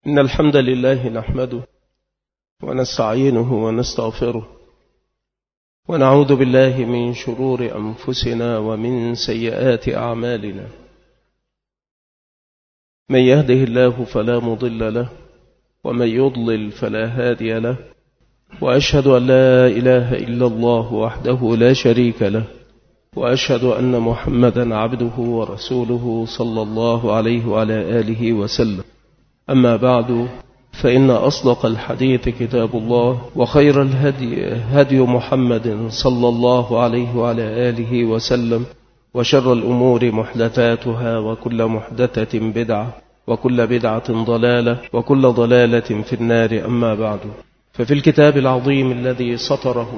إن الحمد لله نحمده ونستعينه ونستغفره ونعوذ بالله من شرور أنفسنا ومن سيئات أعمالنا. من يهده الله فلا مضل له ومن يضلل فلا هادي له، وأشهد أن لا إله إلا الله وحده لا شريك له، وأشهد أن محمدا عبده ورسوله صلى الله عليه وعلى آله وسلم. أما بعد، فإن أصدق الحديث كتاب الله، وخير الهدي هدي محمد صلى الله عليه وعلى آله وسلم، وشر الأمور محدثاتها، وكل محدثة بدعة، وكل بدعة ضلالة، وكل ضلالة في النار. أما بعد، ففي الكتاب العظيم الذي سطره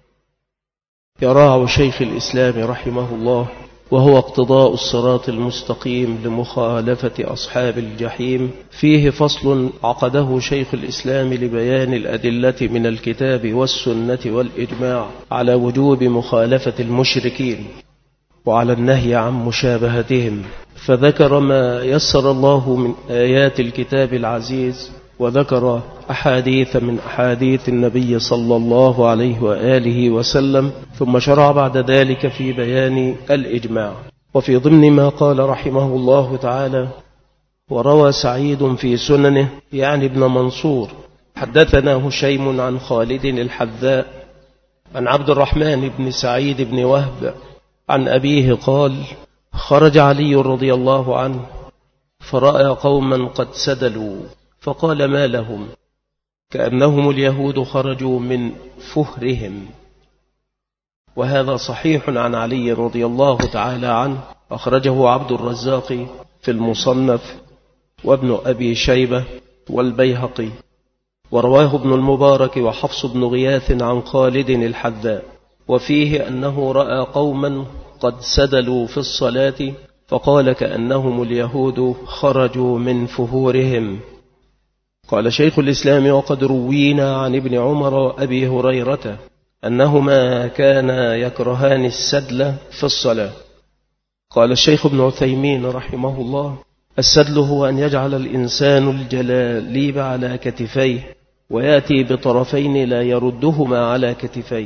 يراع شيخ الإسلام رحمه الله، وهو اقتضاء الصراط المستقيم لمخالفة أصحاب الجحيم، فيه فصل عقده شيخ الإسلام لبيان الأدلة من الكتاب والسنة والإجماع على وجوب مخالفة المشركين وعلى النهي عن مشابهتهم، فذكر ما يسر الله من آيات الكتاب العزيز، وذكر أحاديث من أحاديث النبي صلى الله عليه وآله وسلم، ثم شرع بعد ذلك في بيان الإجماع. وفي ضمن ما قال رحمه الله تعالى: وروى سعيد في سننه يعني ابن منصور حدثنا هشيم عن خالد الحذاء عن عبد الرحمن بن سعيد بن وهب عن أبيه قال: خرج علي رضي الله عنه فرأى قوما قد سدلوا، فقال: ما لهم؟ كأنهم اليهود خرجوا من فهرهم. وهذا صحيح عن علي رضي الله تعالى عنه، أخرجه عبد الرزاق في المصنف، وابن أبي شيبة والبيهقي، ورواه ابن المبارك وحفص بن غياث عن خالد الحذاء، وفيه أنه رأى قوما قد سدلوا في الصلاة فقال: كأنهم اليهود خرجوا من فهورهم. قال شيخ الإسلام: وقد روينا عن ابن عمر وأبي هريرة أنهما كانا يكرهان السدل في الصلاة. قال الشيخ ابن عثيمين رحمه الله: السدل هو أن يجعل الإنسان الجلاليب على كتفيه ويأتي بطرفين لا يردهما على كتفيه،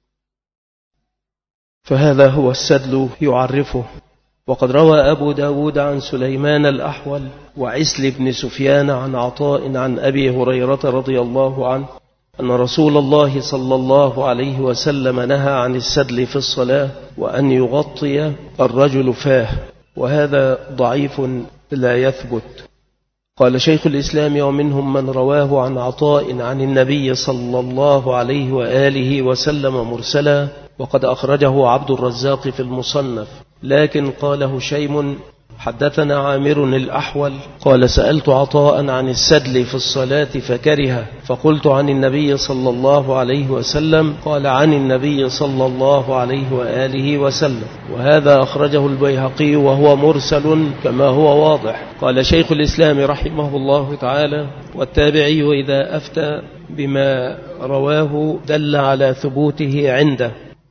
فهذا هو السدل يعرفه. وقد روى أبو داود عن سليمان الأحول وعسل بن سفيان عن عطاء عن أبي هريرة رضي الله عنه أن رسول الله صلى الله عليه وسلم نهى عن السدل في الصلاة وأن يغطي الرجل فاه، وهذا ضعيف لا يثبت. قال شيخ الإسلام: ومنهم من رواه عن عطاء عن النبي صلى الله عليه وآله وسلم مرسلا، وقد أخرجه عبد الرزاق في المصنف. لكن قال هشيم: حدثنا عامر الأحول قال: سألت عطاء عن السدل في الصلاة فكره، فقلت: عن النبي صلى الله عليه وسلم؟ قال: عن النبي صلى الله عليه وآله وسلم. وهذا أخرجه البيهقي وهو مرسل كما هو واضح. قال شيخ الإسلام رحمه الله تعالى: والتابعي إذا أفتى بما رواه دل على ثبوته عنده،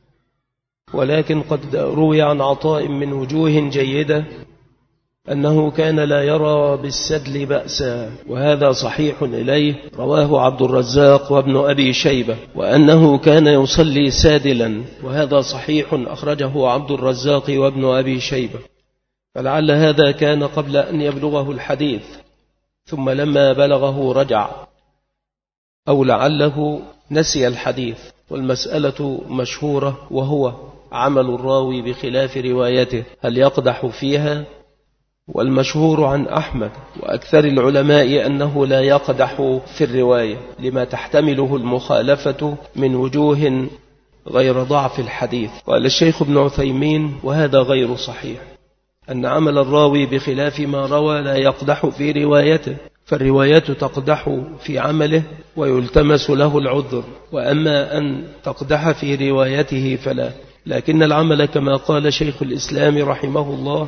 ولكن قد روي عن عطاء من وجوه جيدة أنه كان لا يرى بالسدل بأسا، وهذا صحيح إليه، رواه عبد الرزاق وابن أبي شيبة، وأنه كان يصلي سادلا، وهذا صحيح، أخرجه عبد الرزاق وابن أبي شيبة. فلعل هذا كان قبل أن يبلغه الحديث، ثم لما بلغه رجع، أو لعله نسي الحديث. والمسألة مشهورة، وهو عمل الراوي بخلاف روايته، هل يقدح فيها؟ والمشهور عن أحمد وأكثر العلماء أنه لا يقدح في الرواية، لما تحتمله المخالفة من وجوه غير ضعف الحديث. قال الشيخ ابن عثيمين: وهذا غير صحيح، أن عمل الراوي بخلاف ما روى لا يقدح في روايته، فالرواية تقدح في عمله ويلتمس له العذر، وأما أن تقدح في روايته فلا. لكن العمل كما قال شيخ الإسلام رحمه الله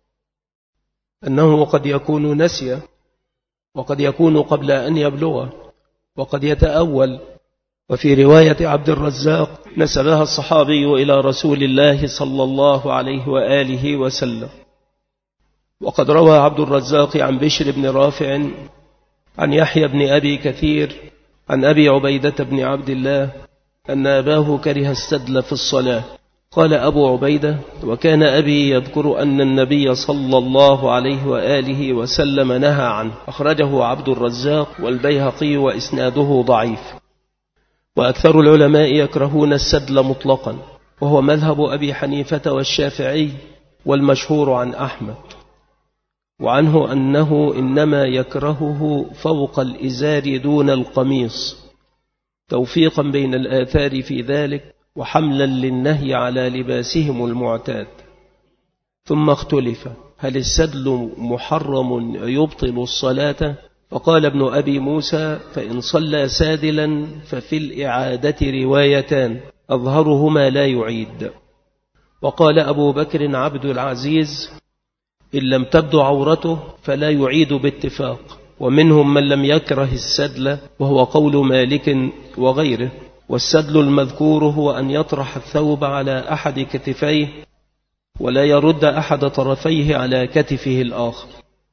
أنه قد يكون نسي، وقد يكون قبل أن يبلغ، وقد يتأول. وفي رواية عبد الرزاق نسبها الصحابي إلى رسول الله صلى الله عليه وآله وسلم. وقد روى عبد الرزاق عن بشر بن رافع عن يحيى بن أبي كثير عن أبي عبيدة بن عبد الله أن أباه كره السدل في الصلاة. قال أبو عبيدة: وكان أبي يذكر أن النبي صلى الله عليه وآله وسلم نهى عنه. أخرجه عبد الرزاق والبيهقي وإسناده ضعيف. وأكثر العلماء يكرهون السدل مطلقا، وهو مذهب أبي حنيفة والشافعي والمشهور عن أحمد، وعنه أنه إنما يكرهه فوق الإزار دون القميص، توفيقا بين الآثار في ذلك وحملا للنهي على لباسهم المعتاد. ثم اختلف هل السدل محرم يبطل الصلاة؟ فقال ابن أبي موسى: فإن صلى سادلا ففي الإعادة روايتان أظهرهما لا يعيد. وقال أبو بكر عبد العزيز: إن لم تبدو عورته فلا يعيد باتفاق. ومنهم من لم يكره السدل، وهو قول مالك وغيره. والسدل المذكور هو أن يطرح الثوب على أحد كتفيه ولا يرد أحد طرفيه على كتفه الآخر.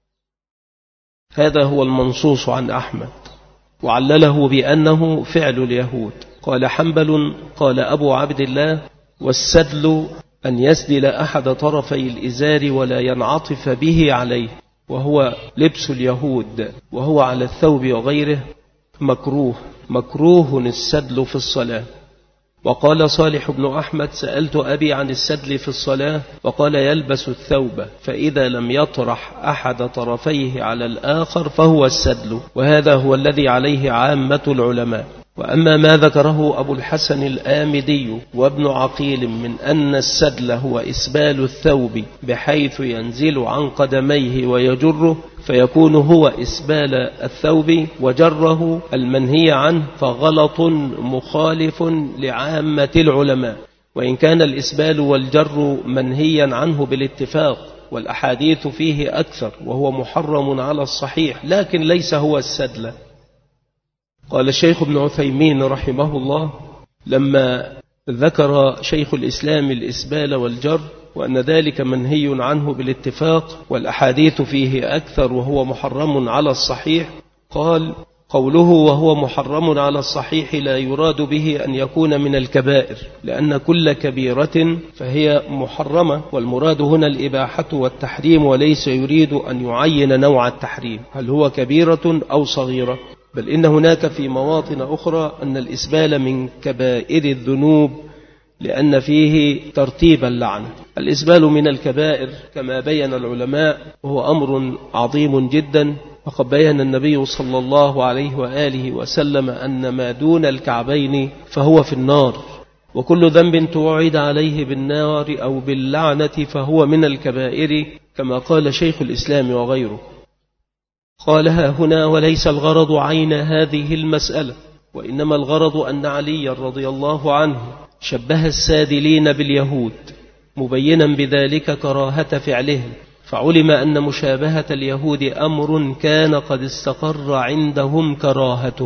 هذا هو المنصوص عن أحمد، وعلله بأنه فعل اليهود. قال حنبل: قال أبو عبد الله: والسدل أن يسدل أحد طرفي الإزار ولا ينعطف به عليه، وهو لبس اليهود، وهو على الثوب وغيره مكروه السدل في الصلاة. وقال صالح بن أحمد: سألت أبي عن السدل في الصلاة، وقال: يلبس الثوب، فإذا لم يطرح أحد طرفيه على الآخر فهو السدل، وهذا هو الذي عليه عامة العلماء. وأما ما ذكره أبو الحسن الآمدي وابن عقيل من أن السدل هو إسبال الثوب بحيث ينزل عن قدميه ويجره، فيكون هو إسبال الثوب وجره المنهي عنه، فغلط مخالف لعامة العلماء. وإن كان الإسبال والجر منهيا عنه بالاتفاق، والأحاديث فيه أكثر، وهو محرم على الصحيح، لكن ليس هو السدل. قال الشيخ ابن عثيمين رحمه الله لما ذكر شيخ الإسلام الإسبال والجر وأن ذلك منهي عنه بالاتفاق والأحاديث فيه أكثر وهو محرم على الصحيح، قال: قوله وهو محرم على الصحيح لا يراد به أن يكون من الكبائر، لأن كل كبيرة فهي محرمة، والمراد هنا الإباحة والتحريم، وليس يريد أن يعين نوع التحريم هل هو كبيرة أو صغيرة، بل إن هناك في مواطن أخرى أن الإسبال من كبائر الذنوب لأن فيه ترتيب اللعنة. الإسبال من الكبائر كما بين العلماء وهو أمر عظيم جدا، وقد بين النبي صلى الله عليه وآله وسلم أن ما دون الكعبين فهو في النار، وكل ذنب توعد عليه بالنار أو باللعنة فهو من الكبائر، كما قال شيخ الإسلام وغيره. قالها هنا: وليس الغرض عين هذه المسألة، وإنما الغرض أن علي رضي الله عنه شبه السادلين باليهود، مبينا بذلك كراهة فعلهم، فعلم أن مشابهة اليهود أمر كان قد استقر عندهم كراهته.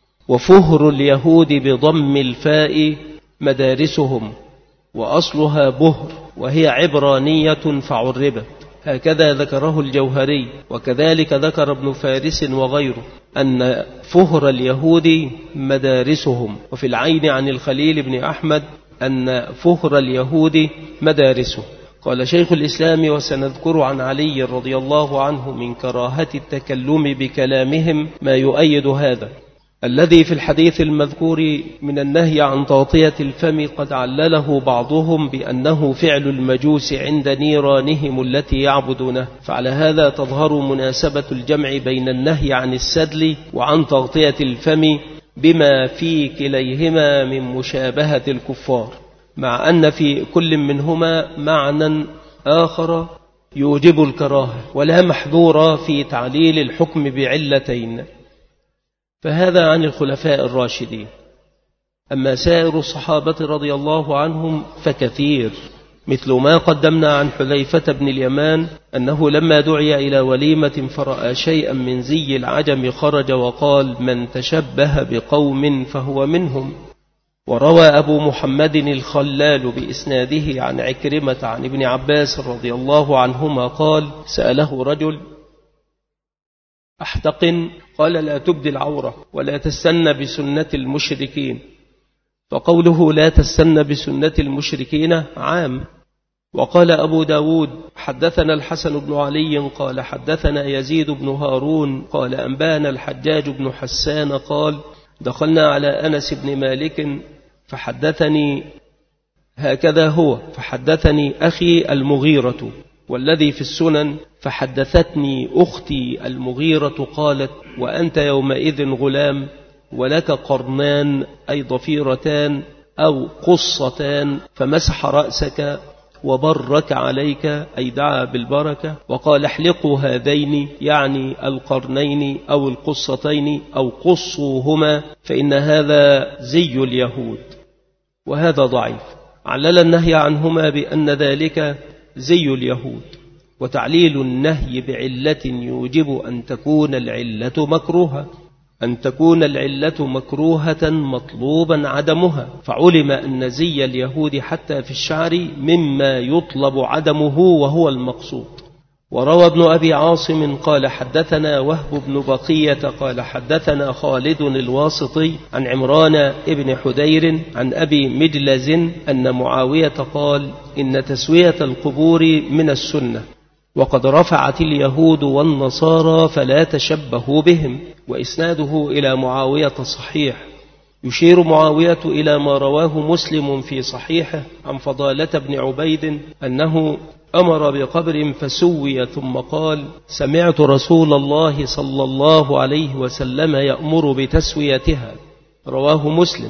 وفهر اليهود بضم الفاء مدارسهم، وأصلها بهر، وهي عبرانية فعربت، هكذا ذكره الجوهري. وكذلك ذكر ابن فارس وغيره أن فهر اليهود مدارسهم. وفي العين عن الخليل بن أحمد أن فهر اليهود مدارسه. قال شيخ الإسلام: وسنذكر عن علي رضي الله عنه من كراهة التكلم بكلامهم ما يؤيد هذا. الذي في الحديث المذكور من النهي عن تغطية الفم قد علله بعضهم بأنه فعل المجوس عند نيرانهم التي يعبدونه، فعلى هذا تظهر مناسبة الجمع بين النهي عن السدل وعن تغطية الفم بما في كليهما من مشابهة الكفار، مع أن في كل منهما معنى آخر يوجب الكراهة، ولا محذور في تعليل الحكم بعلتين. فهذا عن الخلفاء الراشدين. أما سائر الصحابة رضي الله عنهم فكثير، مثل ما قدمنا عن حذيفة بن اليمان أنه لما دعي إلى وليمة فرأى شيئا من زي العجم خرج وقال: من تشبه بقوم فهو منهم. وروى أبو محمد الخلال بإسناده عن عكرمة عن ابن عباس رضي الله عنهما قال: سأله رجل أحتقن؟ قال لا تبدي العورة ولا تستن بسنة المشركين. فقوله لا تستن بسنة المشركين عام. وقال أبو داود حدثنا الحسن بن علي قال حدثنا يزيد بن هارون قال أنبانا الحجاج بن حسان قال دخلنا على أنس بن مالك فحدثني هكذا هو فحدثني أخي المغيرة والذي في السنن فحدثتني أختي المغيرة قالت وأنت يومئذ غلام ولك قرنان أي ضفيرتان أو قصتان فمسح رأسك وبرك عليك أي دعا بالبركة وقال احلقوا هذين يعني القرنين أو القصتين أو قصوهما فإن هذا زي اليهود. وهذا ضعيف. علل النهي عنهما بأن ذلك زي اليهود. وتعليل النهي بعلة يوجب أن تكون العلة مكروهة مطلوبا عدمها. فعلم أن زي اليهود حتى في الشعر مما يطلب عدمه وهو المقصود. وروى ابن أبي عاصم قال حدثنا وهب بن بقية قال حدثنا خالد الواسطي عن عمران ابن حدير عن أبي مجلز أن معاوية قال إن تسوية القبور من السنة وقد رفعت اليهود والنصارى فلا تشبهوا بهم. وإسناده إلى معاوية صحيح. يشير معاوية إلى ما رواه مسلم في صحيحه عن فضالة بن عبيد أنه أمر بقبر فسوي ثم قال سمعت رسول الله صلى الله عليه وسلم يأمر بتسويتها. رواه مسلم.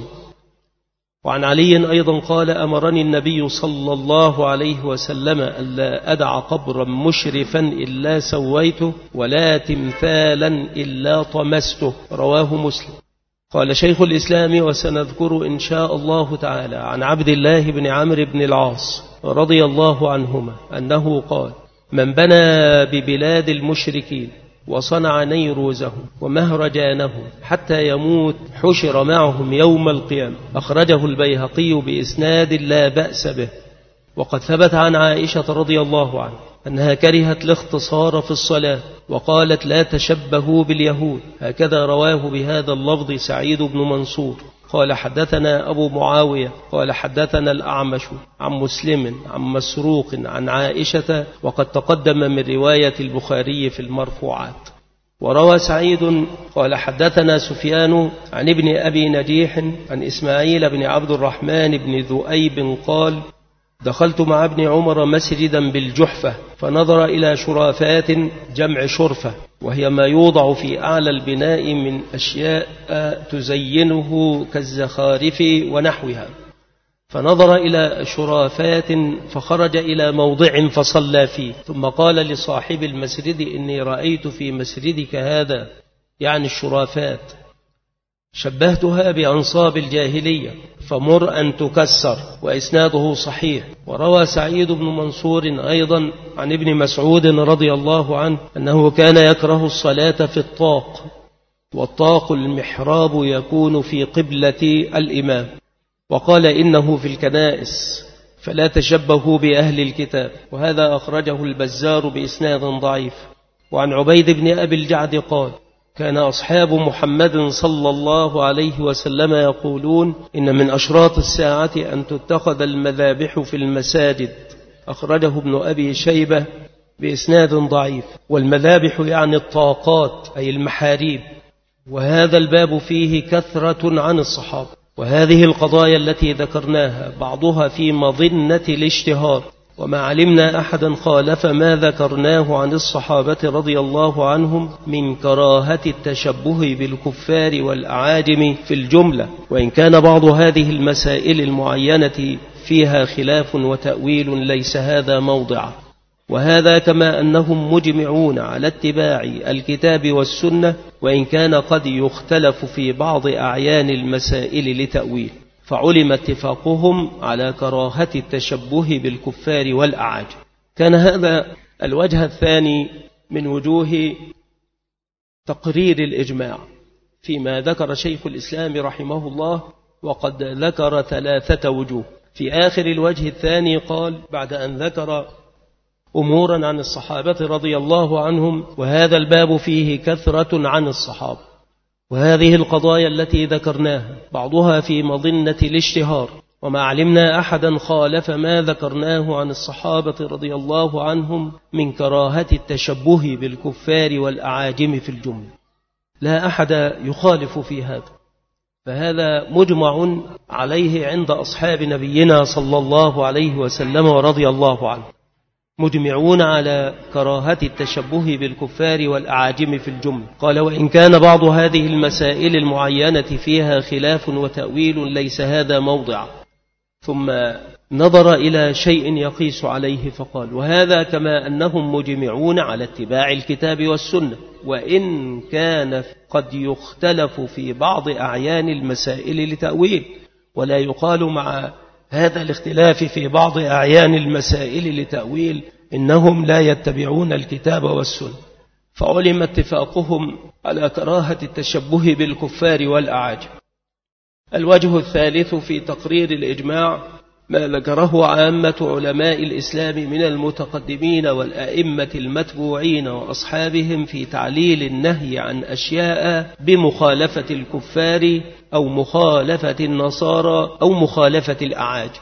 وعن علي أيضا قال أمرني النبي صلى الله عليه وسلم ألا أدع قبرا مشرفا إلا سويته ولا تمثالا إلا طمسته. رواه مسلم. قال شيخ الإسلام وسنذكر إن شاء الله تعالى عن عبد الله بن عمرو بن العاص رضي الله عنهما أنه قال من بنى ببلاد المشركين وصنع نيروزهم ومهرجانهم حتى يموت حشر معهم يوم القيامة. أخرجه البيهقي بإسناد لا بأس به. وقد ثبت عن عائشة رضي الله عنها أنها كرهت الاختصار في الصلاة وقالت لا تشبهوا باليهود. هكذا رواه بهذا اللفظ سعيد بن منصور قال حدثنا أبو معاوية قال حدثنا الأعمش عن مسلم عن مسروق عن عائشة وقد تقدم من رواية البخاري في المرفوعات. وروى سعيد قال حدثنا سفيان عن ابن أبي نجيح عن إسماعيل بن عبد الرحمن بن ذؤيب قال دخلت مع ابن عمر مسجدا بالجحفة فنظر إلى شرافات جمع شرفة وهي ما يوضع في أعلى البناء من أشياء تزينه كالزخارف ونحوها. فنظر إلى شرافات فخرج إلى موضع فصلى فيه ثم قال لصاحب المسجد إني رأيت في مسجدك هذا يعني الشرافات شبهتها بأنصاب الجاهلية فمر أن تكسر. وإسناده صحيح. وروى سعيد بن منصور أيضا عن ابن مسعود رضي الله عنه أنه كان يكره الصلاة في الطاق. والطاق المحراب يكون في قبلة الإمام. وقال إنه في الكنائس فلا تشبهوا بأهل الكتاب. وهذا أخرجه البزار بإسناد ضعيف. وعن عبيد بن أبي الجعد قال كان أصحاب محمد صلى الله عليه وسلم يقولون إن من أشراط الساعة أن تتخذ المذابح في المساجد. أخرجه ابن أبي شيبة بإسناد ضعيف. والمذابح يعني الطاقات أي المحاريب. وهذا الباب فيه كثرة عن الصحابة. وهذه القضايا التي ذكرناها بعضها في مظنة الاشتهار وما علمنا أحدا خالف ما ذكرناه عن الصحابة رضي الله عنهم من كراهة التشبه بالكفار والأعاجم في الجملة. وإن كان بعض هذه المسائل المعينة فيها خلاف وتأويل ليس هذا موضع. وهذا كما أنهم مجمعون على اتباع الكتاب والسنة وإن كان قد يختلف في بعض أعيان المسائل لتأويل. فعلم اتفاقهم على كراهة التشبه بالكفار والأعاجم. كان هذا الوجه الثاني من وجوه تقرير الإجماع فيما ذكر شيخ الإسلام رحمه الله. وقد ذكر 3 وجوه. في آخر الوجه الثاني قال بعد أن ذكر أمورا عن الصحابة رضي الله عنهم، وهذا الباب فيه كثرة عن الصحابة. وهذه القضايا التي ذكرناها بعضها في مظنة الاشتهار، وما علمنا أحدا خالف ما ذكرناه عن الصحابة رضي الله عنهم من كراهة التشبه بالكفار والأعاجم في الجملة، لا أحد يخالف في هذا، فهذا مجمع عليه عند أصحاب نبينا صلى الله عليه وسلم ورضي الله عنه، مجمعون على كراهة التشبه بالكفار والأعاجم في الجملة. قال: وإن كان بعض هذه المسائل المعينة فيها خلاف وتأويل ليس هذا موضع. ثم نظر إلى شيء يقيس عليه فقال: وهذا كما أنهم مجمعون على اتباع الكتاب والسنة، وإن كان قد يختلف في بعض أعيان المسائل لتأويل، ولا يقال مع هذا الاختلاف في بعض أعيان المسائل لتأويل إنهم لا يتبعون الكتاب والسنة. فعلم اتفاقهم على كراهة التشبه بالكفار والأعاجم. الوجه الثالث في تقرير الإجماع ما ذكره عامة علماء الإسلام من المتقدمين والأئمة المتبوعين وأصحابهم في تعليل النهي عن أشياء بمخالفة الكفار أو مخالفة النصارى أو مخالفة الأعاجم.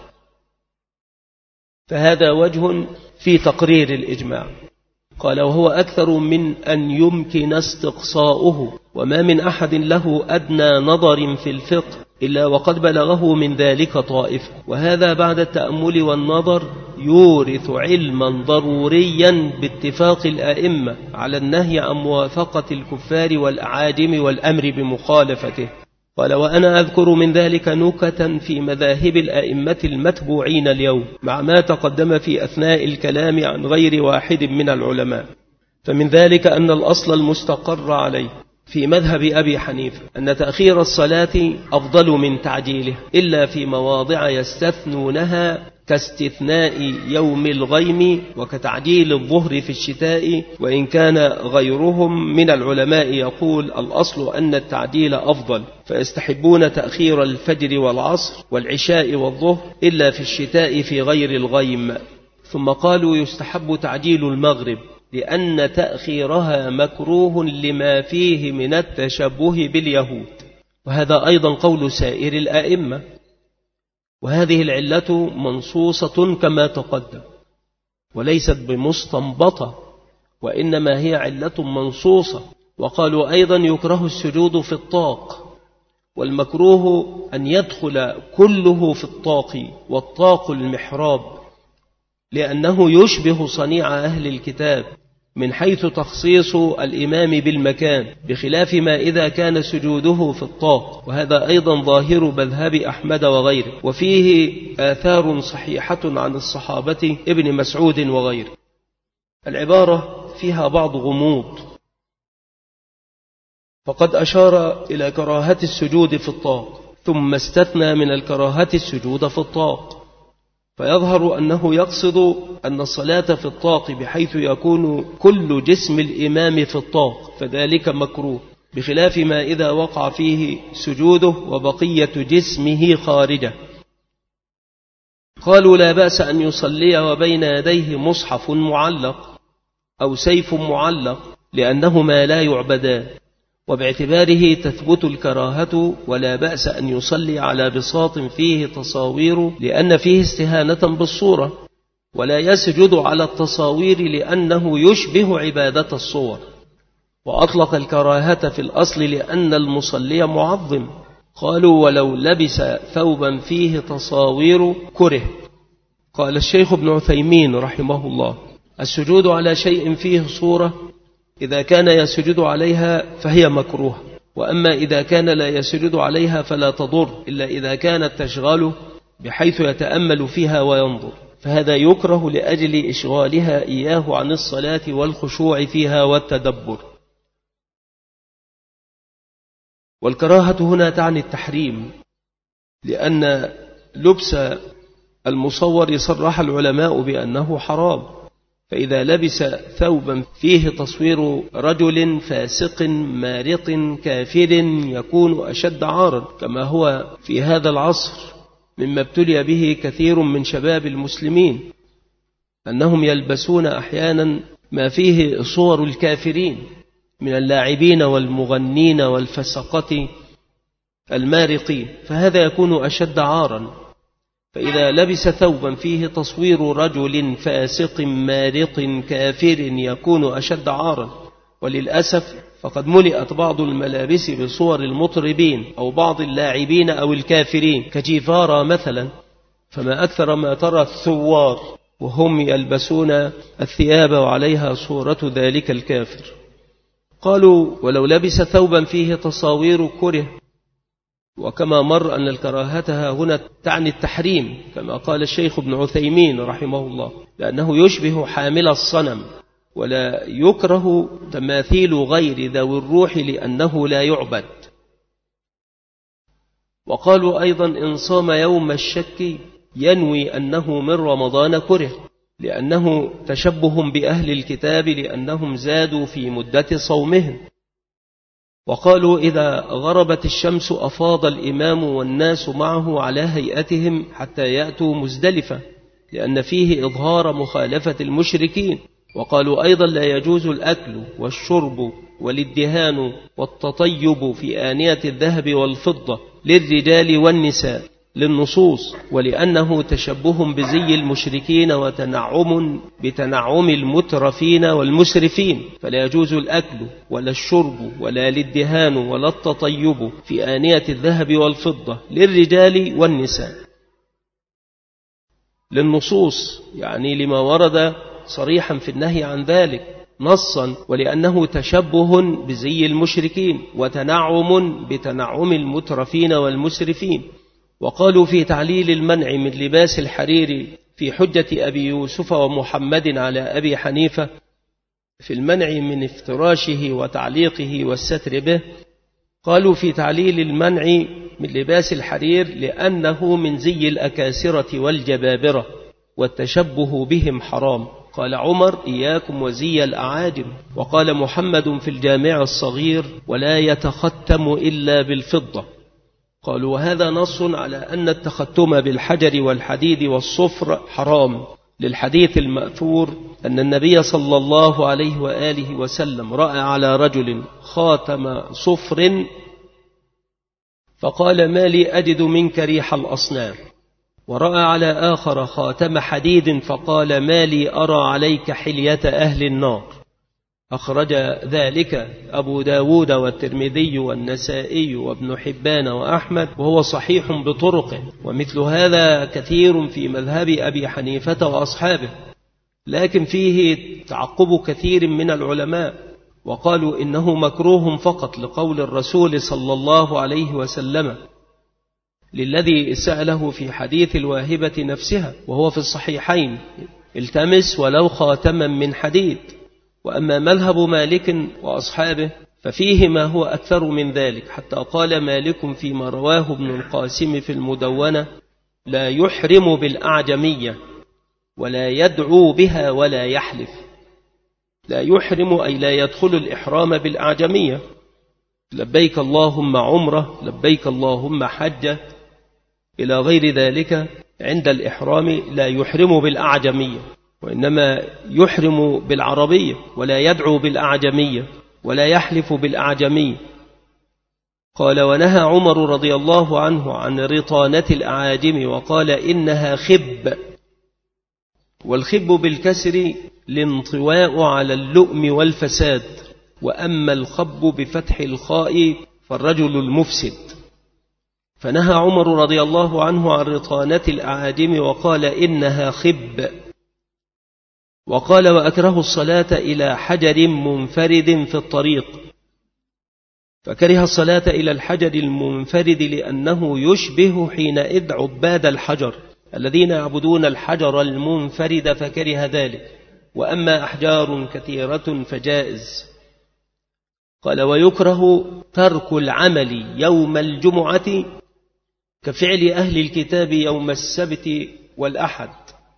فهذا وجه في تقرير الإجماع. قال: وهو أكثر من أن يمكن استقصاؤه، وما من أحد له أدنى نظر في الفقه إلا وقد بلغه من ذلك طائفة، وهذا بعد التأمل والنظر يورث علما ضروريا باتفاق الأئمة على النهي عن موافقة الكفار والأعاجم والأمر بمخالفته. قال: وأنا أذكر من ذلك نكتا في مذاهب الأئمة المتبوعين اليوم، مع ما تقدم في أثناء الكلام عن غير واحد من العلماء. فمن ذلك أن الأصل المستقر عليه في مذهب أبي حنيفة أن تأخير الصلاة أفضل من تعجيله، إلا في مواضع يستثنونها كاستثناء يوم الغيم وكتعجيل الظهر في الشتاء، وإن كان غيرهم من العلماء يقول الأصل أن التعجيل أفضل، فيستحبون تأخير الفجر والعصر والعشاء والظهر إلا في الشتاء في غير الغيم. ثم قالوا يستحب تعجيل المغرب لأن تأخيرها مكروه لما فيه من التشبه باليهود، وهذا أيضا قول سائر الأئمة. وهذه العلة منصوصة كما تقدم، وليست بمستنبطة، وإنما هي علة منصوصة. وقالوا أيضا يكره السجود في الطاق، والمكروه أن يدخل كله في الطاق، والطاق المحراب، لأنه يشبه صنيع أهل الكتاب من حيث تخصيص الإمام بالمكان، بخلاف ما إذا كان سجوده في الطاق، وهذا أيضا ظاهر مذهب أحمد وغيره، وفيه آثار صحيحة عن الصحابة ابن مسعود وغيره. العبارة فيها بعض غموض، فقد أشار إلى كراهة السجود في الطاق، ثم استثنى من الكراهة السجود في الطاق، فيظهر أنه يقصد أن الصلاة في الطاق بحيث يكون كل جسم الإمام في الطاق، فذلك مكروه، بخلاف ما إذا وقع فيه سجوده وبقية جسمه خارجه. قالوا لا بأس أن يصلي وبين يديه مصحف معلق أو سيف معلق، لأنهما لا يعبدان، وباعتباره تثبت الكراهة، ولا بأس أن يصلي على بساط فيه تصاوير لأن فيه استهانة بالصورة، ولا يسجد على التصاوير لأنه يشبه عبادة الصور. وأطلق الكراهة في الأصل لأن المصلي معظم. قالوا ولو لبس ثوبا فيه تصاوير كره. قال الشيخ ابن عثيمين رحمه الله: السجود على شيء فيه صورة إذا كان يسجد عليها فهي مكروه، وأما إذا كان لا يسجد عليها فلا تضر إلا إذا كانت تشغله بحيث يتأمل فيها وينظر، فهذا يكره لأجل إشغالها إياه عن الصلاة والخشوع فيها والتدبر. والكراهة هنا تعني التحريم، لأن لبس المصور صرح العلماء بأنه حرام، فإذا لبس ثوبا فيه تصوير رجل فاسق مارق كافر يكون أشد عارا، كما هو في هذا العصر مما ابتلي به كثير من شباب المسلمين، أنهم يلبسون أحيانا ما فيه صور الكافرين من اللاعبين والمغنين والفسقة المارقين، فهذا يكون أشد عارا. فإذا لبس ثوبا فيه تصوير رجل فاسق مارق كافر يكون أشد عارا. وللأسف فقد ملئت بعض الملابس بصور المطربين أو بعض اللاعبين أو الكافرين كجيفارا مثلا، فما أكثر ما ترى الثوار وهم يلبسون الثياب وعليها صورة ذلك الكافر. قالوا ولو لبس ثوبا فيه تصاوير كره، وكما مر أن الكراهة هنا تعني التحريم كما قال الشيخ ابن عثيمين رحمه الله، لأنه يشبه حامل الصنم، ولا يكره تماثيل غير ذوي الروح لأنه لا يعبد. وقالوا أيضا إن صام يوم الشك ينوي أنه من رمضان كره، لأنه تشبه بأهل الكتاب لأنهم زادوا في مدة صومهم. وقالوا إذا غربت الشمس أفاض الإمام والناس معه على هيئتهم حتى يأتوا مزدلفة، لأن فيه إظهار مخالفة المشركين. وقالوا أيضا لا يجوز الأكل والشرب والادهان والتطيب في آنية الذهب والفضة للرجال والنساء للنصوص، ولأنه تشبه بزي المشركين وتنعم بتنعم المترفين والمسرفين، فلا يجوز الأكل ولا الشرب ولا الادهان ولا التطيب في آنية الذهب والفضة للرجال والنساء للنصوص، يعني لما ورد صريحا في النهي عن ذلك نصا، ولأنه تشبه بزي المشركين وتنعم بتنعم المترفين والمسرفين. وقالوا في تعليل المنع من لباس الحرير في حجة أبي يوسف ومحمد على أبي حنيفة في المنع من افتراشه وتعليقه والستر به، قالوا في تعليل المنع من لباس الحرير لأنه من زي الأكاسرة والجبابرة والتشبه بهم حرام. قال عمر إياكم وزي الأعاجم. وقال محمد في الجامع الصغير ولا يتختم إلا بالفضة. قالوا وهذا نص على أن التختم بالحجر والحديد والصفر حرام، للحديث المأثور أن النبي صلى الله عليه وآله وسلم رأى على رجل خاتم صفر فقال ما لي أجد منك ريح الأصنام، ورأى على آخر خاتم حديد فقال ما لي أرى عليك حلية أهل النار. أخرج ذلك أبو داود والترمذي والنسائي وابن حبان وأحمد، وهو صحيح بطرقه، ومثل هذا كثير في مذهب أبي حنيفة وأصحابه، لكن فيه تعقب كثير من العلماء، وقالوا إنه مكروه فقط لقول الرسول صلى الله عليه وسلم للذي سأله في حديث الواهبة نفسها وهو في الصحيحين التمس ولو خاتما من حديد. وأما مذهب مالك وأصحابه ففيه ما هو أكثر من ذلك، حتى قال مالك فيما رواه ابن القاسم في المدونة لا يحرم بالأعجمية ولا يدعو بها ولا يحلف. لا يحرم أي لا يدخل الإحرام بالأعجمية، لبيك اللهم عمره لبيك اللهم حجة إلى غير ذلك. عند الإحرام لا يحرم بالأعجمية، وإنما يحرم بالعربية، ولا يدعو بالأعجمية ولا يحلف بالأعجمية. قال ونهى عمر رضي الله عنه عن رطانة الأعاجم وقال إنها خب، والخب بالكسر الانطواء على اللؤم والفساد، وأما الخب بفتح الخاء فالرجل المفسد. فنهى عمر رضي الله عنه عن رطانة الأعاجم وقال إنها خب. وقال وأكره الصلاة إلى حجر منفرد في الطريق، فكره الصلاة إلى الحجر المنفرد لأنه يشبه حينئذ عباد الحجر الذين يعبدون الحجر المنفرد، فكره ذلك. وأما أحجار كثيرة فجائز. قال ويكره ترك العمل يوم الجمعة كفعل أهل الكتاب يوم السبت والأحد.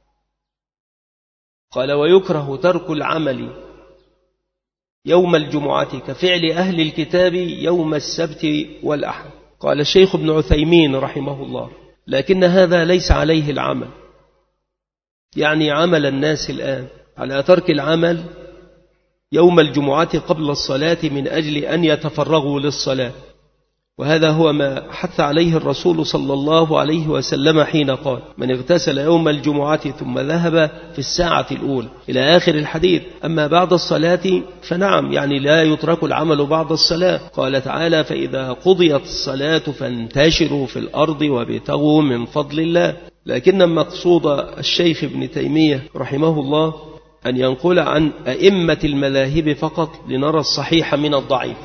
قال ويكره ترك العمل يوم الجمعة كفعل أهل الكتاب يوم السبت والأحد. قال الشيخ ابن عثيمين رحمه الله لكن هذا ليس عليه العمل، يعني عمل الناس الآن على ترك العمل يوم الجمعة قبل الصلاة من أجل أن يتفرغوا للصلاة. وهذا هو ما حث عليه الرسول صلى الله عليه وسلم حين قال: من اغتسل يوم الجمعة ثم ذهب في الساعة الأولى إلى آخر الحديث. أما بعد الصلاة فنعم، يعني لا يترك العمل بعد الصلاة. قال تعالى: فإذا قضيت الصلاة فانتشروا في الأرض وابتغوا من فضل الله. لكن مقصود الشيخ ابن تيمية رحمه الله أن ينقل عن أئمة المذاهب فقط لنرى الصحيح من الضعيف.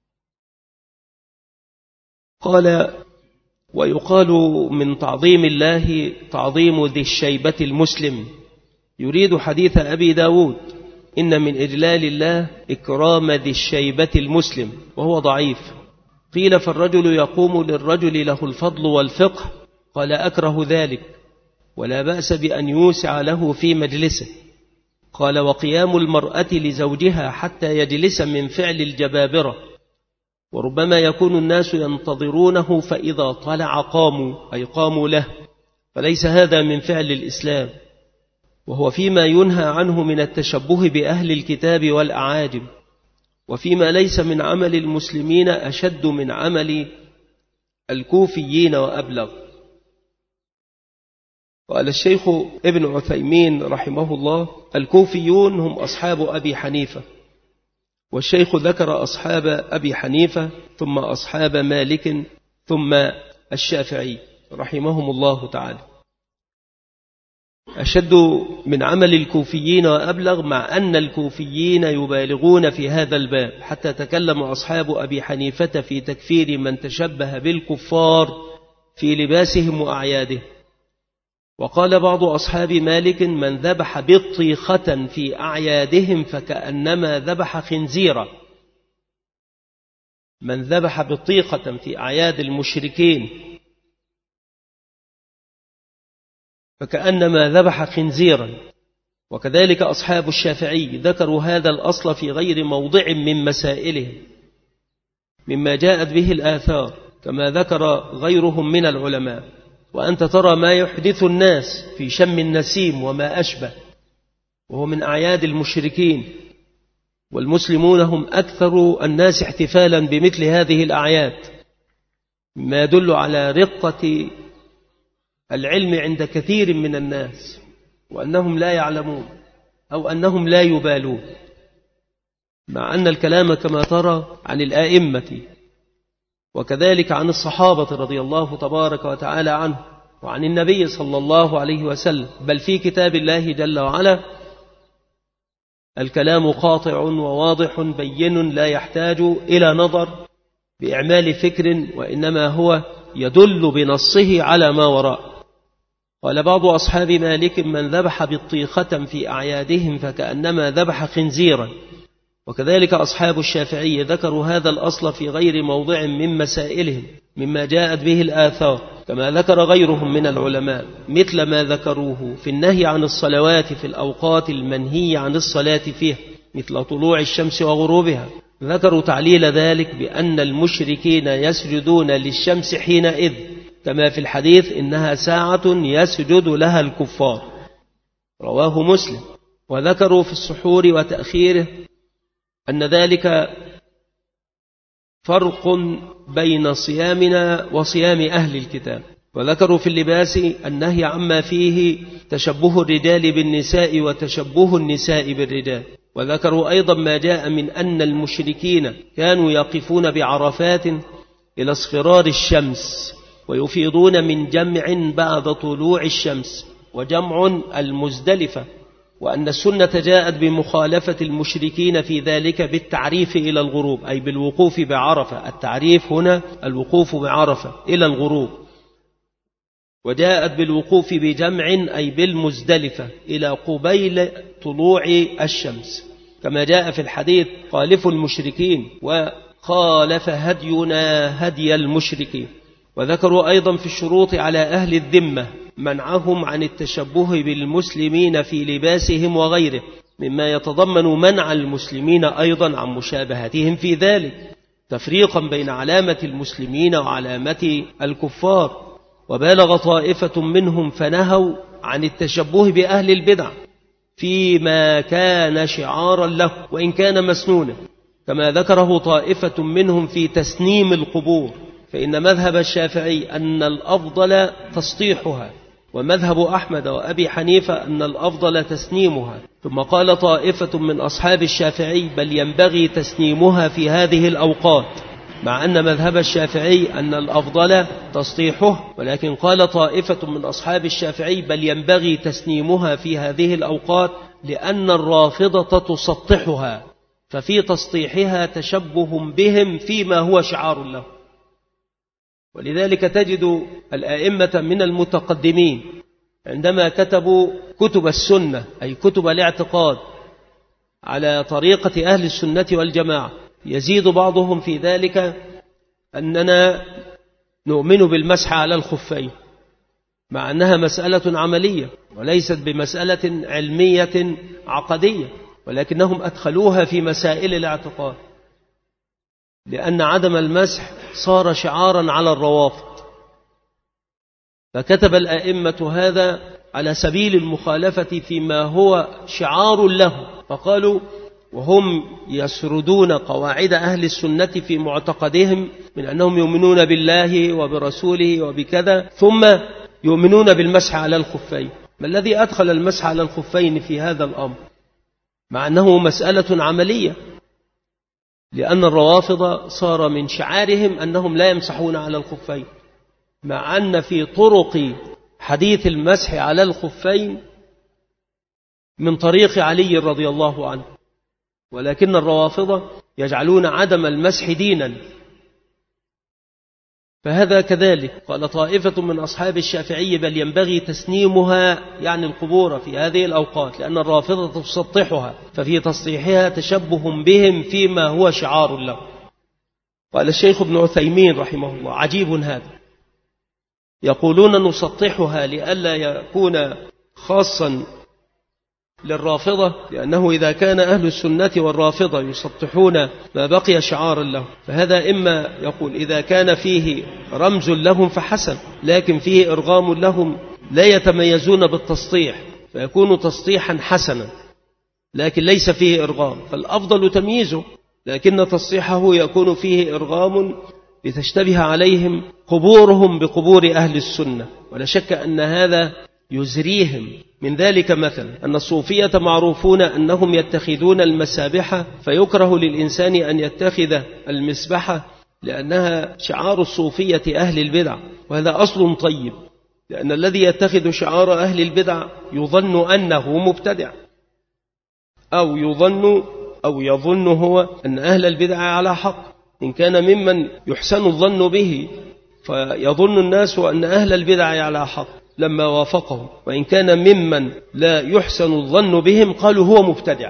قال: ويقال من تعظيم الله تعظيم ذي الشيبة المسلم، يريد حديث أبي داود: إن من إجلال الله إكرام ذي الشيبة المسلم، وهو ضعيف. قيل: فالرجل يقوم للرجل له الفضل والفقه. قال: أكره ذلك، ولا بأس بأن يوسع له في مجلسه. قال: وقيام المرأة لزوجها حتى يجلس من فعل الجبابرة، وربما يكون الناس ينتظرونه فإذا طلع قاموا، أي قاموا له، فليس هذا من فعل الإسلام، وهو فيما ينهى عنه من التشبه بأهل الكتاب والأعاجم، وفيما ليس من عمل المسلمين أشد من عمل الكوفيين وأبلغ. قال الشيخ ابن عثيمين رحمه الله: الكوفيون هم أصحاب أبي حنيفة. والشيخ ذكر أصحاب أبي حنيفة ثم أصحاب مالك ثم الشافعي رحمهم الله تعالى. أشد من عمل الكوفيين وأبلغ، مع أن الكوفيين يبالغون في هذا الباب، حتى تكلم أصحاب أبي حنيفة في تكفير من تشبه بالكفار في لباسهم وأعيادهم. وقال بعض أصحاب مالك: من ذبح بطيخة في أعيادهم فكأنما ذبح خنزيرا. من ذبح بطيخة في أعياد المشركين فكأنما ذبح خنزيرا. وكذلك أصحاب الشافعي ذكروا هذا الأصل في غير موضع من مسائلهم مما جاءت به الآثار، كما ذكر غيرهم من العلماء. وأنت ترى ما يحدث الناس في شم النسيم وما أشبه، وهو من أعياد المشركين، والمسلمون هم أكثر الناس احتفالا بمثل هذه الأعياد، ما يدل على رقة العلم عند كثير من الناس، وأنهم لا يعلمون أو أنهم لا يبالون، مع أن الكلام كما ترى عن الآئمة وكذلك عن الصحابة رضي الله تبارك وتعالى عنه، وعن النبي صلى الله عليه وسلم، بل في كتاب الله جل وعلا الكلام قاطع وواضح بين، لا يحتاج إلى نظر بإعمال فكر، وإنما هو يدل بنصه على ما وراء. قال بعض أصحاب مالك: من ذبح بطيخة في أعيادهم فكأنما ذبح خنزيرا. وكذلك أصحاب الشافعي ذكروا هذا الأصل في غير موضع من مسائلهم مما جاءت به الآثار، كما ذكر غيرهم من العلماء، مثل ما ذكروه في النهي عن الصلوات في الأوقات المنهي عن الصلاة فيها، مثل طلوع الشمس وغروبها. ذكروا تعليل ذلك بأن المشركين يسجدون للشمس حينئذ، كما في الحديث: إنها ساعة يسجد لها الكفار، رواه مسلم. وذكروا في السحور وتأخيره أن ذلك فرق بين صيامنا وصيام أهل الكتاب. وذكروا في اللباس النهي عما فيه تشبه الرجال بالنساء وتشبه النساء بالرجال. وذكروا أيضا ما جاء من أن المشركين كانوا يقفون بعرفات إلى اصفرار الشمس ويفيضون من جمع بعد طلوع الشمس، وجمع المزدلفة، وأن السنة جاءت بمخالفة المشركين في ذلك بالتعريف إلى الغروب، أي بالوقوف بعرفة. التعريف هنا الوقوف بعرفة إلى الغروب، وجاءت بالوقوف بجمع أي بالمزدلفة إلى قبيل طلوع الشمس، كما جاء في الحديث: خالفوا المشركين وخالف هدينا هدي المشركين. وذكروا أيضا في الشروط على أهل الذمة منعهم عن التشبه بالمسلمين في لباسهم وغيره، مما يتضمن منع المسلمين أيضا عن مشابهتهم في ذلك، تفريقا بين علامة المسلمين وعلامة الكفار. وبالغ طائفة منهم فنهوا عن التشبه بأهل البدع فيما كان شعارا له وإن كان مسنونا، كما ذكره طائفة منهم في تسنيم القبور، فإن مذهب الشافعي أن الأفضل تسطيحها، ومذهب أحمد وأبي حنيفة أن الأفضل تسنيمها. ثم قال طائفة من أصحاب الشافعي بل ينبغي تسنيمها في هذه الأوقات، مع أن مذهب الشافعي أن الأفضل تسطيحه، ولكن قال طائفة من أصحاب الشافعي بل ينبغي تسنيمها في هذه الأوقات لأن الرافضة تسطحها، ففي تسطيحها تشبه بهم فيما هو شعار له. ولذلك تجد الآئمة من المتقدمين عندما كتبوا كتب السنة أي كتب الاعتقاد على طريقة أهل السنة والجماعة يزيد بعضهم في ذلك أننا نؤمن بالمسح على الخفين، مع أنها مسألة عملية وليست بمسألة علمية عقدية، ولكنهم أدخلوها في مسائل الاعتقاد، لأن عدم المسح صار شعارا على الروافض. فكتب الأئمة هذا على سبيل المخالفة فيما هو شعار له، فقالوا وهم يسردون قواعد أهل السنة في معتقدهم من أنهم يؤمنون بالله وبرسوله وبكذا، ثم يؤمنون بالمسح على الخفين. ما الذي أدخل المسح على الخفين في هذا الأمر، مع أنه مسألة عملية؟ لأن الروافض صار من شعارهم أنهم لا يمسحون على الخفين، مع أن في طرق حديث المسح على الخفين من طريق علي رضي الله عنه، ولكن الروافض يجعلون عدم المسح دينا. فهذا كذلك. قال طائفة من أصحاب الشافعي بل ينبغي تسنيمها يعني القبور في هذه الأوقات، لأن الرافضة تسطحها، ففي تسطيحها تشبه بهم فيما هو شعار له. قال الشيخ ابن عثيمين رحمه الله عجيب هذا، يقولون نسطحها لئلا يكون خاصا للرافضة، لأنه إذا كان أهل السنة والرافضة يسطحون ما بقي شعارا له، فهذا إما يقول إذا كان فيه رمز لهم فحسن، لكن فيه إرغام لهم لا يتميزون بالتسطيح فيكون تسطيحا حسنا، لكن ليس فيه إرغام، فالأفضل تمييزه، لكن تسطيحه يكون فيه إرغام لتشتبه عليهم قبورهم بقبور أهل السنة. ولا شك أن هذا يزريهم. من ذلك مثلا أن الصوفية معروفون أنهم يتخذون المسابح، فيكره للإنسان أن يتخذ المسبحة لأنها شعار الصوفية أهل البدع، وهذا أصل طيب، لأن الذي يتخذ شعار أهل البدع يظن أنه مبتدع، أو يظن هو أن أهل البدع على حق، إن كان ممن يحسن الظن به فيظن الناس أن أهل البدع على حق لما وافقهم، وإن كان ممن لا يحسن الظن بهم قالوا هو مبتدع،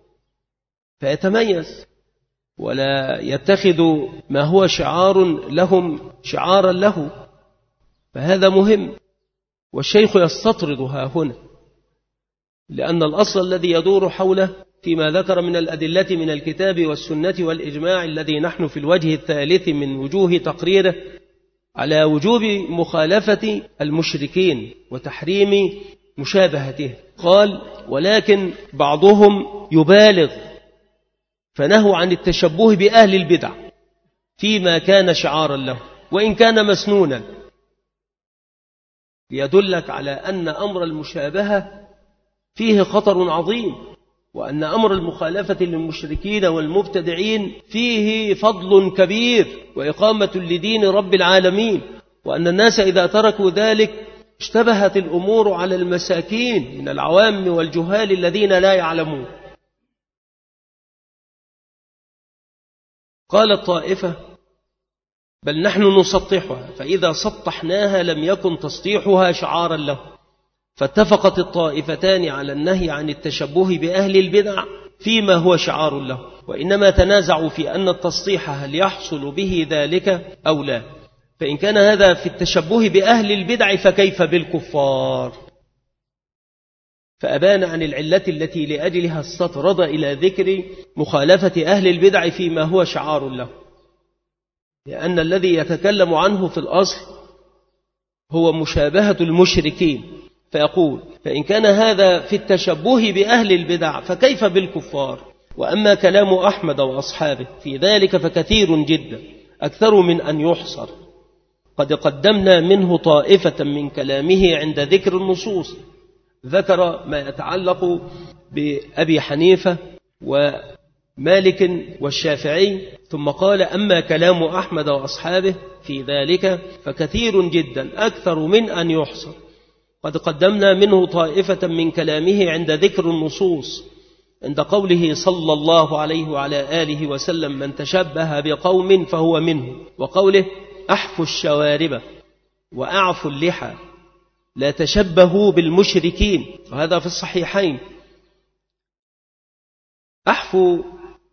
فيتميز ولا يتخذ ما هو شعار لهم شعارا له. فهذا مهم، والشيخ يستطردها هنا، لأن الأصل الذي يدور حوله فيما ذكر من الأدلة من الكتاب والسنة والإجماع الذي نحن في الوجه الثالث من وجوه تقريره على وجوب مخالفة المشركين وتحريم مشابهته. قال ولكن بعضهم يبالغ فنهوا عن التشبه بأهل البدع فيما كان شعارا له وإن كان مسنونا، ليدلك على أن أمر المشابهة فيه خطر عظيم، وأن أمر المخالفة للمشركين والمبتدعين فيه فضل كبير وإقامة لدين رب العالمين، وأن الناس إذا تركوا ذلك اشتبهت الأمور على المساكين من العوام والجهال الذين لا يعلمون. قال الطائفة بل نحن نسطحها، فإذا سطحناها لم يكن تسطيحها شعارا له. فاتفقت الطائفتان على النهي عن التشبه بأهل البدع فيما هو شعار له، وإنما تنازعوا في أن التسطيح هل يحصل به ذلك أو لا، فإن كان هذا في التشبه بأهل البدع فكيف بالكفار؟ فأبان عن العلة التي لأجلها استطرد إلى ذكر مخالفة أهل البدع فيما هو شعار له، لأن الذي يتكلم عنه في الأصل هو مشابهة المشركين، فيقول: فإن كان هذا في التشبه بأهل البدع فكيف بالكفار؟ وأما كلام أحمد وأصحابه في ذلك فكثير جدا، أكثر من أن يحصر. قد قدمنا منه طائفة من كلامه عند ذكر النصوص، ذكر ما يتعلق بأبي حنيفة ومالك والشافعي، ثم قال: أما كلام أحمد وأصحابه في ذلك فكثير جدا، أكثر من أن يحصر. قد قدمنا منه طائفة من كلامه عند ذكر النصوص، عند قوله صلى الله عليه وعلى آله وسلم: من تشبه بقوم فهو منه، وقوله: أحفوا الشوارب وأعفوا اللحى لا تشبهوا بالمشركين، وهذا في الصحيحين. أحفوا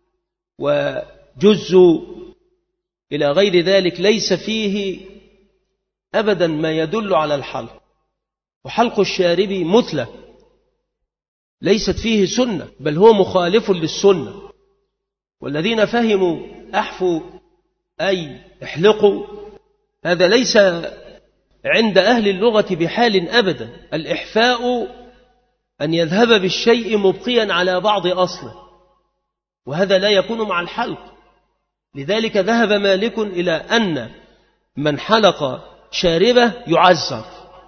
وجزوا إلى غير ذلك ليس فيه أبدا ما يدل على الحلق، وحلق الشارب مثلة ليست فيه سنة، بل هو مخالف للسنة. والذين فهموا أحفوا أي احلقوا، هذا ليس عند أهل اللغة بحال أبدا. الإحفاء أن يذهب بالشيء مبقيا على بعض أصله، وهذا لا يكون مع الحلق. لذلك ذهب مالك إلى أن من حلق شاربه يعزر،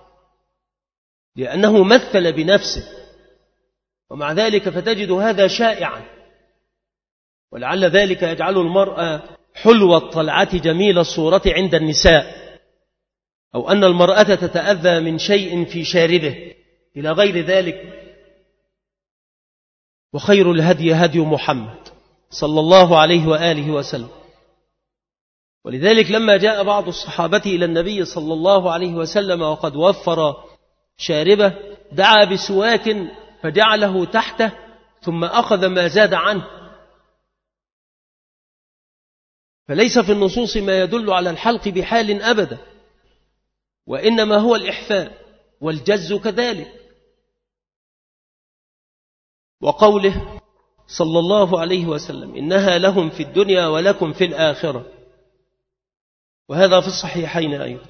لأنه مثل بنفسه، ومع ذلك فتجد هذا شائعا. ولعل ذلك يجعل المرأة حلوة الطلعة جميل الصورة عند النساء، أو أن المرأة تتأذى من شيء في شاربه إلى غير ذلك. وخير الهدي هدي محمد صلى الله عليه وآله وسلم. ولذلك لما جاء بعض الصحابة إلى النبي صلى الله عليه وسلم وقد وفر شاربه، دعا بسواك فجعله تحته ثم أخذ ما زاد عنه. فليس في النصوص ما يدل على الحلق بحال أبدا، وإنما هو الإحفاء والجز كذلك. وقوله صلى الله عليه وسلم: إنها لهم في الدنيا ولكم في الآخرة، وهذا في الصحيحين أيضا.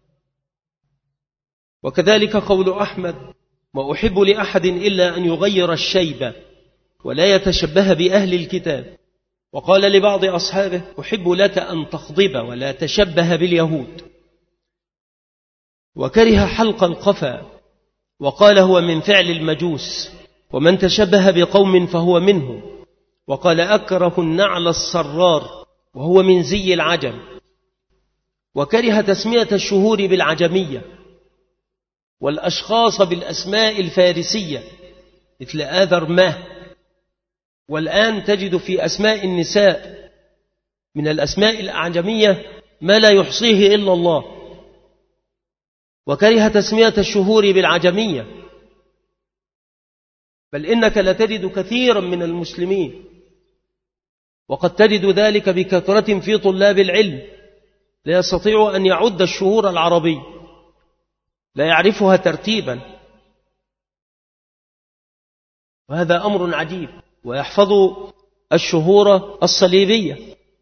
وكذلك قول أحمد: ما أحب لأحد إلا أن يغير الشيب ولا يتشبه بأهل الكتاب. وقال لبعض أصحابه: أحب لك أن تخضب ولا تشبه باليهود. وكره حلق القفا، وقال: هو من فعل المجوس، ومن تشبه بقوم فهو منه. وقال: أكره النعل الصرار، وهو من زي العجم. وكره تسمية الشهور بالعجمية، والأشخاص بالأسماء الفارسية مثل آذر ماه. والآن تجد في أسماء النساء من الأسماء الأعجمية ما لا يحصيه إلا الله. وكره تسمية الشهور بالعجمية، بل إنك لتجد كثيرا من المسلمين، وقد تجد ذلك بكثرة في طلاب العلم، لا يستطيع أن يعد الشهور العربية، لا يعرفها ترتيبا، وهذا أمر عجيب. ويحفظ الشهور الصليبية.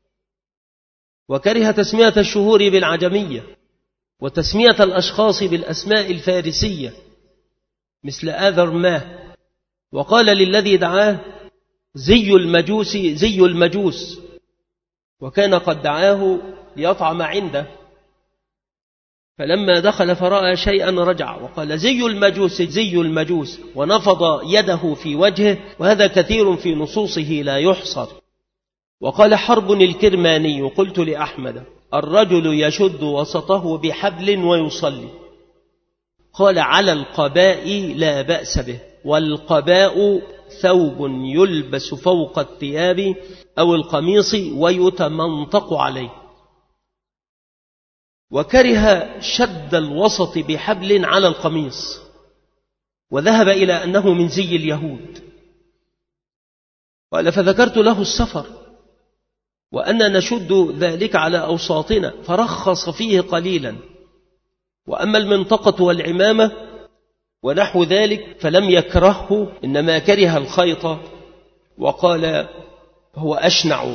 وكره تسمية الشهور بالعجمية، وتسمية الأشخاص بالأسماء الفارسية مثل آذر ماه. وقال للذي دعاه: زي المجوس زي المجوس، وكان قد دعاه ليطعم عنده، فلما دخل فرأى شيئا رجع وقال: زي المجوس زي المجوس، ونفض يده في وجهه، وهذا كثير في نصوصه لا يحصر. وقال حرب الكرماني: قلت لأحمد: الرجل يشد وسطه بحبل ويصلي. قال: على القباء لا بأس به، والقباء ثوب يلبس فوق الثياب أو القميص ويتمنطق عليه. وكره شد الوسط بحبل على القميص، وذهب إلى أنه من زي اليهود. قال: فذكرت له السفر وأن نشد ذلك على أوساطنا، فرخص فيه قليلا. وأما المنطقة والعمامة ونحو ذلك فلم يكرهه، إنما كره الخيط، وقال: هو أشنع.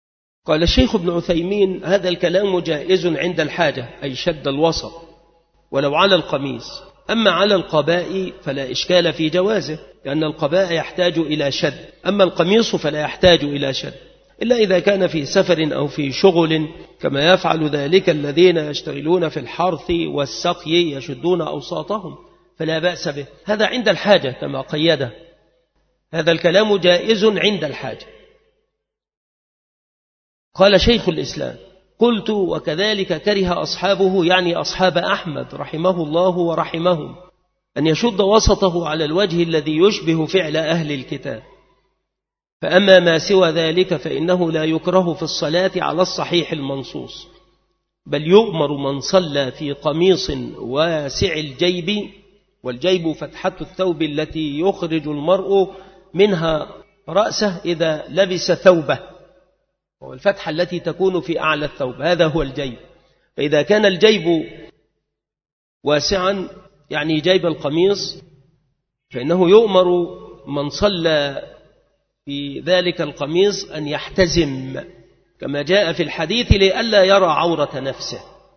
قال الشيخ ابن عثيمين: هذا الكلام جائز عند الحاجة، أي شد الوسط، ولو على القميص. أما على القباء فلا إشكال في جوازه، لأن القباء يحتاج إلى شد، أما القميص فلا يحتاج إلى شد، إلا إذا كان في سفر أو في شغل، كما يفعل ذلك الذين يشتغلون في الحرث والسقي يشدون أوساطهم، فلا بأس به، هذا عند الحاجة كما قيده، هذا الكلام جائز عند الحاجة. قال شيخ الإسلام: قلت: وكذلك كره أصحابه، يعني أصحاب أحمد رحمه الله ورحمهم، أن يشد وسطه على الوجه الذي يشبه فعل أهل الكتاب. فأما ما سوى ذلك فإنه لا يكره في الصلاة على الصحيح المنصوص، بل يؤمر من صلى في قميص واسع الجيب، والجيب فتحة الثوب التي يخرج المرء منها رأسه إذا لبس ثوبه، والفتحة التي تكون في أعلى الثوب، هذا هو الجيب. فإذا كان الجيب واسعا يعني جيب القميص، فإنه يؤمر من صلى في ذلك القميص أن يحتزم كما جاء في الحديث لئلا يرى عورة نفسه،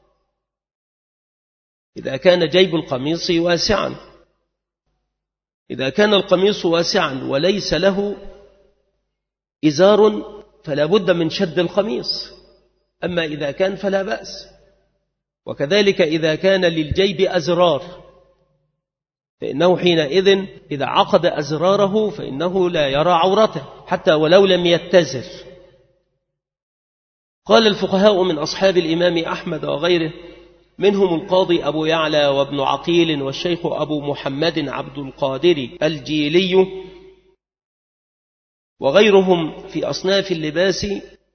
إذا كان جيب القميص واسعا. إذا كان القميص واسعا وليس له إزار فلا بد من شد القميص، أما إذا كان فلا بأس. وكذلك إذا كان للجيب أزرار، فإنه حينئذ إذا عقد أزراره فإنه لا يرى عورته حتى ولو لم يتزر. قال الفقهاء من أصحاب الإمام أحمد وغيره، منهم القاضي أبو يعلى وابن عقيل والشيخ أبو محمد عبد القادر الجيلي وغيرهم في أصناف اللباس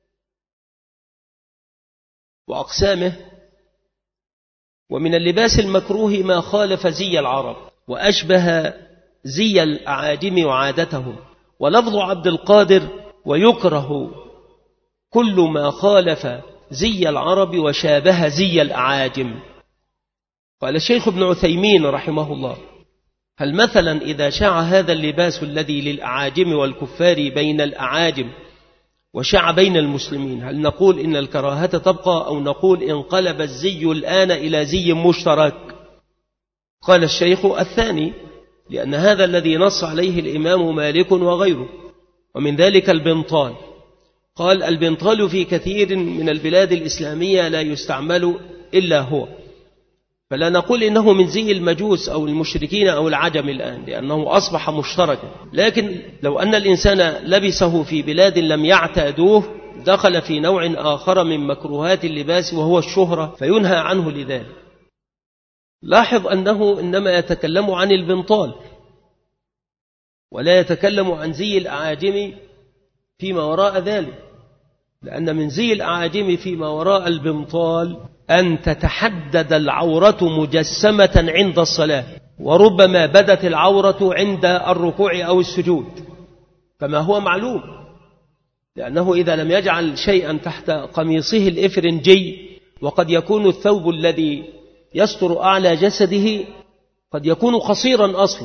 وأقسامه. ومن اللباس المكروه ما خالف زي العرب وأشبه زي الأعاجم وعادتهم، ولفظ عبد القادر: ويكره كل ما خالف زي العرب وشابه زي الأعاجم. قال الشيخ ابن عثيمين رحمه الله: هل مثلا إذا شاع هذا اللباس الذي للأعاجم والكفار بين الأعاجم وشاع بين المسلمين، هل نقول إن الكراهة تبقى أو نقول انقلب الزي الآن إلى زي مشترك؟ قال الشيخ: الثاني، لأن هذا الذي نص عليه الإمام مالك وغيره، ومن ذلك البنطال. قال: البنطال في كثير من البلاد الإسلامية لا يستعمل إلا هو، فلا نقول إنه من زي المجوس أو المشركين أو العجم الآن، لأنه أصبح مشتركا. لكن لو أن الإنسان لبسه في بلاد لم يعتادوه دخل في نوع آخر من مكروهات اللباس وهو الشهرة، فينهى عنه لذلك. لاحظ أنه إنما يتكلم عن البنطال ولا يتكلم عن زي الأعاجم فيما وراء ذلك، لأن من زي الأعاجم فيما وراء البنطال أن تتحدد العورة مجسمة عند الصلاة، وربما بدت العورة عند الركوع أو السجود كما هو معلوم، لأنه إذا لم يجعل شيئا تحت قميصه الإفرنجي، وقد يكون الثوب الذي يستر أعلى جسده قد يكون قصيرا أصلا،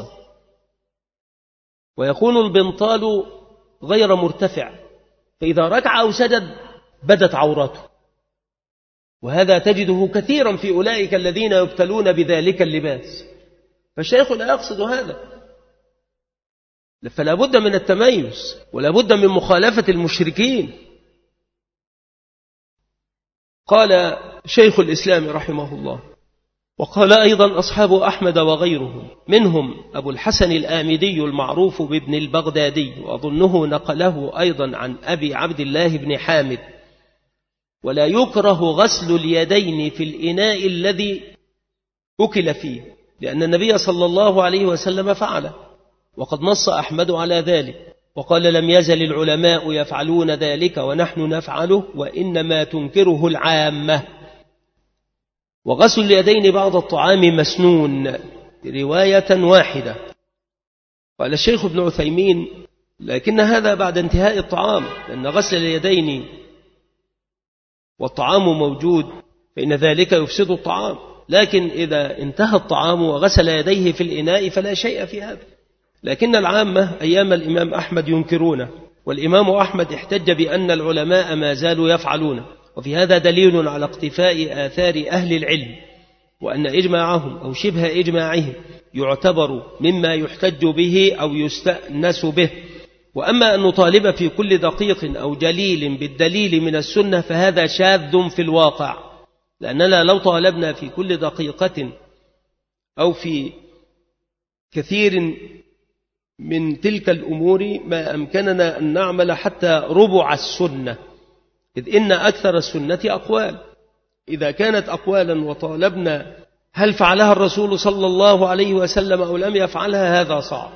ويكون البنطال غير مرتفع، فإذا ركع أو سجد بدت عورته، وهذا تجده كثيرا في أولئك الذين يبتلون بذلك اللباس. فالشيخ لا يقصد هذا، فلا بد من التميز ولا بد من مخالفة المشركين. قال شيخ الإسلام رحمه الله: وقال أيضا أصحاب أحمد وغيرهم، منهم أبو الحسن الآمدي المعروف بابن البغدادي، وأظنه نقله أيضا عن أبي عبد الله بن حامد: ولا يكره غسل اليدين في الإناء الذي أكل فيه، لأن النبي صلى الله عليه وسلم فعله، وقد نص أحمد على ذلك، وقال: لم يزل العلماء يفعلون ذلك ونحن نفعله، وإنما تنكره العامة. وغسل اليدين بعد الطعام مسنون، رواية واحدة. قال الشيخ ابن عثيمين: لكن هذا بعد انتهاء الطعام، لأن غسل اليدين والطعام موجود فإن ذلك يفسد الطعام، لكن إذا انتهى الطعام وغسل يديه في الإناء فلا شيء في هذا. لكن العامة أيام الإمام أحمد ينكرونه، والإمام أحمد احتج بأن العلماء ما زالوا يفعلونه، وفي هذا دليل على اقتفاء آثار أهل العلم وأن إجماعهم أو شبه إجماعهم يعتبر مما يحتج به أو يستأنس به. وأما أن نطالب في كل دقيق أو جليل بالدليل من السنة فهذا شاذ في الواقع، لأننا لو طالبنا في كل دقيقة أو في كثير من تلك الأمور ما أمكننا أن نعمل حتى ربع السنة، إذ إن أكثر السنة أقوال. إذا كانت أقوالا وطالبنا هل فعلها الرسول صلى الله عليه وسلم أو لم يفعلها هذا صعب.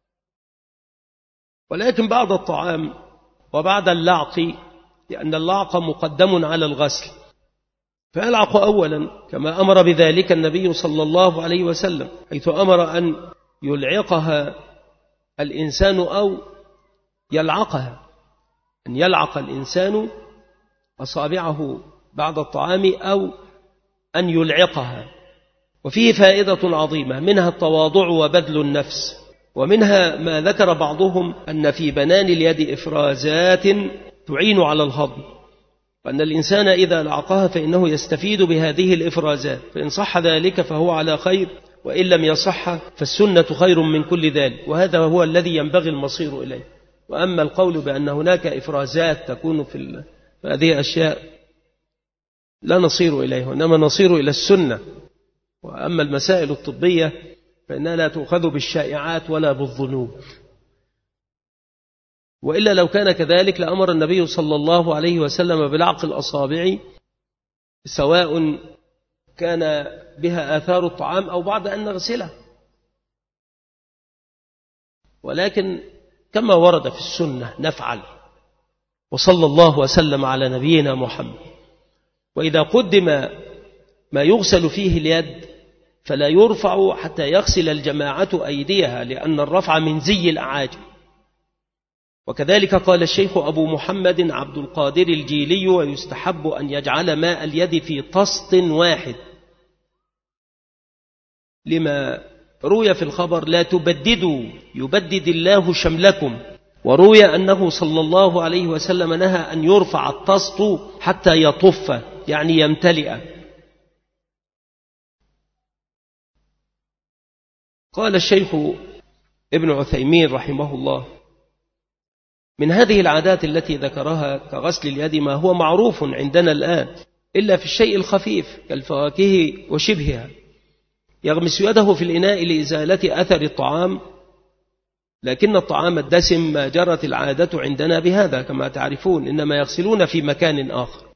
ولكن بعد الطعام وبعد اللعق، لأن اللعق مقدم على الغسل، فيلعق أولا كما أمر بذلك النبي صلى الله عليه وسلم، حيث أمر أن يلعقها الإنسان أو يلعقها، أن يلعق الإنسان أصابعه بعد الطعام أو أن يلعقها. وفيه فائدة عظيمة، منها التواضع وبذل النفس، ومنها ما ذكر بعضهم أن في بنان اليد إفرازات تعين على الهضم، وأن الإنسان إذا لعقها فإنه يستفيد بهذه الإفرازات، فإن صح ذلك فهو على خير، وإن لم يصح فالسنة خير من كل ذلك، وهذا هو الذي ينبغي المصير إليه. وأما القول بأن هناك إفرازات تكون في هذه أشياء لا نصير إليه، وإنما نصير إلى السنة. وأما المسائل الطبية فإنها لا تؤخذ بالشائعات ولا بالظنون، وإلا لو كان كذلك لأمر النبي صلى الله عليه وسلم بلعق الأصابع سواء كان بها آثار الطعام أو بعد أن نغسله. ولكن كما ورد في السنة نفعل، وصلى الله وسلم على نبينا محمد. وإذا قدم ما يغسل فيه اليد فلا يرفع حتى يغسل الجماعة أيديها، لأن الرفع من زي الأعاجم. وكذلك قال الشيخ أبو محمد عبد القادر الجيلي: ويستحب أن يجعل ماء اليد في طست واحد، لما روي في الخبر: لا تبددوا يبدد الله شملكم. وروي أنه صلى الله عليه وسلم نهى أن يرفع الطست حتى يطف، يعني يمتلئ. قال الشيخ ابن عثيمين رحمه الله: من هذه العادات التي ذكرها كغسل اليد ما هو معروف عندنا الآن، إلا في الشيء الخفيف كالفواكه وشبهها. يغمس يده في الإناء لإزالة أثر الطعام، لكن الطعام الدسم ما جرت العادة عندنا بهذا كما تعرفون، إنما يغسلون في مكان آخر.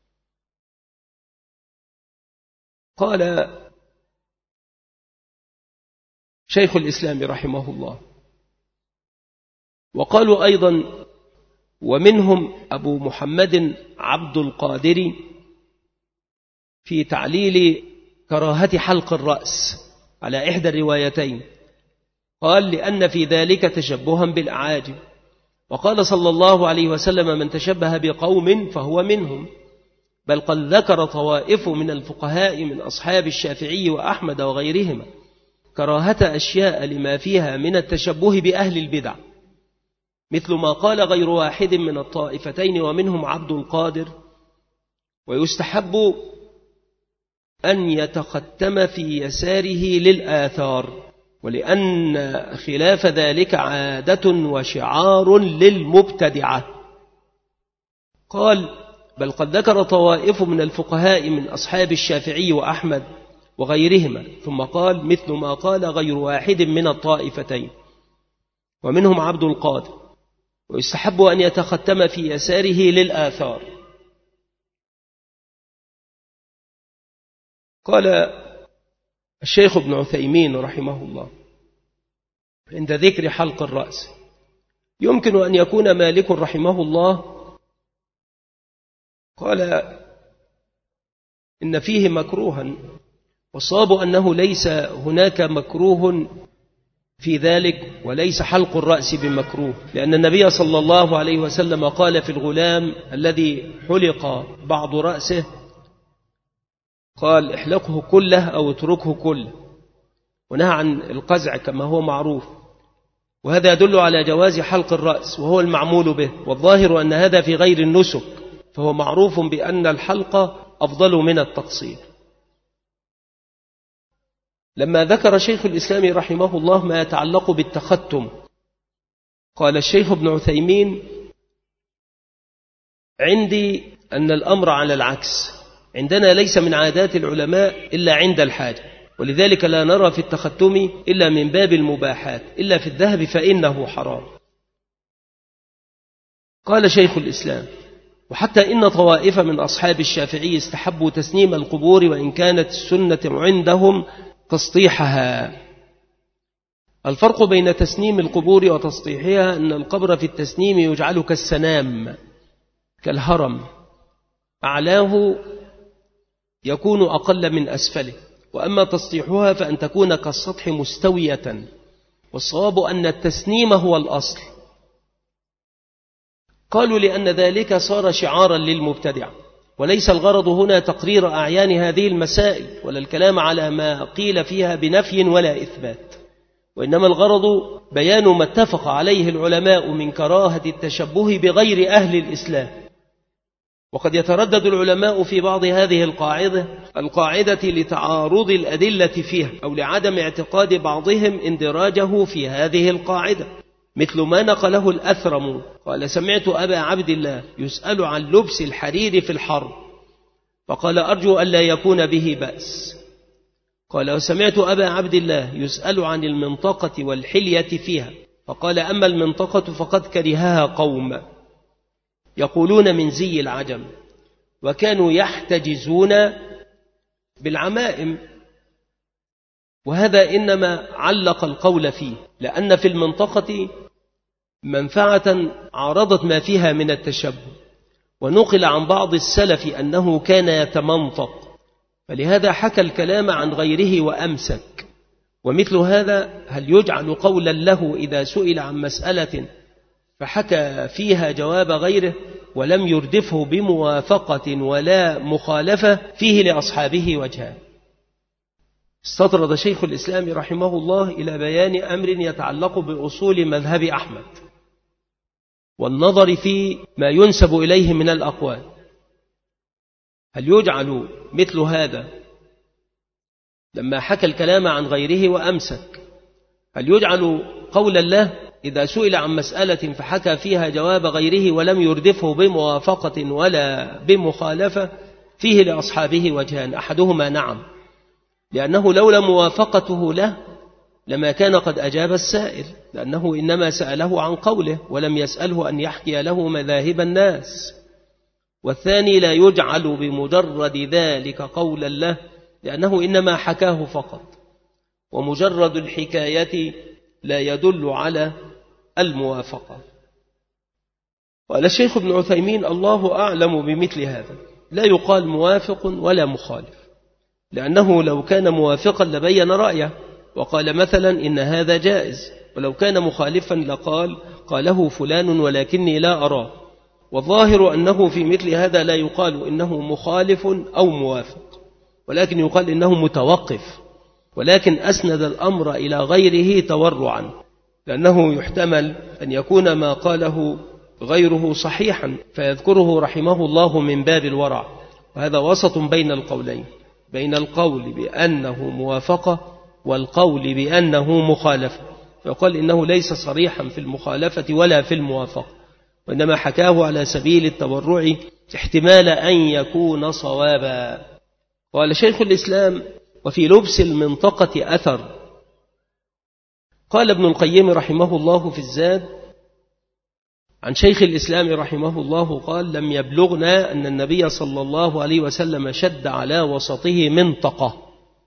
قال شيخ الإسلام رحمه الله: وقالوا أيضا: ومنهم أبو محمد عبد القادر في تعليل كراهة حلق الرأس على إحدى الروايتين، قال: لأن في ذلك تشبها بالأعاجم. وقال صلى الله عليه وسلم: من تشبه بقوم فهو منهم. بل قد ذكر طوائف من الفقهاء من أصحاب الشافعي وأحمد وغيرهما كراهة أشياء لما فيها من التشبه بأهل البدع، مثل ما قال غير واحد من الطائفتين ومنهم عبد القادر: ويستحب أن يتختم في يساره للآثار، ولأن خلاف ذلك عادة وشعار للمبتدعة. قال: بل قد ذكر طوائف من الفقهاء من أصحاب الشافعي وأحمد وغيرهما، ثم قال: مثل ما قال غير واحد من الطائفتين ومنهم عبد القادر: ويستحب أن يتختم في يساره للآثار. قال الشيخ ابن عثيمين رحمه الله عند ذكر حلق الرأس: يمكن أن يكون مالك رحمه الله قال إن فيه مكروها، والصواب أنه ليس هناك مكروه في ذلك، وليس حلق الرأس بمكروه، لأن النبي صلى الله عليه وسلم قال في الغلام الذي حلق بعض رأسه، قال: احلقه كله أو اتركه كله، ونهى عن القزع كما هو معروف. وهذا يدل على جواز حلق الرأس وهو المعمول به، والظاهر أن هذا في غير النسك، فهو معروف بأن الحلق أفضل من التقصير. لما ذكر شيخ الإسلام رحمه الله ما يتعلق بالتختم، قال الشيخ ابن عثيمين: عندي أن الأمر على العكس، عندنا ليس من عادات العلماء إلا عند الحاجة، ولذلك لا نرى في التختم إلا من باب المباحات، إلا في الذهب فإنه حرام. قال شيخ الإسلام: وحتى إن طوائف من أصحاب الشافعي استحبوا تسنيم القبور، وإن كانت السنة عندهم تسطيحها. الفرق بين تسنيم القبور وتسطيحها أن القبر في التسنيم يجعل كالسنام كالهرم، أعلاه يكون أقل من أسفله، وأما تسطيحها فأن تكون كالسطح مستوية، والصواب أن التسنيم هو الأصل. قالوا لأن ذلك صار شعارا للمبتدع، وليس الغرض هنا تقرير أعيان هذه المسائل ولا الكلام على ما قيل فيها بنفي ولا إثبات، وإنما الغرض بيان ما اتفق عليه العلماء من كراهة التشبه بغير أهل الإسلام. وقد يتردد العلماء في بعض هذه القاعدة لتعارض الأدلة فيها، أو لعدم اعتقاد بعضهم اندراجه في هذه القاعدة، مثل ما نقله الأثرم قال: سمعت أبا عبد الله يسأل عن لبس الحرير في الحرب، فقال: أرجو أن لا يكون به بأس. قال: وسمعت أبا عبد الله يسأل عن المنطقة والحلية فيها، فقال: أما المنطقة فقد كرهها قوم يقولون من زي العجم، وكانوا يحتجزون بالعمائم، وهذا إنما علق القول فيه، لأن في المنطقة منفعة عارضت ما فيها من التشبه، ونقل عن بعض السلف أنه كان يتمنطق، فلهذا حكى الكلام عن غيره وأمسك. ومثل هذا هل يجعل قولا له إذا سئل عن مسألة فحكى فيها جواب غيره ولم يردفه بموافقة ولا مخالفة؟ فيه لأصحابه وجهان. استطرد شيخ الإسلام رحمه الله إلى بيان أمر يتعلق بأصول مذهب أحمد، والنظر في ما ينسب إليه من الأقوال. هل يجعل مثل هذا لما حكى الكلام عن غيره وأمسك، هل يجعل قول الله إذا سئل عن مسألة فحكى فيها جواب غيره ولم يردفه بموافقة ولا بمخالفة؟ فيه لأصحابه وجهان. أحدهما نعم، لأنه لولا موافقته له لما كان قد أجاب السائل، لأنه إنما سأله عن قوله ولم يسأله أن يحكي له مذاهب الناس. والثاني لا يجعل بمجرد ذلك قولا له، لأنه إنما حكاه فقط، ومجرد الحكاية لا يدل على الموافقة. قال الشيخ ابن عثيمين: الله أعلم بمثل هذا، لا يقال موافق ولا مخالف، لأنه لو كان موافقا لبين رأيه وقال مثلا إن هذا جائز، ولو كان مخالفا لقال قاله فلان ولكني لا أراه. والظاهر أنه في مثل هذا لا يقال إنه مخالف أو موافق، ولكن يقال إنه متوقف، ولكن أسند الأمر إلى غيره تورعا، لأنه يحتمل أن يكون ما قاله غيره صحيحا فيذكره رحمه الله من باب الورع. وهذا وسط بين القولين، بين القول بأنه موافقة والقول بأنه مخالفة، فيقال إنه ليس صريحا في المخالفة ولا في الموافقة، وإنما حكاه على سبيل التورع احتمال أن يكون صوابا. قال شيخ الإسلام: وفي لبس المنطقة أثر. قال ابن القيم رحمه الله في الزاد عن شيخ الإسلام رحمه الله قال: لم يبلغنا أن النبي صلى الله عليه وسلم شد على وسطه منطقة.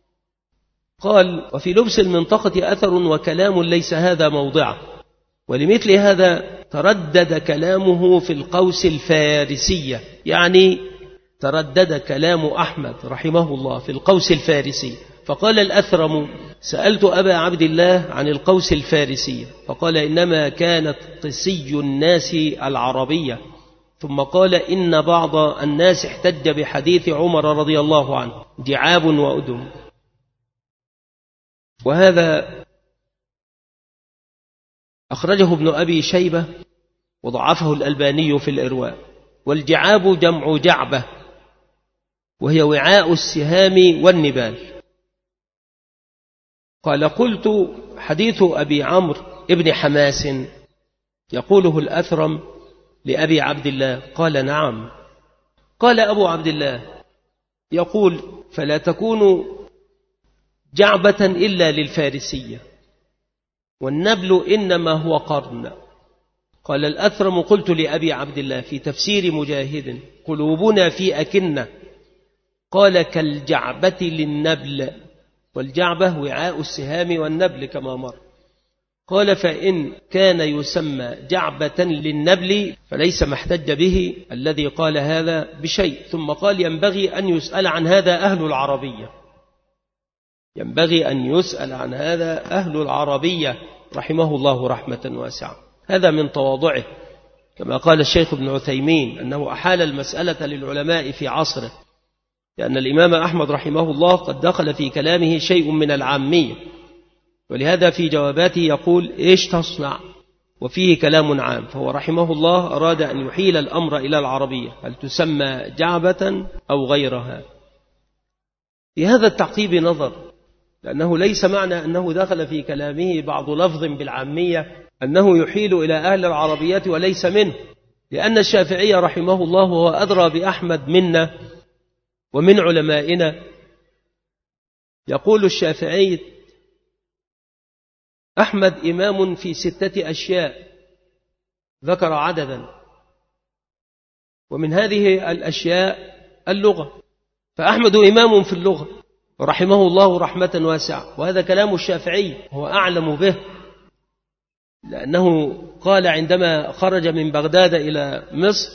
قال: وفي لبس المنطقة أثر وكلام ليس هذا موضعه. ولمثل هذا تردد كلامه في القوس الفارسية، يعني تردد كلام أحمد رحمه الله في القوس الفارسي. فقال الأثرم: سألت أبا عبد الله عن القوس الفارسية، فقال: إنما كانت قسي الناس العربية. ثم قال: إن بعض الناس احتج بحديث عمر رضي الله عنه: جعاب وأدم. وهذا أخرجه ابن أبي شيبة وضعفه الألباني في الإرواء. والجعاب جمع جعبة، وهي وعاء السهام والنبال. قال قلت حديث أبي عمرو ابن حماس يقوله الأثرم لأبي عبد الله؟ قال نعم. قال أبو عبد الله يقول فلا تكون جعبة إلا للفارسية، والنبل إنما هو قرن. قال الأثرم قلت لأبي عبد الله في تفسير مجاهد قلوبنا في أكنة، قال كالجعبة للنبل، والجعبة وعاء السهام والنبل كما مر. قال فإن كان يسمى جعبة للنبل فليس محتج به الذي قال هذا بشيء. ثم قال ينبغي أن يسأل عن هذا أهل العربية، ينبغي أن يسأل عن هذا أهل العربية رحمه الله رحمة واسعة. هذا من تواضعه، كما قال الشيخ ابن عثيمين أنه أحال المسألة للعلماء في عصره، لأن الإمام أحمد رحمه الله قد دخل في كلامه شيء من العامية، ولهذا في جواباته يقول إيش تصنع، وفيه كلام عام. فهو رحمه الله أراد أن يحيل الأمر إلى العربية، هل تسمى جعبة أو غيرها. في هذا التعقيب نظر، لأنه ليس معنى أنه دخل في كلامه بعض لفظ بالعامية أنه يحيل إلى أهل العربية وليس منه، لأن الشافعي رحمه الله هو أدرى بأحمد منا ومن علمائنا. يقول الشافعي أحمد إمام في 6 أشياء، ذكر عددا، ومن هذه الأشياء اللغة، فأحمد إمام في اللغة رحمه الله رحمة واسعة. وهذا كلام الشافعي هو أعلم به، لأنه قال عندما خرج من بغداد إلى مصر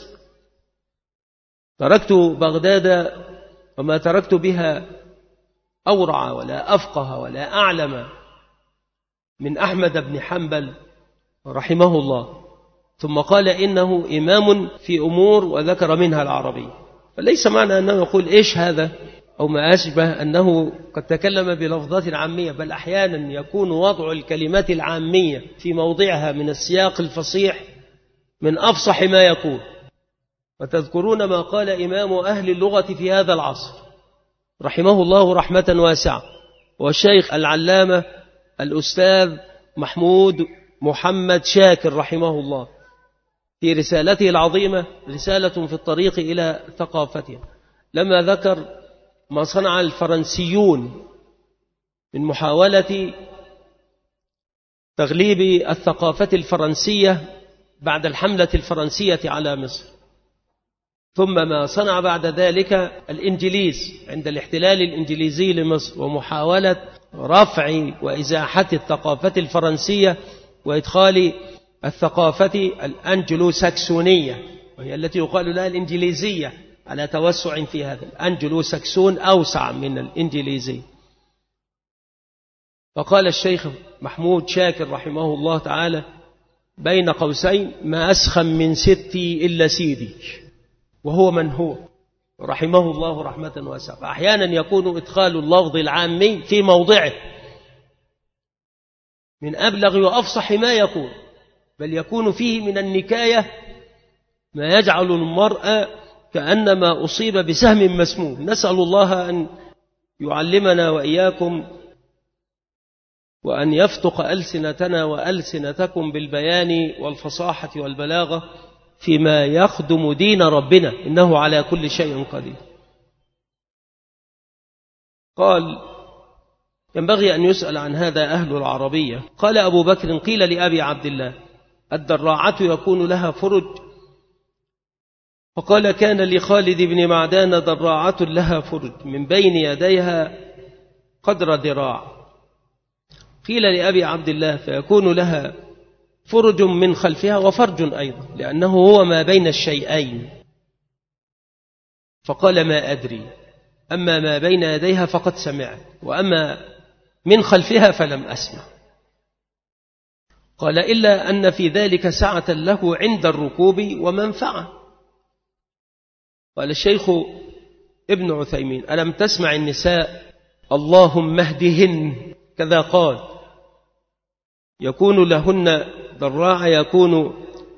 تركت بغداد وما تركت بها أورع ولا أفقه ولا أعلم من أحمد بن حنبل رحمه الله. ثم قال إنه إمام في أمور وذكر منها العربية. فليس معنى أنه يقول إيش هذا أو ما أشبه أنه قد تكلم بلفظات عامية، بل أحيانا يكون وضع الكلمات العامية في موضعها من السياق الفصيح من أفصح ما يكون. وتذكرون ما قال إمام أهل اللغة في هذا العصر رحمه الله رحمة واسعة، والشيخ العلامة الأستاذ محمود محمد شاكر رحمه الله في رسالته العظيمة رسالة في الطريق إلى ثقافتها، لما ذكر ما صنع الفرنسيون من محاولة تغليب الثقافة الفرنسية بعد الحملة الفرنسية على مصر، ثم ما صنع بعد ذلك الإنجليز عند الاحتلال الإنجليزي لمصر ومحاولة رفع وإزاحة الثقافة الفرنسية وإدخال الثقافة الأنجلو ساكسونية، وهي التي يقال لها الإنجليزية على توسع في هذا. الأنجلو ساكسون أوسع من الإنجليزي. فقال الشيخ محمود شاكر رحمه الله تعالى بين قوسين ما أسخن من ستي إلا سيدي، وهو من هو رحمه الله رحمة واسعة. فأحيانا يكون إدخال اللفظ العامي في موضعه من أبلغ وأفصح ما يكون، بل يكون فيه من النكاية ما يجعل المرء كأنما أصيب بسهم مسموم. نسأل الله أن يعلمنا وإياكم وأن يفتق ألسنتنا وألسنتكم بالبيان والفصاحة والبلاغة فيما يخدم دين ربنا، إنه على كل شيء قدير. قال ينبغي أن يسأل عن هذا أهل العربية. قال أبو بكر قيل لأبي عبد الله الدراعة يكون لها فرج؟ فقال كان لخالد بن معدان دراعة لها فرج من بين يديها قدر ذراع. قيل لأبي عبد الله فيكون لها فرج من خلفها وفرج أيضا، لأنه هو ما بين الشيئين. فقال ما أدري، أما ما بين يديها فقد سمعت، وأما من خلفها فلم أسمع. قال إلا أن في ذلك سعة له عند الركوب ومنفعة. قال الشيخ ابن عثيمين ألم تسمع النساء اللهم اهدهن كذا قال، يكون لهن ذراع يكون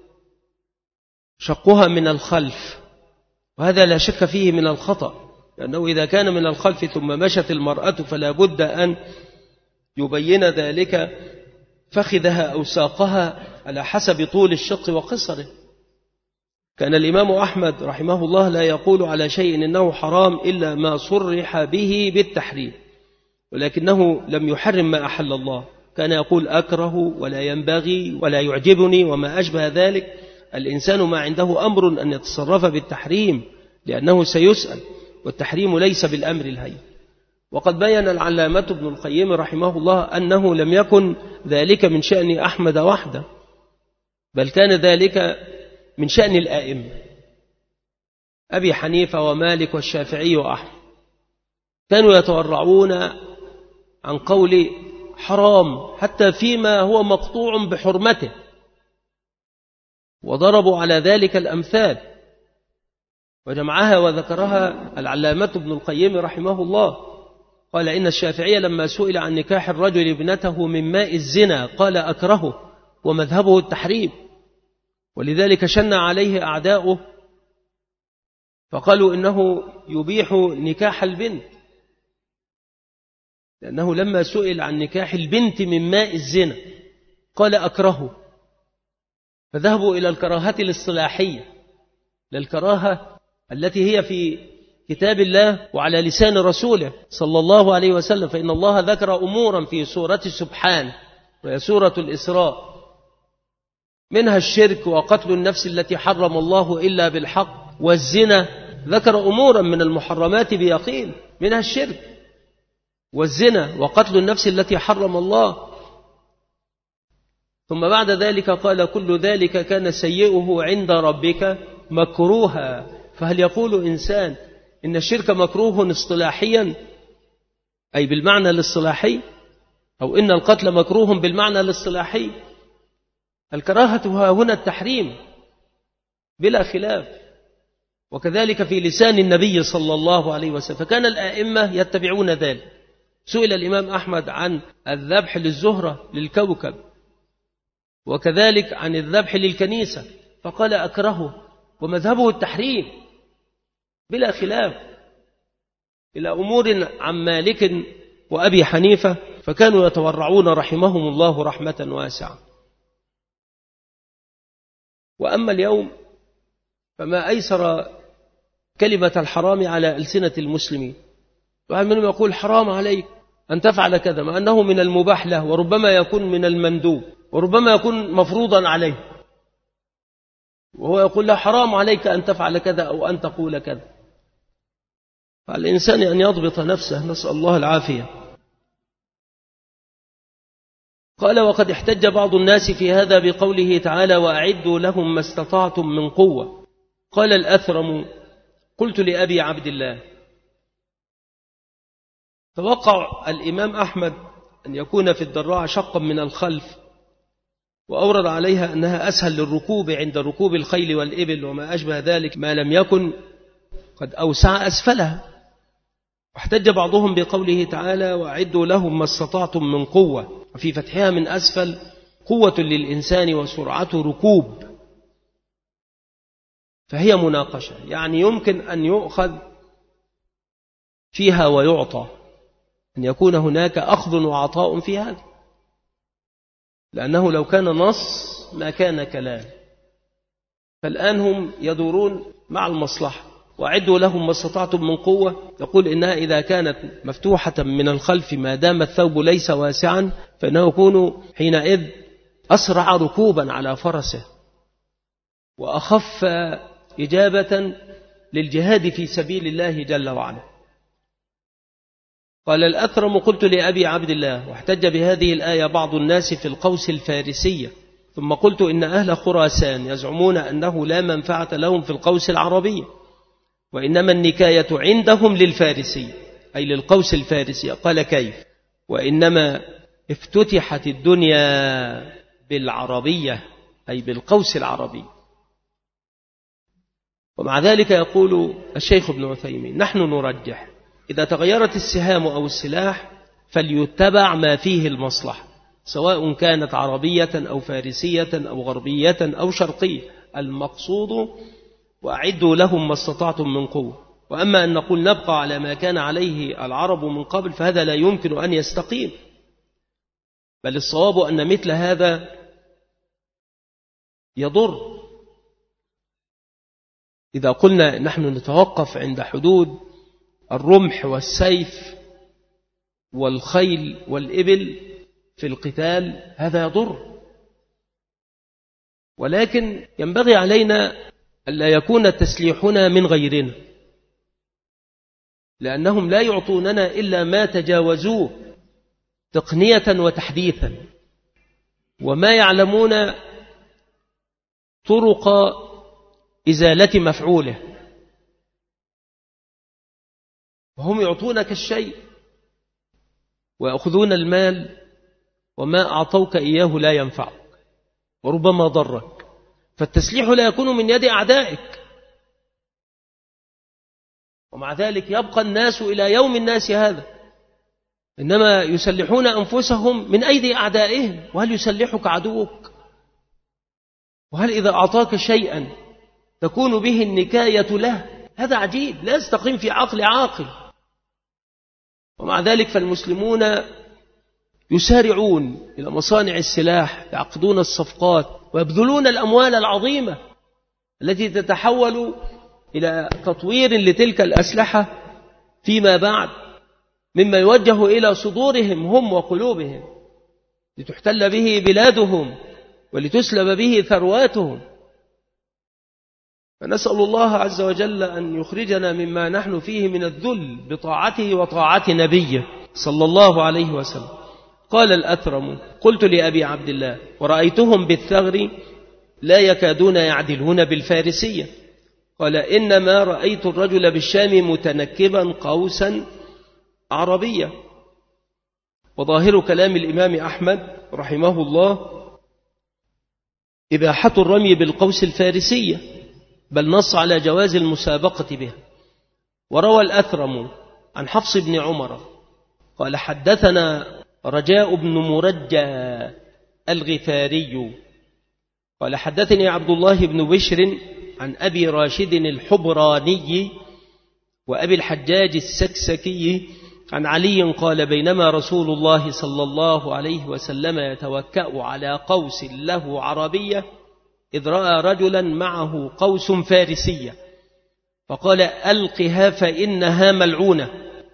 شقها من الخلف، وهذا لا شك فيه من الخطأ، لأنه إذا كان من الخلف ثم مشت المرأة فلا بد أن يبين ذلك فخذها أو ساقها على حسب طول الشق وقصره. كان الإمام أحمد رحمه الله لا يقول على شيء إنه حرام إلا ما صرح به بالتحريم، ولكنه لم يحرم ما أحل الله، كان يقول أكره ولا ينبغي ولا يعجبني وما أشبه ذلك. الإنسان ما عنده أمر أن يتصرف بالتحريم لأنه سيسأل، والتحريم ليس بالأمر الهين. وقد بين العلامة ابن القيم رحمه الله أنه لم يكن ذلك من شأن أحمد وحده، بل كان ذلك من شأن الآئمة أبي حنيفة ومالك والشافعي وأحمد، كانوا يتورعون عن قول حرام حتى فيما هو مقطوع بحرمته، وضربوا على ذلك الأمثال وجمعها وذكرها العلامة ابن القيم رحمه الله. قال إن الشافعي لما سئل عن نكاح الرجل ابنته من ماء الزنا قال أكرهه ومذهبه التحريم، ولذلك شن عليه أعداؤه فقالوا إنه يبيح نكاح البنت، لأنه لما سئل عن نكاح البنت من ماء الزنا قال أكرهه، فذهبوا إلى الكراهة الاصطلاحية، للكراهة التي هي في كتاب الله وعلى لسان رسوله صلى الله عليه وسلم. فإن الله ذكر أمورا في سورة سبحان وهي سورة الإسراء، منها الشرك وقتل النفس التي حرم الله إلا بالحق والزنا، ذكر أمورا من المحرمات بيقين، منها الشرك والزنا وقتل النفس التي حرم الله. ثم بعد ذلك قال كل ذلك كان سيئه عند ربك مكروها. فهل يقول إنسان إن الشرك مكروه اصطلاحيا أي بالمعنى الاصطلاحي، أو إن القتل مكروه بالمعنى الاصطلاحي؟ الكراهة هنا التحريم بلا خلاف، وكذلك في لسان النبي صلى الله عليه وسلم، فكان الآئمة يتبعون ذلك. سئل الإمام أحمد عن الذبح للزهرة للكوكب، وكذلك عن الذبح للكنيسة، فقال أكرهه ومذهبه التحريم بلا خلاف، إلى أمور عن مالك وأبي حنيفة، فكانوا يتورعون رحمهم الله رحمة واسعة. وأما اليوم فما أيسر كلمة الحرام على ألسنة المسلمين، واحد منهم يقول حرام عليك أن تفعل كذا، مع أنه من المباح له، وربما يكون من المندوب، وربما يكون مفروضا عليه، وهو يقول له حرام عليك أن تفعل كذا أو أن تقول كذا. فالإنسان أن يضبط نفسه، نسأل الله العافية. قال وقد احتج بعض الناس في هذا بقوله تعالى وأعدوا لهم ما استطعتم من قوة. قال الأثرم قلت لأبي عبد الله توقع الإمام أحمد أن يكون في الدراع شقا من الخلف، وأورد عليها أنها أسهل للركوب عند ركوب الخيل والإبل وما أشبه ذلك، ما لم يكن قد أوسع أسفلها. واحتج بعضهم بقوله تعالى وأعدوا لهم ما استطعتم من قوة، وفي فتحها من أسفل قوة للإنسان وسرعة ركوب، فهي مناقشة، يعني يمكن أن يؤخذ فيها ويعطى، أن يكون هناك أخذ وعطاء في هذا، لأنه لو كان نص ما كان كلام. فالآن هم يدورون مع المصلحة. وأعدوا لهم ما استطعتم من قوة، يقول إنها إذا كانت مفتوحة من الخلف ما دام الثوب ليس واسعا فإنه يكون حينئذ أسرع ركوبا على فرسه، وأخف إجابة للجهاد في سبيل الله جل وعلا. قال الأثرم قلت لأبي عبد الله واحتج بهذه الآية بعض الناس في القوس الفارسية، ثم قلت إن أهل خراسان يزعمون أنه لا منفعة لهم في القوس العربي، وإنما النكاية عندهم للفارسية أي للقوس الفارسي. قال كيف؟ وإنما افتتحت الدنيا بالعربية أي بالقوس العربي. ومع ذلك يقول الشيخ ابن عثيمين نحن نرجح إذا تغيرت السهام أو السلاح فليتبع ما فيه المصلحة، سواء كانت عربية أو فارسية أو غربية أو شرقية، المقصود وأعدوا لهم ما استطعتم من قوة. وأما أن نقول نبقى على ما كان عليه العرب من قبل فهذا لا يمكن أن يستقيم، بل الصواب أن مثل هذا يضر. إذا قلنا نحن نتوقف عند حدود الرمح والسيف والخيل والإبل في القتال هذا يضر. ولكن ينبغي علينا ألا يكون تسليحنا من غيرنا، لأنهم لا يعطوننا إلا ما تجاوزوه تقنية وتحديثا، وما يعلمون طرق إزالة مفعوله، وهم يعطونك الشيء ويأخذون المال، وما أعطوك إياه لا ينفعك وربما ضرك. فالتسليح لا يكون من يد أعدائك، ومع ذلك يبقى الناس إلى يوم الناس هذا إنما يسلحون أنفسهم من أيدي أعدائهم. وهل يسلحك عدوك؟ وهل إذا أعطاك شيئا تكون به النكاية له؟ هذا عجيب، لا يستقيم في عقل عاقل. ومع ذلك فالمسلمون يسارعون إلى مصانع السلاح، يعقدون الصفقات ويبذلون الأموال العظيمة التي تتحول إلى تطوير لتلك الأسلحة فيما بعد، مما يوجه إلى صدورهم هم وقلوبهم، لتحتل به بلادهم ولتسلب به ثرواتهم. فنسأل الله عز وجل أن يخرجنا مما نحن فيه من الذل بطاعته وطاعة نبيه صلى الله عليه وسلم. قال الأثرم: قلت لأبي عبد الله: ورأيتهم بالثغر لا يكادون يعدلون بالفارسية. قال: إنما رأيت الرجل بالشام متنكبا قوسا عربية. وظاهر كلام الإمام أحمد رحمه الله إباحة الرمي بالقوس الفارسية، بل نص على جواز المسابقة بها. وروى الأثرم عن حفص بن عمر قال: حدثنا رجاء بن مرجى الغفاري قال: حدثني عبد الله بن بشر عن أبي راشد الحبراني وأبي الحجاج السكسكي عن علي قال: بينما رسول الله صلى الله عليه وسلم يتوكأ على قوس له عربية إذ رأى رجلا معه قوس فارسية فقال: ألقها فإنها ملعونة،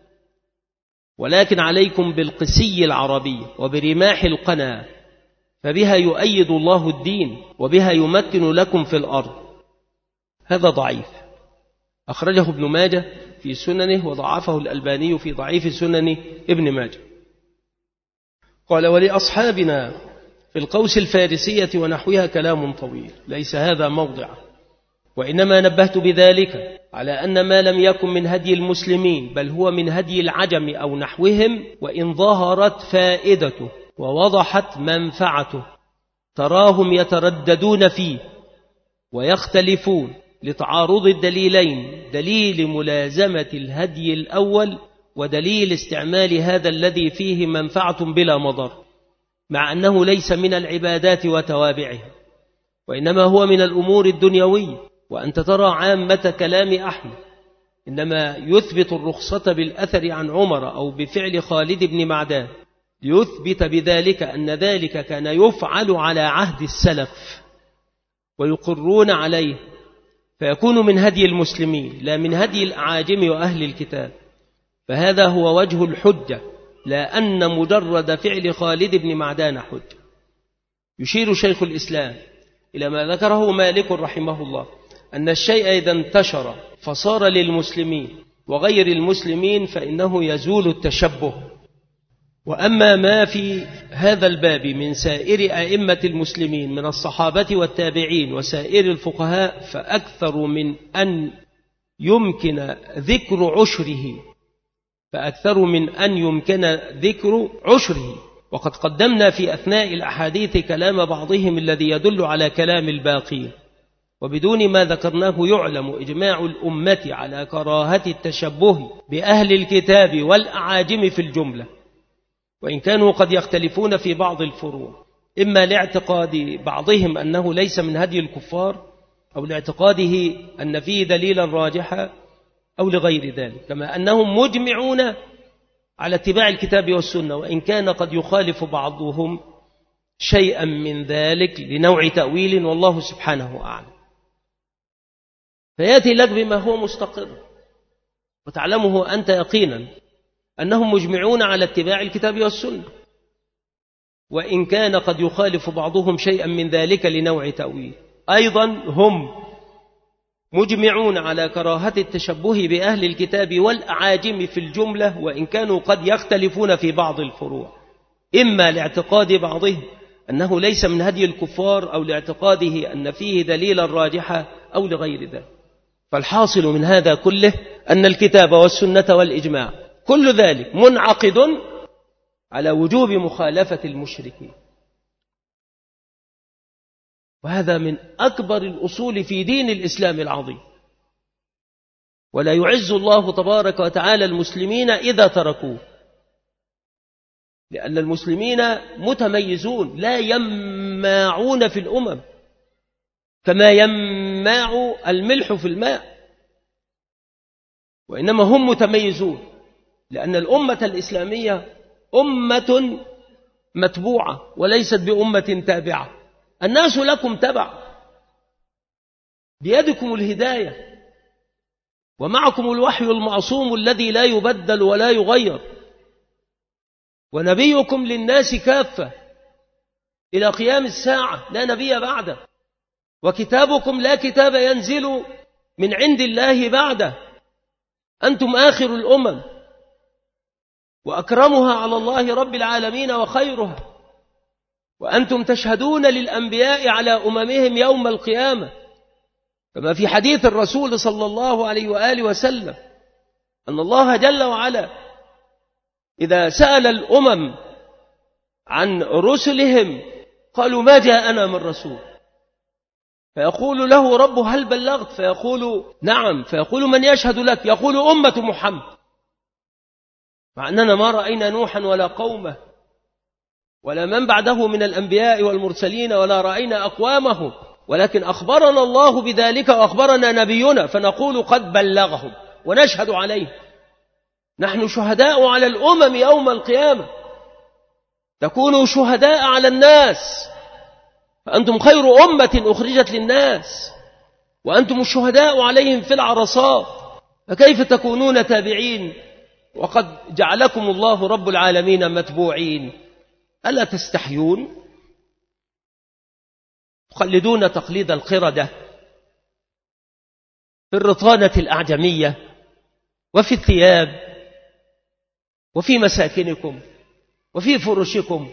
ولكن عليكم بالقسي العربي وبرماح القنا، فبها يؤيد الله الدين وبها يمكن لكم في الأرض. هذا ضعيف، أخرجه ابن ماجه في سننه وضعفه الألباني في ضعيف سنن ابن ماجه. قال: ولأصحابنا في القوس الفارسية ونحوها كلام طويل، ليس هذا موضع، وإنما نبهت بذلك على أن ما لم يكن من هدي المسلمين بل هو من هدي العجم أو نحوهم، وإن ظهرت فائدته ووضحت منفعته تراهم يترددون فيه ويختلفون لتعارض الدليلين: دليل ملازمة الهدي الأول ودليل استعمال هذا الذي فيه منفعة بلا مضر، مع أنه ليس من العبادات وتوابعها، وإنما هو من الأمور الدنيوية. وأنت ترى عامة كلام أحمد إنما يثبت الرخصة بالأثر عن عمر أو بفعل خالد بن معدان، ليثبت بذلك أن ذلك كان يفعل على عهد السلف ويقرون عليه، فيكون من هدي المسلمين لا من هدي الأعاجم وأهل الكتاب. فهذا هو وجه الحجة، لا أن مجرد فعل خالد بن معدان حجة. يشير شيخ الإسلام إلى ما ذكره مالك رحمه الله أن الشيء إذا انتشر فصار للمسلمين وغير المسلمين فإنه يزول التشبه. وأما ما في هذا الباب من سائر أئمة المسلمين من الصحابة والتابعين وسائر الفقهاء فأكثر من أن يمكن ذكر عشره. وقد قدمنا في أثناء الأحاديث كلام بعضهم الذي يدل على كلام الباقين، وبدون ما ذكرناه يعلم إجماع الأمة على كراهة التشبه بأهل الكتاب والأعاجم في الجملة، وإن كانوا قد يختلفون في بعض الفروع، إما لاعتقاد بعضهم أنه ليس من هدي الكفار، أو لاعتقاده أن فيه دليلا راجحا، أو لغير ذلك، كما أنهم مجمعون على اتباع الكتاب والسنة، وإن كان قد يخالف بعضهم شيئا من ذلك لنوع تأويل، والله سبحانه أعلم. فيأتي لك بما هو مستقر وتعلمه أنت يقينا أنهم مجمعون على اتباع الكتاب والسنة، وإن كان قد يخالف بعضهم شيئا من ذلك لنوع تأويل. أيضا هم مجمعون على كراهة التشبه بأهل الكتاب والأعاجم في الجملة، وإن كانوا قد يختلفون في بعض الفروع، إما لاعتقاد بعضهم أنه ليس من هدي الكفار، أو لاعتقاده أن فيه دليلا راجحا، أو لغير ذلك. فالحاصل من هذا كله أن الكتاب والسنة والإجماع كل ذلك منعقد على وجوب مخالفة المشركين، وهذا من أكبر الأصول في دين الإسلام العظيم. ولا يعز الله تبارك وتعالى المسلمين إذا تركوه، لأن المسلمين متميزون لا يماعون في الأمم كما يماع الملح في الماء، وإنما هم متميزون، لأن الأمة الإسلامية أمة متبوعة وليست بأمة تابعة. الناس لكم تبع، بيدكم الهداية، ومعكم الوحي المعصوم الذي لا يبدل ولا يغير، ونبيكم للناس كافة إلى قيام الساعة لا نبي بعده، وكتابكم لا كتاب ينزل من عند الله بعده. أنتم آخر الأمم وأكرمها على الله رب العالمين وخيرها، وأنتم تشهدون للأنبياء على أممهم يوم القيامة، كما في حديث الرسول صلى الله عليه وآله وسلم أن الله جل وعلا إذا سأل الأمم عن رسلهم قالوا ما جاءنا من رسول، فيقول له ربه هل بلغت؟ فيقول نعم، فيقول من يشهد لك؟ يقول أمة محمد، مع أننا ما رأينا نوحا ولا قومه ولا من بعده من الأنبياء والمرسلين، ولا رأينا أقوامه، ولكن أخبرنا الله بذلك وأخبرنا نبينا، فنقول قد بلغهم ونشهد عليه. نحن شهداء على الأمم يوم القيامة، تكونوا شهداء على الناس، فأنتم خير أمة أخرجت للناس، وأنتم الشهداء عليهم في العرصات، فكيف تكونون تابعين وقد جعلكم الله رب العالمين متبوعين؟ ألا تستحيون؟ تقلدون تقليد القردة في الرطانة الأعجمية، وفي الثياب، وفي مساكنكم، وفي فرشكم،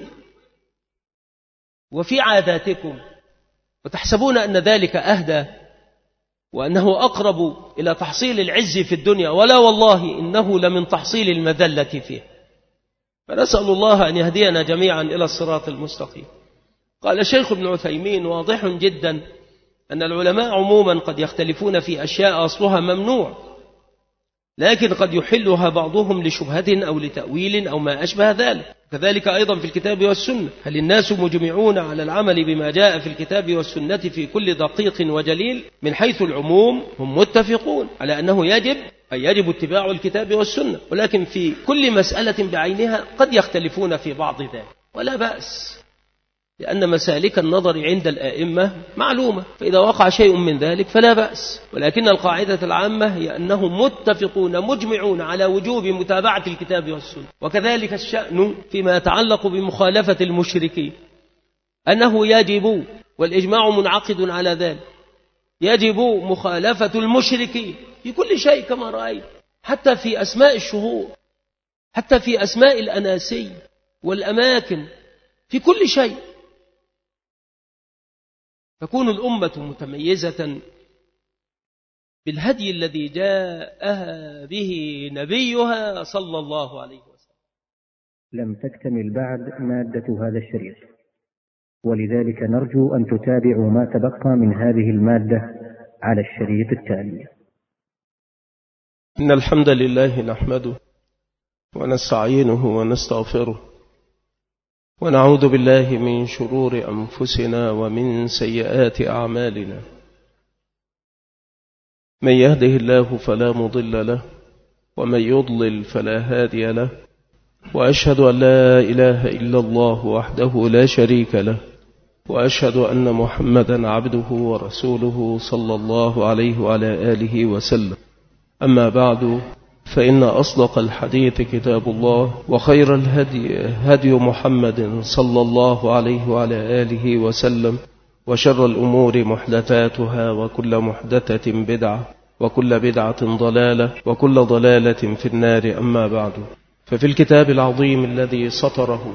وفي عاداتكم، وتحسبون أن ذلك أهدى وأنه أقرب إلى تحصيل العز في الدنيا، ولا والله إنه لمن تحصيل المذلة فيه. فنسأل الله أن يهدينا جميعا إلى الصراط المستقيم. قال الشيخ ابن عثيمين واضح جدا أن العلماء عموما قد يختلفون في أشياء أصلها ممنوع، لكن قد يحلها بعضهم لشبهة أو لتأويل أو ما أشبه ذلك. كذلك أيضا في الكتاب والسنة، هل الناس مجمعون على العمل بما جاء في الكتاب والسنة في كل دقيق وجليل؟ من حيث العموم هم متفقون على أنه يجب اتباع الكتاب والسنة، ولكن في كل مسألة بعينها قد يختلفون في بعض ذلك، ولا بأس، لأن مسالك النظر عند الآئمة معلومة، فإذا وقع شيء من ذلك فلا بأس. ولكن القاعدة العامة هي أنهم متفقون مجمعون على وجوب متابعة الكتاب والسنة. وكذلك الشأن فيما يتعلق بمخالفة المشركين، أنه يجب، والإجماع منعقد على ذلك، يجب مخالفة المشركين في كل شيء كما رأيت، حتى في أسماء الشهور، حتى في أسماء الأناسي والأماكن، في كل شيء. تكون الأمة متميزة بالهدي الذي جاءها به نبيها صلى الله عليه وسلم. لم تكتمل بعد مادة هذا الشريط، ولذلك نرجو أن تتابعوا ما تبقى من هذه المادة على الشريط التالي. إن الحمد لله نحمده ونستعينه ونستغفره، ونعوذ بالله من شرور أنفسنا ومن سيئات أعمالنا. من يهده الله فلا مضل له، ومن يضلل فلا هادي له، وأشهد أن لا إله إلا الله وحده لا شريك له، وأشهد أن محمدا عبده ورسوله صلى الله عليه وعلى آله وسلم. أما بعد، فإن أصدق الحديث كتاب الله، وخير الهدي هدي محمد صلى الله عليه وعلى آله وسلم، وشر الأمور محدثاتها، وكل محدثة بدعة، وكل بدعة ضلالة، وكل ضلالة في النار. أما بعد، ففي الكتاب العظيم الذي سطره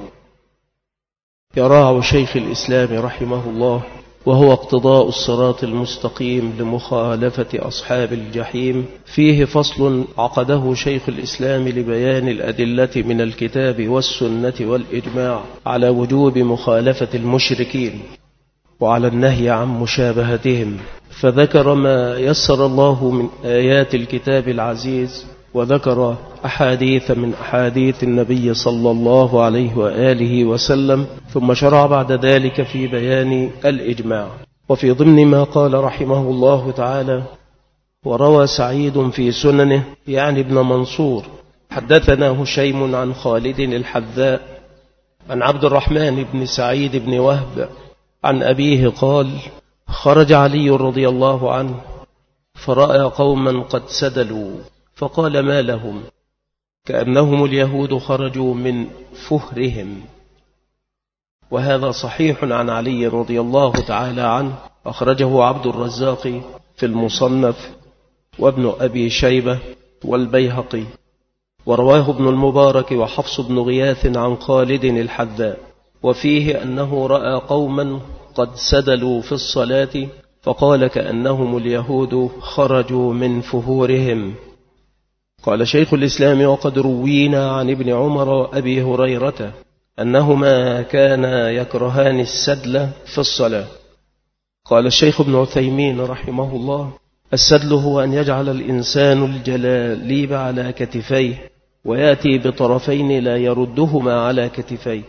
يراع شيخ الإسلام رحمه الله، وهو اقتضاء الصراط المستقيم لمخالفة أصحاب الجحيم، فيه فصل عقده شيخ الإسلام لبيان الأدلة من الكتاب والسنة والإجماع على وجوب مخالفة المشركين وعلى النهي عن مشابهتهم، فذكر ما يسر الله من آيات الكتاب العزيز، وذكر أحاديث من أحاديث النبي صلى الله عليه وآله وسلم، ثم شرع بعد ذلك في بيان الإجماع. وفي ضمن ما قال رحمه الله تعالى: وروى سعيد في سننه، يعني ابن منصور، حدثنا هشيم عن خالد الحذاء عن عبد الرحمن بن سعيد بن وهب عن أبيه قال: خرج علي رضي الله عنه فرأى قوما قد سدلوا، فقال: ما لهم؟ كأنهم اليهود خرجوا من فهرهم. وهذا صحيح عن علي رضي الله تعالى عنه، أخرجه عبد الرزاق في المصنف، وابن أبي شيبة والبيهقي، ورواه ابن المبارك وحفص بن غياث عن خالد الحذاء، وفيه أنه رأى قوما قد سدلوا في الصلاة، فقال: كأنهم اليهود خرجوا من فهورهم. قال شيخ الإسلام: وقد روينا عن ابن عمر وأبي هريرة أنهما كانا يكرهان السدل في الصلاة. قال الشيخ ابن عثيمين رحمه الله: السدل هو أن يجعل الإنسان الجلاليب على كتفيه، ويأتي بطرفين لا يردهما على كتفيه،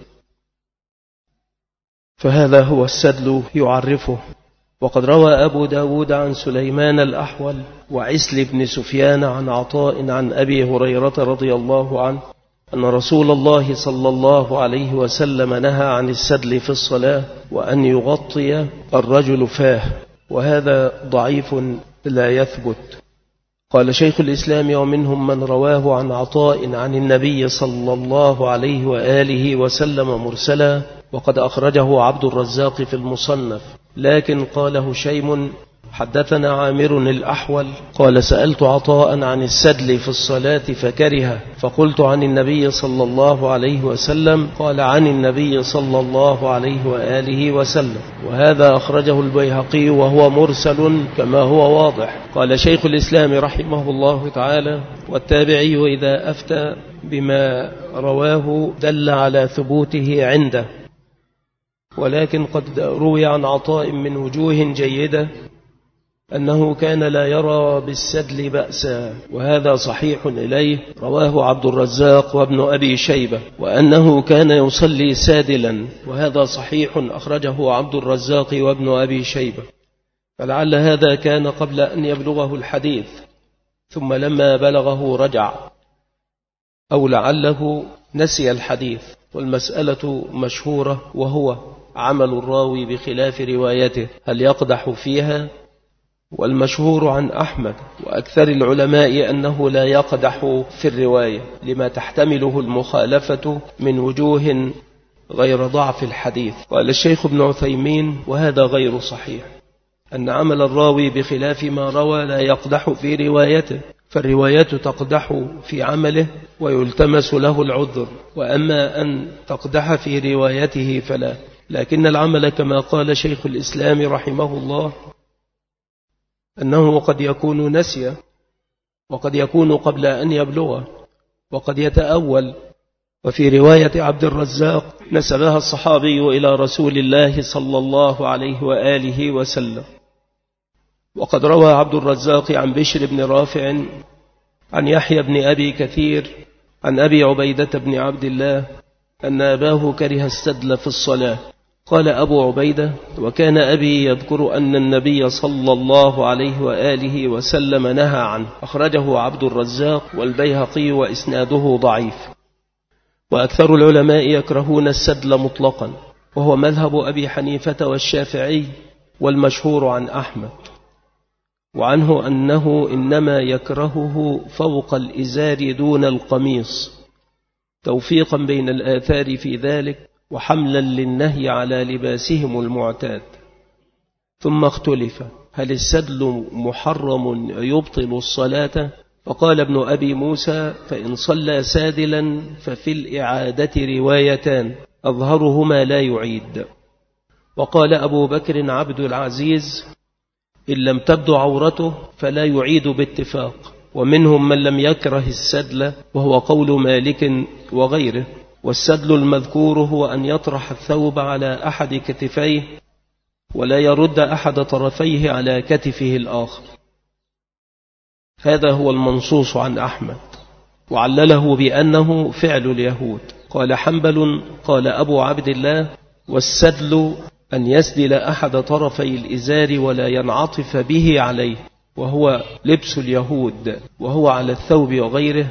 فهذا هو السدل يعرفه. وقد روى أبو داود عن سليمان الأحول وعسل بن سفيان عن عطاء عن أبي هريرة رضي الله عنه أن رسول الله صلى الله عليه وسلم نهى عن السدل في الصلاة، وأن يغطي الرجل فاه، وهذا ضعيف لا يثبت. قال شيخ الإسلام: ومنهم من رواه عن عطاء عن النبي صلى الله عليه وآله وسلم مرسلا، وقد أخرجه عبد الرزاق في المصنف. لكن قال هشيم: حدثنا عامر الأحول قال: سألت عطاء عن السدل في الصلاة فكره، فقلت: عن النبي صلى الله عليه وسلم؟ قال: عن النبي صلى الله عليه وآله وسلم. وهذا أخرجه البيهقي وهو مرسل كما هو واضح. قال شيخ الإسلام رحمه الله تعالى: والتابعي إذا أفتى بما رواه دل على ثبوته عنده، ولكن قد روي عن عطاء من وجوه جيدة أنه كان لا يرى بالسدل بأسا، وهذا صحيح إليه، رواه عبد الرزاق وابن أبي شيبة، وأنه كان يصلي سادلا، وهذا صحيح، أخرجه عبد الرزاق وابن أبي شيبة. فلعل هذا كان قبل أن يبلغه الحديث، ثم لما بلغه رجع، أو لعله نسي الحديث. والمسألة مشهورة، وهو عمل الراوي بخلاف روايته، هل يقدح فيها؟ والمشهور عن أحمد وأكثر العلماء أنه لا يقدح في الرواية، لما تحتمله المخالفة من وجوه غير ضعف الحديث. قال الشيخ ابن عثيمين: وهذا غير صحيح، أن عمل الراوي بخلاف ما روى لا يقدح في روايته، فالرواية تقدح في عمله ويلتمس له العذر، وأما أن تقدح في روايته فلا. لكن العمل كما قال شيخ الإسلام رحمه الله أنه قد يكون نسي، وقد يكون قبل أن يبلغ، وقد يتأول. وفي رواية عبد الرزاق نسبها الصحابي إلى رسول الله صلى الله عليه وآله وسلم. وقد روى عبد الرزاق عن بشر بن رافع عن يحيى بن أبي كثير عن أبي عبيدة بن عبد الله أن أباه كره السدل في الصلاة. قال أبو عبيدة: وكان أبي يذكر أن النبي صلى الله عليه وآله وسلم نهى عنه. أخرجه عبد الرزاق والبيهقي وإسناده ضعيف. وأكثر العلماء يكرهون السدل مطلقا، وهو مذهب أبي حنيفة والشافعي والمشهور عن أحمد، وعنه أنه إنما يكرهه فوق الإزار دون القميص، توفيقا بين الآثار في ذلك وحملا للنهي على لباسهم المعتاد. ثم اختلف هل السدل محرم يبطل الصلاة؟ فقال ابن أبي موسى: فإن صلى سادلا ففي الإعادة روايتان أظهرهما لا يعيد. وقال أبو بكر عبد العزيز: إن لم تبدو عورته فلا يعيد باتفاق. ومنهم من لم يكره السدل، وهو قول مالك وغيره. والسدل المذكور هو أن يطرح الثوب على أحد كتفيه ولا يرد أحد طرفيه على كتفه الآخر. هذا هو المنصوص عن أحمد، وعلله بأنه فعل اليهود. قال حنبل: قال أبو عبد الله: والسدل أن يسدل أحد طرفي الإزار ولا ينعطف به عليه، وهو لبس اليهود، وهو على الثوب وغيره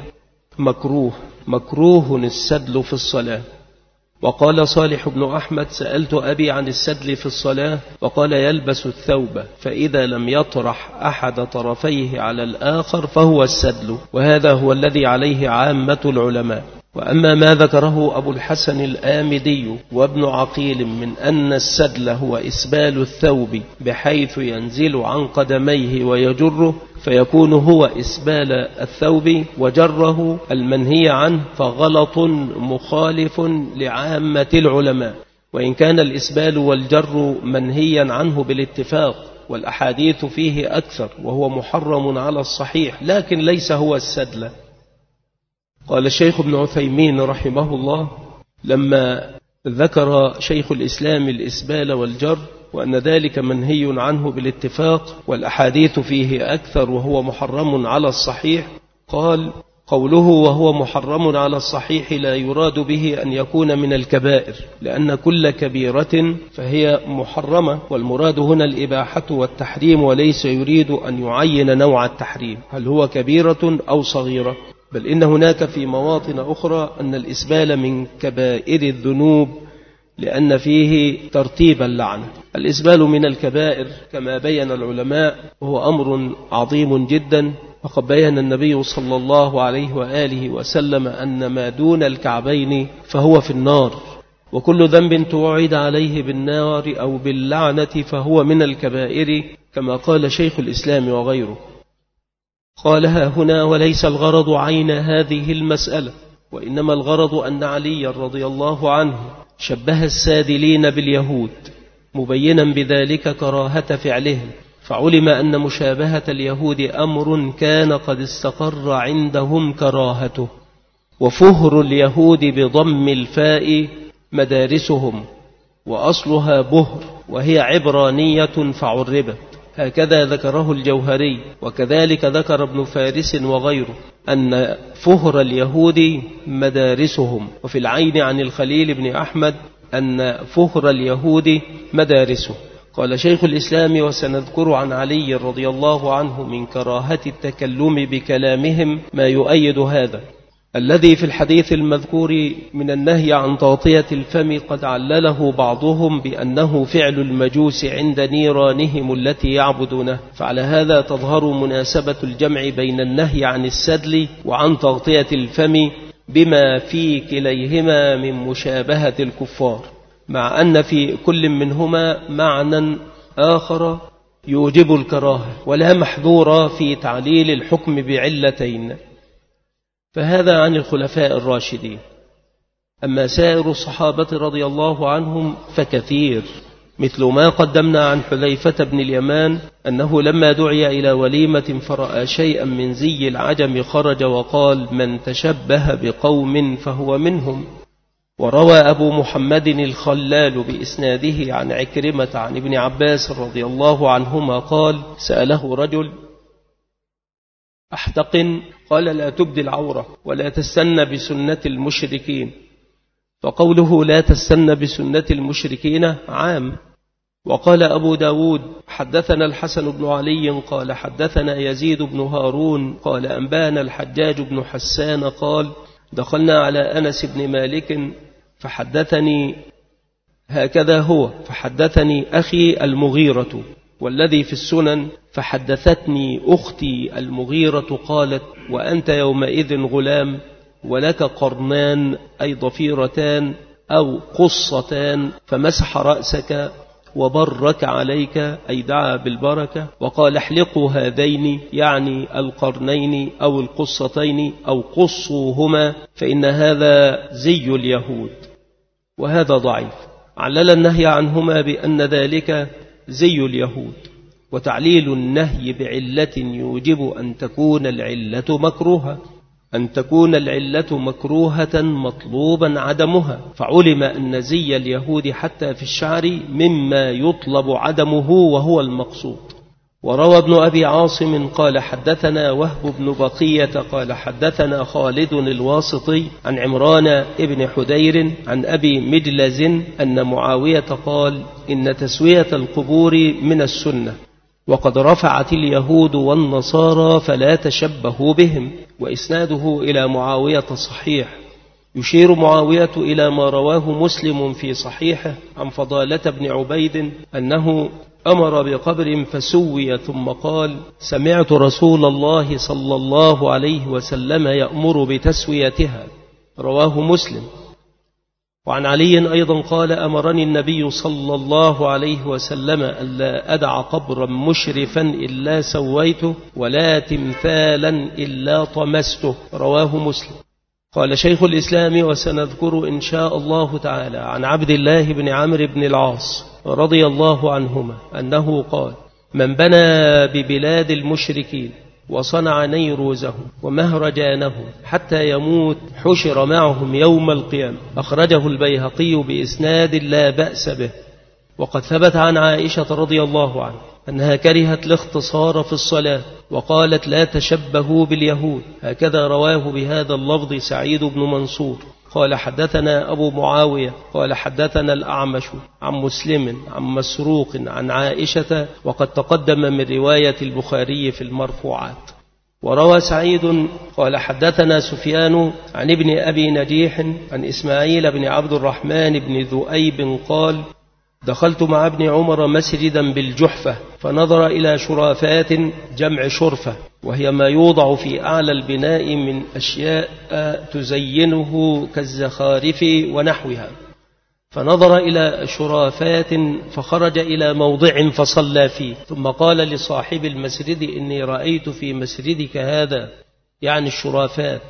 مكروه السدل في الصلاة. وقال صالح بن أحمد: سألت أبي عن السدل في الصلاة، وقال: يلبس الثوب، فإذا لم يطرح أحد طرفيه على الآخر فهو السدل، وهذا هو الذي عليه عامة العلماء. وأما ما ذكره أبو الحسن الآمدي وابن عقيل من أن السدل هو إسبال الثوب بحيث ينزل عن قدميه ويجره، فيكون هو إسبال الثوب وجره المنهي عنه، فغلط مخالف لعامة العلماء، وإن كان الإسبال والجر منهيا عنه بالاتفاق، والأحاديث فيه أكثر، وهو محرم على الصحيح، لكن ليس هو السدل. قال الشيخ ابن عثيمين رحمه الله لما ذكر شيخ الإسلام الإسبال والجر وأن ذلك منهي عنه بالاتفاق والأحاديث فيه أكثر وهو محرم على الصحيح، قال: قوله وهو محرم على الصحيح لا يراد به أن يكون من الكبائر، لأن كل كبيرة فهي محرمة، والمراد هنا الإباحة والتحريم، وليس يريد أن يعين نوع التحريم هل هو كبيرة أو صغيرة، بل إن هناك في مواطن أخرى أن الإسبال من كبائر الذنوب لأن فيه ترتيب اللعنة. الإسبال من الكبائر كما بين العلماء وهو أمر عظيم جدا، وقد بين النبي صلى الله عليه وآله وسلم أن ما دون الكعبين فهو في النار، وكل ذنب توعد عليه بالنار أو باللعنة فهو من الكبائر، كما قال شيخ الإسلام وغيره. قالها هنا: وليس الغرض عين هذه المسألة، وإنما الغرض أن علي رضي الله عنه شبه السادلين باليهود، مبينا بذلك كراهة فعلهم، فعلم أن مشابهة اليهود أمر كان قد استقر عندهم كراهته. وفهر اليهود بضم الفاء مدارسهم، وأصلها بهر، وهي عبرانية فعربت، هكذا ذكره الجوهري، وكذلك ذكر ابن فارس وغيره أن فهر اليهود مدارسهم. وفي العين عن الخليل بن أحمد أن فهر اليهود مدارسه. قال شيخ الإسلام: وسنذكر عن علي رضي الله عنه من كراهة التكلم بكلامهم ما يؤيد هذا، الذي في الحديث المذكور من النهي عن تغطية الفم قد علله بعضهم بأنه فعل المجوس عند نيرانهم التي يعبدونه، فعلى هذا تظهر مناسبة الجمع بين النهي عن السدل وعن تغطية الفم بما في كليهما من مشابهة الكفار، مع أن في كل منهما معنى آخر يوجب الكراهة، ولا محذور في تعليل الحكم بعلتين. فهذا عن الخلفاء الراشدين. أما سائر الصحابة رضي الله عنهم فكثير، مثل ما قدمنا عن حذيفة بن اليمان أنه لما دعي إلى وليمة فرأى شيئا من زي العجم خرج وقال: من تشبه بقوم فهو منهم. وروى أبو محمد الخلال بإسناده عن عكرمة عن ابن عباس رضي الله عنهما قال: سأله رجل: أحتقن؟ قال: لا تبدي العورة ولا تستن بسنة المشركين. فقوله لا تستن بسنة المشركين عام. وقال أبو داود: حدثنا الحسن بن علي قال حدثنا يزيد بن هارون قال أنبانا الحجاج بن حسان قال: دخلنا على أنس بن مالك فحدثني هكذا هو، فحدثني أخي المغيرة، والذي في السنن فحدثتني أختي المغيرة قالت: وأنت يومئذ غلام ولك قرنان أي ضفيرتان أو قصتان، فمسح رأسك وبرك عليك أي دعا بالبركة، وقال: احلقوا هذين يعني القرنين أو القصتين أو قصوهما فإن هذا زي اليهود. وهذا ضعيف. علل النهي عنهما بأن ذلك زي اليهود، وتعليل النهي بعلة يوجب أن تكون العلة مكروهة، أن تكون العلة مكروهة مطلوبا عدمها، فعلم أن زي اليهود حتى في الشعر مما يطلب عدمه وهو المقصود. وروى ابن أبي عاصم قال حدثنا وهب بن بقية قال حدثنا خالد الواسطي عن عمران ابن حدير عن أبي مجلز أن معاوية قال: إن تسوية القبور من السنة، وقد رفعت اليهود والنصارى فلا تشبهوا بهم. وإسناده إلى معاوية صحيح. يشير معاوية إلى ما رواه مسلم في صحيحه عن فضالة بن عبيد أنه أمر بقبر فسوي ثم قال: سمعت رسول الله صلى الله عليه وسلم يأمر بتسويتها. رواه مسلم. وعن علي أيضا قال: أمرني النبي صلى الله عليه وسلم ألا أدع قبرا مشرفا إلا سويته ولا تمثالا إلا طمسته. رواه مسلم. قال شيخ الإسلام: وسنذكر إن شاء الله تعالى عن عبد الله بن عمرو بن العاص رضي الله عنهما أنه قال: من بنى ببلاد المشركين وصنع نيروزهم ومهرجانهم حتى يموت حشر معهم يوم القيامة. أخرجه البيهقي بإسناد لا بأس به. وقد ثبت عن عائشة رضي الله عنها أنها كرهت الاختصار في الصلاة وقالت: لا تشبهوا باليهود. هكذا رواه بهذا اللفظ سعيد بن منصور قال حدثنا أبو معاوية قال حدثنا الأعمش عن مسلم عن مسروق عن عائشة، وقد تقدم من رواية البخاري في المرفوعات. وروى سعيد قال حدثنا سفيان عن ابن أبي نجيح عن إسماعيل بن عبد الرحمن بن ذؤيب قال: دخلت مع ابن عمر مسجدا بالجحفة فنظر إلى شرافات جمع شرفة، وهي ما يوضع في أعلى البناء من أشياء تزينه كالزخارف ونحوها، فنظر إلى شرافات فخرج إلى موضع فصلى فيه، ثم قال لصاحب المسجد: إني رأيت في مسجدك هذا يعني الشرافات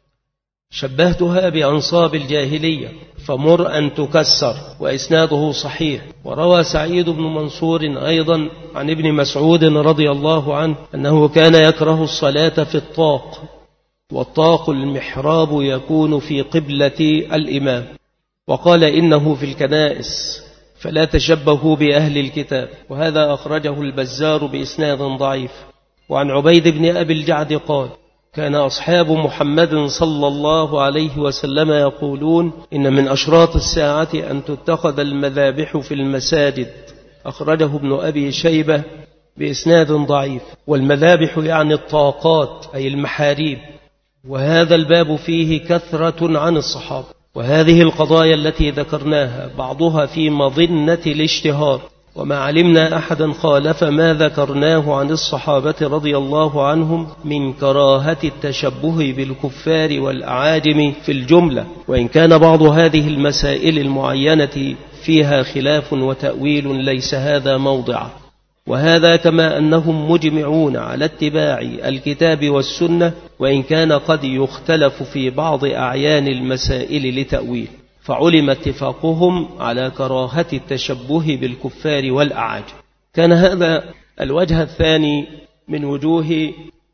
شبهتها بأنصاب الجاهلية فمر أن تكسر. وإسناده صحيح. وروى سعيد بن منصور أيضا عن ابن مسعود رضي الله عنه أنه كان يكره الصلاة في الطاق، والطاق المحراب يكون في قبلة الإمام، وقال: إنه في الكنائس فلا تشبهوا بأهل الكتاب. وهذا أخرجه البزار بإسناد ضعيف. وعن عبيد بن أبي الجعد قال: كان أصحاب محمد صلى الله عليه وسلم يقولون: إن من أشراط الساعة أن تتخذ المذابح في المساجد. أخرجه ابن أبي شيبة بإسناد ضعيف. والمذابح يعني الطاقات أي المحاريب. وهذا الباب فيه كثرة عن الصحابة. وهذه القضايا التي ذكرناها بعضها في مظنة الاشتهار، وما علمنا أحدا خالف ما ذكرناه عن الصحابة رضي الله عنهم من كراهة التشبه بالكفار والأعاجم في الجملة، وإن كان بعض هذه المسائل المعينة فيها خلاف وتأويل ليس هذا موضعه. وهذا كما أنهم مجمعون على اتباع الكتاب والسنة، وإن كان قد يختلف في بعض أعيان المسائل لتأويل، فعلم اتفاقهم على كراهة التشبه بالكفار والأعاجم. كان هذا الوجه الثاني من وجوه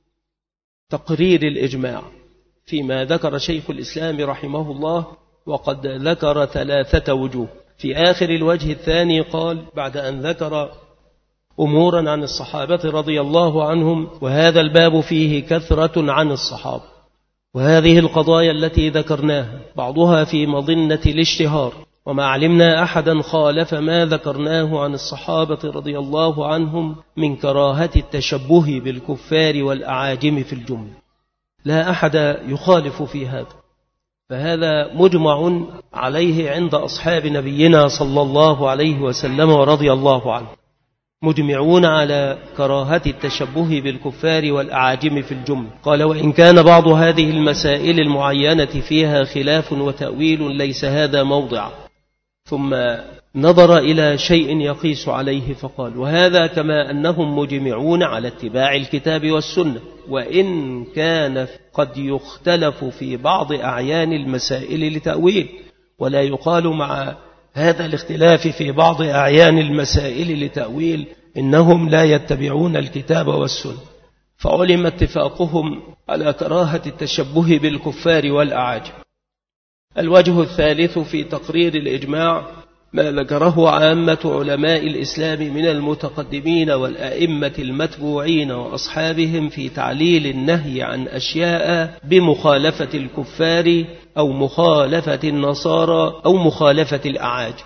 تقرير الإجماع فيما ذكر شيخ الإسلام رحمه الله، وقد ذكر 3 وجوه. في آخر الوجه الثاني قال: بعد أن ذكر أمورا عن الصحابة رضي الله عنهم، وهذا الباب فيه كثرة عن الصحابة، وهذه القضايا التي ذكرناها بعضها في مظنة الاشتهار، وما علمنا أحدا خالف ما ذكرناه عن الصحابة رضي الله عنهم من كراهة التشبه بالكفار والأعاجم في الجملة. لا أحد يخالف في هذا، فهذا مجمع عليه عند أصحاب نبينا صلى الله عليه وسلم ورضي الله عنه، مجمعون على كراهة التشبه بالكفار والأعاجم في الجملة. قال: وإن كان بعض هذه المسائل المعينة فيها خلاف وتأويل ليس هذا موضع. ثم نظر إلى شيء يقيس عليه فقال: وهذا كما أنهم مجمعون على اتباع الكتاب والسنة، وإن كان قد يختلف في بعض أعيان المسائل لتأويل، ولا يقال مع هذا الاختلاف في بعض أعيان المسائل لتأويل إنهم لا يتبعون الكتاب والسنة. فعلم اتفاقهم على كراهة التشبه بالكفار والأعاجم. الوجه الثالث في تقرير الإجماع ما ذكره عامة علماء الإسلام من المتقدمين والأئمة المتبوعين وأصحابهم في تعليل النهي عن أشياء بمخالفة الكفار أو مخالفة النصارى أو مخالفة الأعاجم.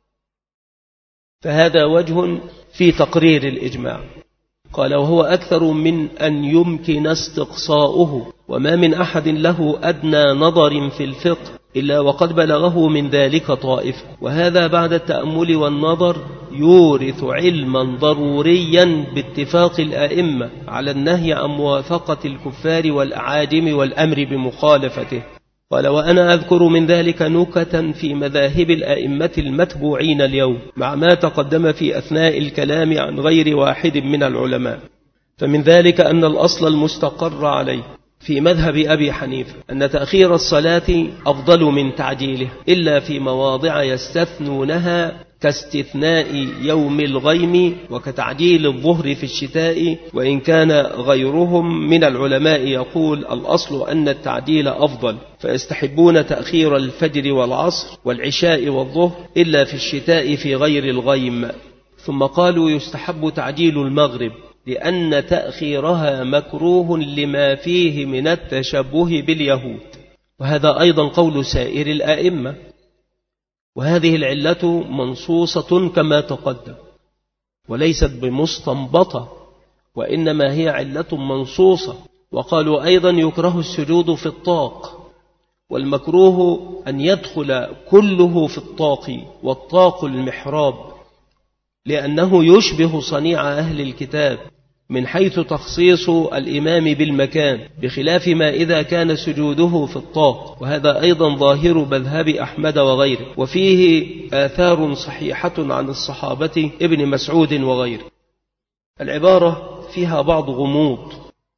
فهذا وجه في تقرير الإجماع. قال: وهو أكثر من أن يمكن استقصاؤه، وما من أحد له أدنى نظر في الفقه إلا وقد بلغه من ذلك طائفة، وهذا بعد التأمل والنظر يورث علما ضروريا باتفاق الأئمة على النهي عن موافقة الكفار والأعاجم والأمر بمخالفته. قال: وأنا أذكر من ذلك نكتا في مذاهب الأئمة المتبوعين اليوم مع ما تقدم في أثناء الكلام عن غير واحد من العلماء. فمن ذلك أن الأصل المستقر عليه في مذهب أبي حنيفة أن تأخير الصلاة أفضل من تعجيله، إلا في مواضع يستثنونها كاستثناء يوم الغيم وكتعجيل الظهر في الشتاء، وإن كان غيرهم من العلماء يقول الأصل أن التعجيل أفضل، فيستحبون تأخير الفجر والعصر والعشاء والظهر إلا في الشتاء في غير الغيم. ثم قالوا يستحب تعجيل المغرب لأن تأخيرها مكروه لما فيه من التشبه باليهود، وهذا أيضا قول سائر الأئمة. وهذه العلة منصوصة كما تقدم، وليست بمستنبطة، وإنما هي علة منصوصة. وقالوا أيضا يكره السجود في الطاق، والمكروه أن يدخل كله في الطاق، والطاق المحراب، لأنه يشبه صنيع أهل الكتاب من حيث تخصيص الإمام بالمكان، بخلاف ما إذا كان سجوده في الطاق، وهذا أيضا ظاهر مذهب أحمد وغيره، وفيه آثار صحيحة عن الصحابة ابن مسعود وغيره. العبارة فيها بعض غموض،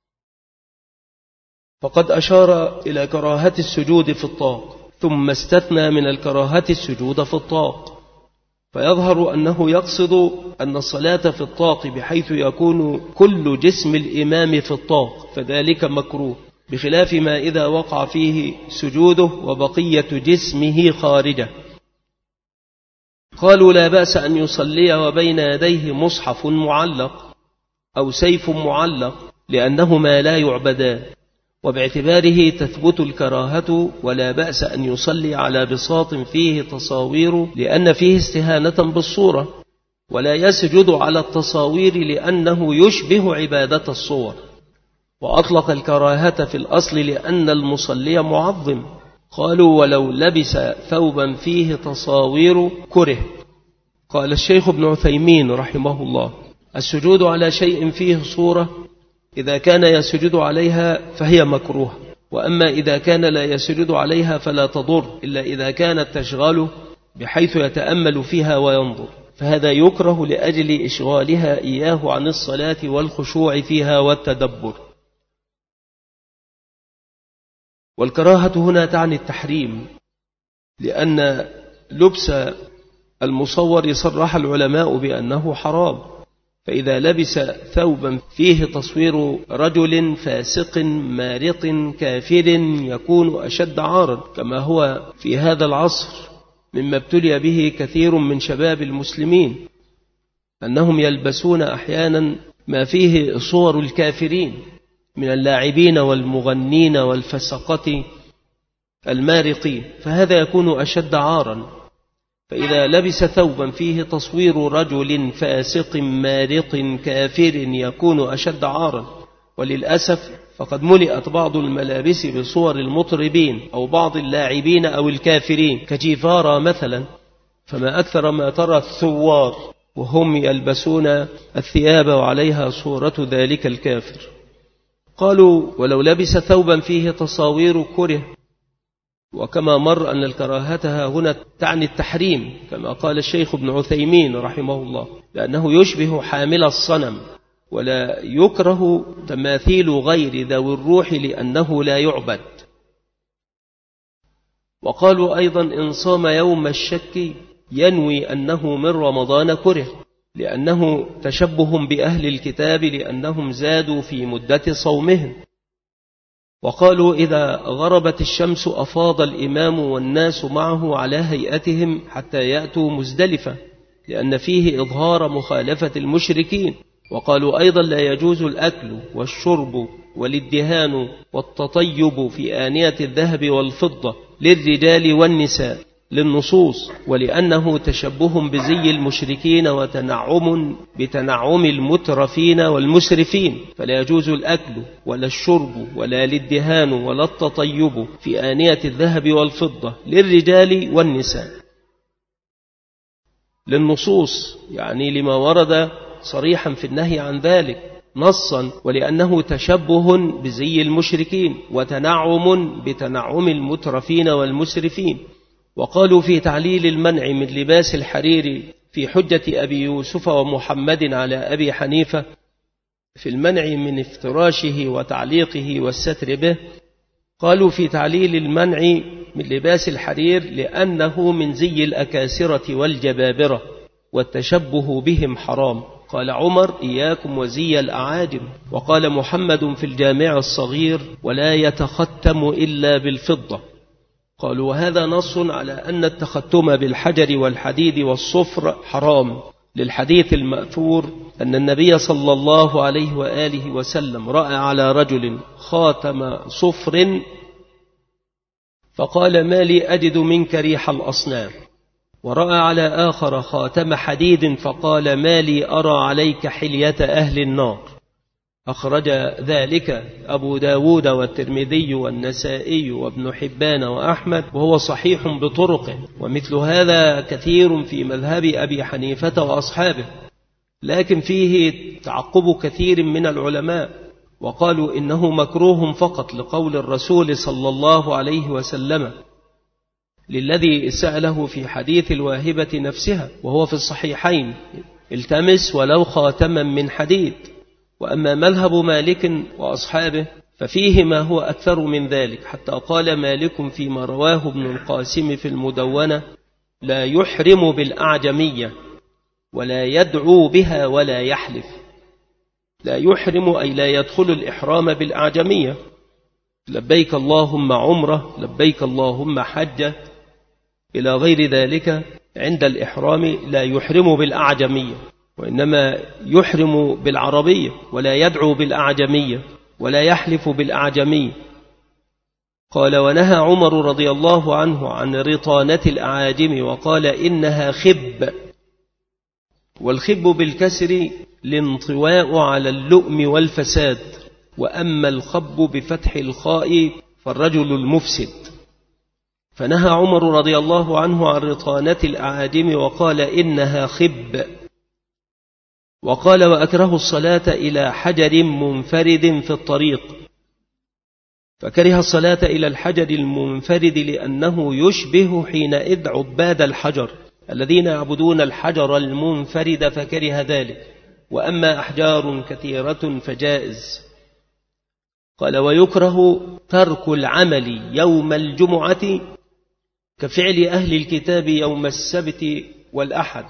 فقد أشار إلى كراهة السجود في الطاق ثم استثنى من الكراهة السجود في الطاق، فيظهر أنه يقصد أن الصلاة في الطاق بحيث يكون كل جسم الإمام في الطاق فذلك مكروه، بخلاف ما إذا وقع فيه سجوده وبقية جسمه خارجه. قالوا لا بأس أن يصلي وبين يديه مصحف معلق أو سيف معلق لأنهما لا يعبدان، وباعتباره تثبت الكراهة، ولا بأس أن يصلي على بساط فيه تصاوير لأن فيه استهانة بالصورة، ولا يسجد على التصاوير لأنه يشبه عبادة الصور. وأطلق الكراهة في الأصل لأن المصلي معظم. قالوا ولو لبس ثوبا فيه تصاوير كره. قال الشيخ ابن عثيمين رحمه الله: السجود على شيء فيه صورة إذا كان يسجد عليها فهي مكروه، وأما إذا كان لا يسجد عليها فلا تضر إلا إذا كانت تشغله بحيث يتأمل فيها وينظر، فهذا يكره لأجل إشغالها إياه عن الصلاة والخشوع فيها والتدبر. والكراهة هنا تعني التحريم، لأن لبس المصور صرح العلماء بأنه حرام، فإذا لبس ثوبا فيه تصوير رجل فاسق مارق كافر يكون أشد عارا، كما هو في هذا العصر مما ابتلي به كثير من شباب المسلمين، أنهم يلبسون أحيانا ما فيه صور الكافرين من اللاعبين والمغنين والفسقة المارقين، فهذا يكون أشد عارا. فإذا لبس ثوبا فيه تصوير رجل فاسق مارق كافر يكون أشد عارا. وللأسف فقد ملئت بعض الملابس بصور المطربين أو بعض اللاعبين أو الكافرين كجيفارة مثلا، فما أكثر ما ترى الثوار وهم يلبسون الثياب وعليها صورة ذلك الكافر. قالوا ولو لبس ثوبا فيه تصاوير كره، وكما مر أن الكراهة هنا تعني التحريم كما قال الشيخ ابن عثيمين رحمه الله، لأنه يشبه حامل الصنم، ولا يكره تماثيل غير ذوي الروح لأنه لا يعبد. وقالوا أيضا إن صام يوم الشك ينوي أنه من رمضان كره، لأنه تشبه بأهل الكتاب لأنهم زادوا في مدة صومهم. وقالوا إذا غربت الشمس أفاض الإمام والناس معه على هيئتهم حتى يأتوا مزدلفة، لأن فيه إظهار مخالفة المشركين. وقالوا أيضا لا يجوز الأكل والشرب والادهان والتطيب في آنية الذهب والفضة للرجال والنساء للنصوص، ولأنه تشبه بزي المشركين وتنعم بتنعم المترفين والمسرفين، فلا يجوز الأكل ولا الشرب ولا الادهان ولا التطيب في آنية الذهب والفضة للرجال والنساء للنصوص، يعني لما ورد صريحا في النهي عن ذلك نصا، ولأنه تشبه بزي المشركين وتنعم بتنعم المترفين والمسرفين. وقالوا في تعليل المنع من لباس الحرير في حجة أبي يوسف ومحمد على أبي حنيفة في المنع من افتراشه وتعليقه والستر به، قالوا في تعليل المنع من لباس الحرير لأنه من زي الأكاسرة والجبابرة والتشبه بهم حرام. قال عمر إياكم وزي الأعاجم. وقال محمد في الجامع الصغير ولا يتختم إلا بالفضة. قالوا وهذا نص على أن التختم بالحجر والحديد والصفر حرام، للحديث المأثور أن النبي صلى الله عليه وآله وسلم رأى على رجل خاتم صفر فقال ما لي أجد منك ريح الأصنام، ورأى على آخر خاتم حديد فقال ما لي أرى عليك حلية أهل النار. أخرج ذلك أبو داود والترمذي والنسائي وابن حبان وأحمد، وهو صحيح بطرقه، ومثل هذا كثير في مذهب أبي حنيفة وأصحابه، لكن فيه تعقب كثير من العلماء، وقالوا إنه مكروه فقط لقول الرسول صلى الله عليه وسلم للذي سأله في حديث الواهبة نفسها وهو في الصحيحين التمس ولو خاتما من حديد. وأما مذهب مالك وأصحابه ففيه ما هو أكثر من ذلك، حتى قال مالك فيما رواه ابن القاسم في المدونة لا يحرم بالأعجمية ولا يدعو بها ولا يحلف. لا يحرم أي لا يدخل الإحرام بالأعجمية، لبيك اللهم عمرة لبيك اللهم حجة إلى غير ذلك. عند الإحرام لا يحرم بالأعجمية، وإنما يحرم بالعربية، ولا يدعو بالأعجمية ولا يحلف بالأعجمية. قال ونهى عمر رضي الله عنه عن رطانة الأعاجم وقال إنها خب، والخب بالكسر الانطواء على اللؤم والفساد، وأما الخب بفتح الخاء فالرجل المفسد. فنهى عمر رضي الله عنه عن رطانة الأعاجم وقال إنها خب. وقال وأكره الصلاة إلى حجر منفرد في الطريق، فكره الصلاة إلى الحجر المنفرد لأنه يشبه حينئذ عباد الحجر الذين يعبدون الحجر المنفرد، فكره ذلك. وأما أحجار كثيرة فجائز. قال ويكره ترك العمل يوم الجمعة كفعل أهل الكتاب يوم السبت والأحد.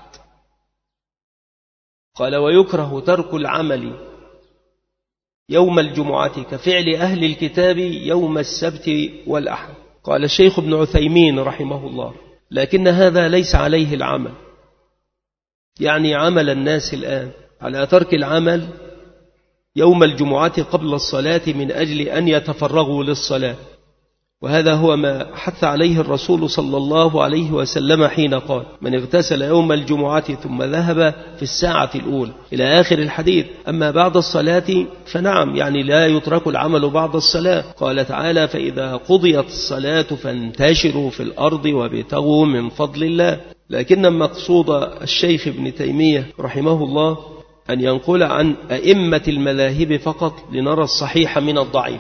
قال ويكره ترك العمل يوم الجمعة كفعل أهل الكتاب يوم السبت والأحد. قال الشيخ ابن عثيمين رحمه الله لكن هذا ليس عليه العمل، يعني عمل الناس الآن على ترك العمل يوم الجمعة قبل الصلاة من أجل أن يتفرغوا للصلاة، وهذا هو ما حث عليه الرسول صلى الله عليه وسلم حين قال: من اغتسل يوم الجمعة ثم ذهب في الساعة الأولى إلى آخر الحديث. أما بعد الصلاة فنعم، يعني لا يترك العمل بعد الصلاة. قال تعالى: فإذا قضيت الصلاة فانتشروا في الأرض وابتغوا من فضل الله. لكن مقصود الشيخ ابن تيمية رحمه الله أن ينقل عن أئمة المذاهب فقط لنرى الصحيح من الضعيف.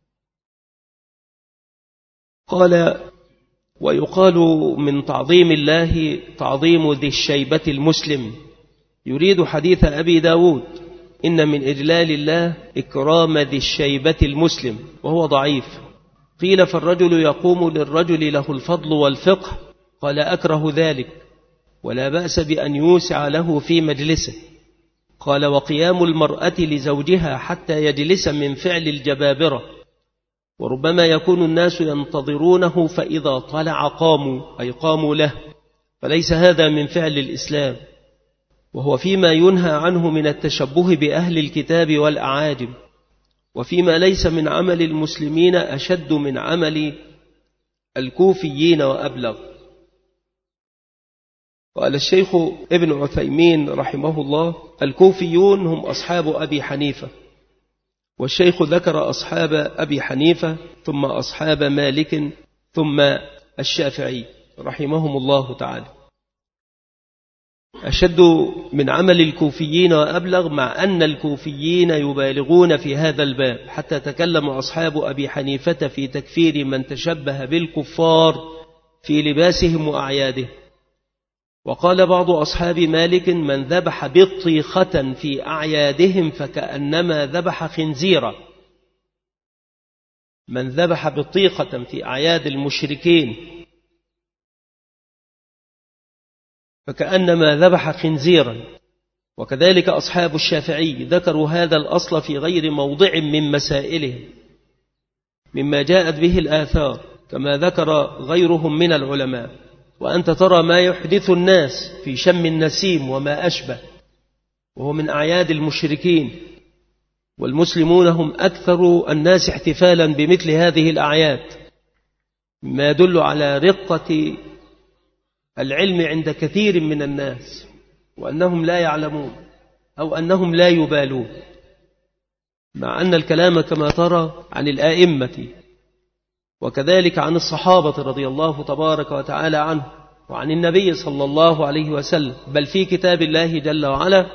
قال: ويقال من تعظيم الله تعظيم ذي الشيبة المسلم، يريد حديث أبي داود: إن من إجلال الله إكرام ذي الشيبة المسلم، وهو ضعيف. قيل: فالرجل يقوم للرجل له الفضل والفقه. قال: أكره ذلك، ولا بأس بأن يوسع له في مجلسه. قال: وقيام المرأة لزوجها حتى يجلس من فعل الجبابرة، وربما يكون الناس ينتظرونه فإذا طلع قاموا، أي قاموا له، فليس هذا من فعل الإسلام، وهو فيما ينهى عنه من التشبه بأهل الكتاب والأعاجم، وفيما ليس من عمل المسلمين أشد من عمل الكوفيين وأبلغ. قال الشيخ ابن عثيمين رحمه الله: الكوفيون هم أصحاب أبي حنيفة. والشيخ ذكر أصحاب أبي حنيفة ثم أصحاب مالك ثم الشافعي رحمهم الله تعالى. أشد من عمل الكوفيين وأبلغ، مع أن الكوفيين يبالغون في هذا الباب، حتى تكلم أصحاب أبي حنيفة في تكفير من تشبه بالكفار في لباسهم وأعيادهم. وقال بعض أصحاب مالك: من ذبح بطيخة في أعيادهم فكأنما ذبح خنزيرا. من ذبح بطيخة في أعياد المشركين فكأنما ذبح خنزيرا. وكذلك أصحاب الشافعي ذكروا هذا الأصل في غير موضع من مسائلهم مما جاءت به الآثار، كما ذكر غيرهم من العلماء. وأنت ترى ما يحدث الناس في شم النسيم وما أشبه، وهو من أعياد المشركين، والمسلمون هم أكثر الناس احتفالا بمثل هذه الأعياد، مما يدل على رقة العلم عند كثير من الناس، وأنهم لا يعلمون أو أنهم لا يبالون، مع أن الكلام كما ترى عن الآئمة وكذلك عن الصحابة رضي الله تبارك وتعالى عنه، وعن النبي صلى الله عليه وسلم، بل في كتاب الله جل وعلا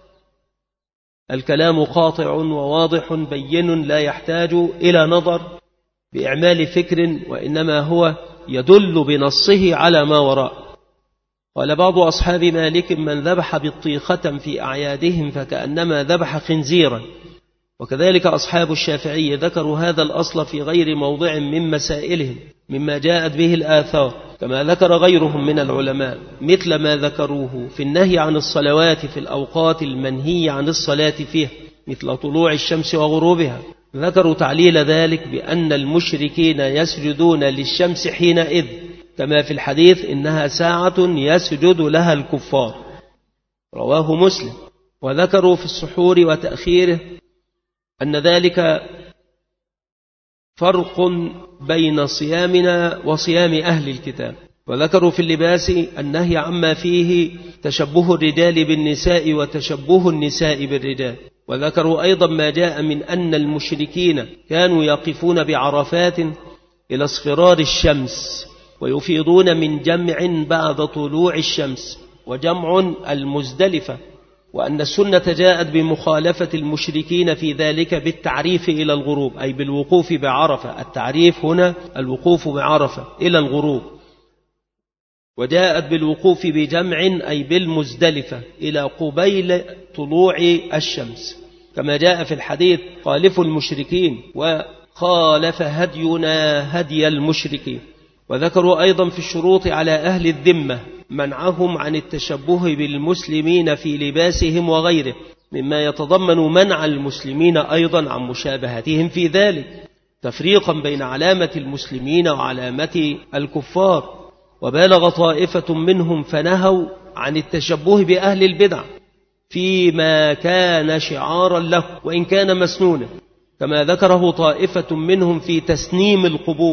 الكلام قاطع وواضح بين، لا يحتاج إلى نظر بإعمال فكر، وإنما هو يدل بنصه على ما وراء. قال بعض أصحاب مالك: من ذبح بطيخة في أعيادهم فكأنما ذبح خنزيرا. وكذلك أصحاب الشافعي ذكروا هذا الأصل في غير موضع من مسائلهم مما جاءت به الآثار، كما ذكر غيرهم من العلماء، مثل ما ذكروه في النهي عن الصلوات في الأوقات المنهي عن الصلاة فيها، مثل طلوع الشمس وغروبها. ذكروا تعليل ذلك بأن المشركين يسجدون للشمس حينئذ، كما في الحديث: إنها ساعة يسجد لها الكفار، رواه مسلم. وذكروا في السحور وتأخيره أن ذلك فرق بين صيامنا وصيام أهل الكتاب. وذكروا في اللباس النهي عما فيه تشبه الرجال بالنساء وتشبه النساء بالرجال. وذكروا أيضا ما جاء من أن المشركين كانوا يقفون بعرفات إلى اصفرار الشمس ويفيضون من جمع بعد طلوع الشمس، وجمع المزدلفة، وأن السنة جاءت بمخالفة المشركين في ذلك بالتعريف إلى الغروب، أي بالوقوف بعرفة. التعريف هنا الوقوف بعرفة إلى الغروب، وجاءت بالوقوف بجمع أي بالمزدلفة إلى قبيل طلوع الشمس، كما جاء في الحديث: خالفوا المشركين وخالف هدينا هدي المشركين. وذكروا أيضا في الشروط على أهل الذمة منعهم عن التشبه بالمسلمين في لباسهم وغيره، مما يتضمن منع المسلمين أيضا عن مشابهتهم في ذلك، تفريقا بين علامة المسلمين وعلامة الكفار. وبالغ طائفة منهم فنهوا عن التشبه بأهل البدع فيما كان شعارا له وإن كان مسنونا، كما ذكره طائفة منهم في تسنيم القبور،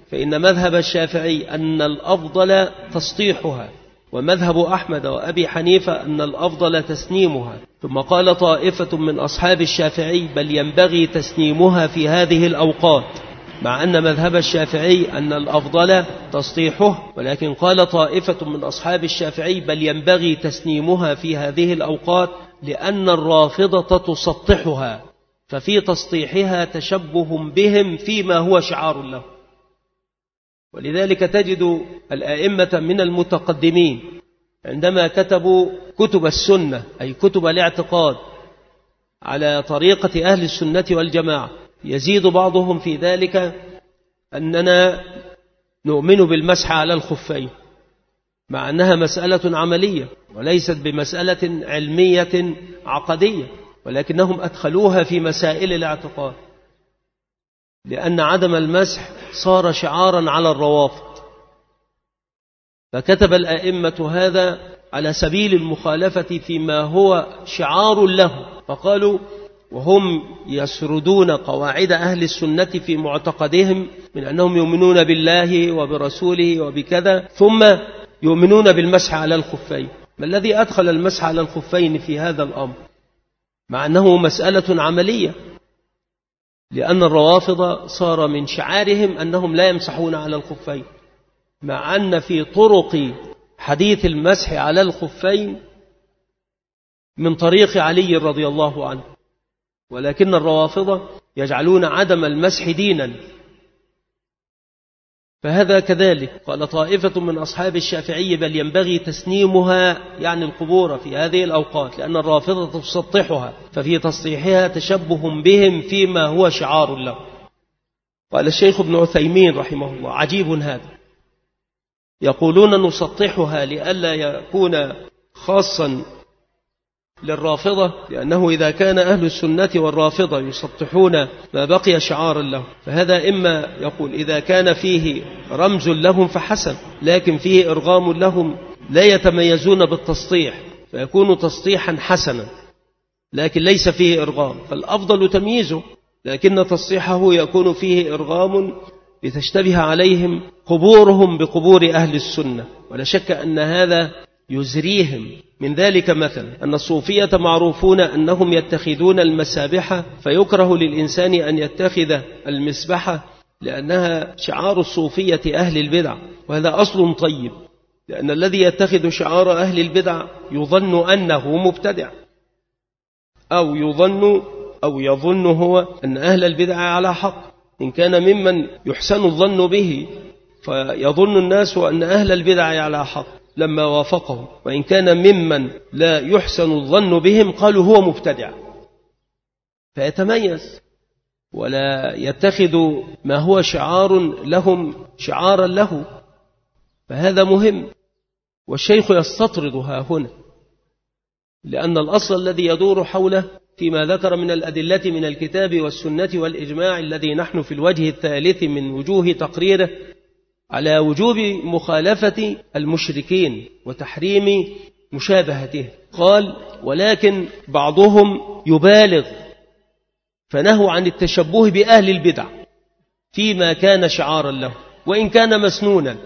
فإن مذهب الشافعي أن الأفضل تسطيحها، ومذهب أحمد وأبي حنيفة أن الأفضل تسنيمها. ثم قال طائفة من أصحاب الشافعي بل ينبغي تسنيمها في هذه الأوقات، مع أن مذهب الشافعي أن الأفضل تسطيحه، ولكن قال طائفة من أصحاب الشافعي بل ينبغي تسنيمها في هذه الأوقات لأن الرافضة تسطحها، ففي تسطيحها تشبه بهم فيما هو شعار له. ولذلك تجد الأئمة من المتقدمين عندما كتبوا كتب السنة أي كتب الاعتقاد على طريقة أهل السنة والجماعة يزيد بعضهم في ذلك أننا نؤمن بالمسح على الخفين، مع أنها مسألة عملية وليست بمسألة علمية عقدية، ولكنهم أدخلوها في مسائل الاعتقاد، لأن عدم المسح صار شعارا على الروافض. فكتب الأئمة هذا على سبيل المخالفة فيما هو شعار له، فقالوا وهم يسردون قواعد أهل السنة في معتقدهم من أنهم يؤمنون بالله وبرسوله وبكذا، ثم يؤمنون بالمسح على الخفين. ما الذي أدخل المسح على الخفين في هذا الأمر، مع أنه مسألة عملية؟ لأن الروافض صار من شعارهم أنهم لا يمسحون على الخفين، مع أن في طرق حديث المسح على الخفين من طريق علي رضي الله عنه، ولكن الروافض يجعلون عدم المسح دينا. فهذا كذلك. قال طائفة من أصحاب الشافعي بل ينبغي تسنيمها يعني القبور في هذه الأوقات، لأن الرافضة تسطحها، ففي تسطيحها تشبه بهم فيما هو شعار له. قال الشيخ ابن عثيمين رحمه الله عجيب هذا، يقولون نسطحها لئلا يكون خاصا للرافضة، لأنه إذا كان أهل السنة والرافضة يسطحون ما بقي شعارا له، فهذا إما يقول إذا كان فيه رمز لهم فحسن، لكن فيه إرغام لهم لا يتميزون بالتسطيح فيكون تسطيحا حسنا، لكن ليس فيه إرغام، فالأفضل تمييزه، لكن تسطيحه يكون فيه إرغام لتشتبه عليهم قبورهم بقبور أهل السنة. ولا شك أن هذا يزريهم. من ذلك مثلا أن الصوفية معروفون أنهم يتخذون المسابحة، فيكره للإنسان أن يتخذ المسبحة لأنها شعار الصوفية أهل البدع، وهذا أصل طيب، لأن الذي يتخذ شعار أهل البدع يظن أنه مبتدع، أو يظن هو أن أهل البدع على حق. إن كان ممن يحسن الظن به فيظن الناس أن أهل البدع على حق لما وافقهم، وإن كان ممن لا يحسن الظن بهم قالوا هو مبتدع، فيتميز ولا يتخذ ما هو شعار لهم شعارا له. فهذا مهم، والشيخ يستطردها هنا، لأن الأصل الذي يدور حوله فيما ذكر من الأدلة من الكتاب والسنة والإجماع الذي نحن في الوجه الثالث من وجوه تقريره على وجوب مخالفة المشركين وتحريم مشابهته. قال ولكن بعضهم يبالغ فنهوا عن التشبه بأهل البدع فيما كان شعارا له وإن كان مسنونا،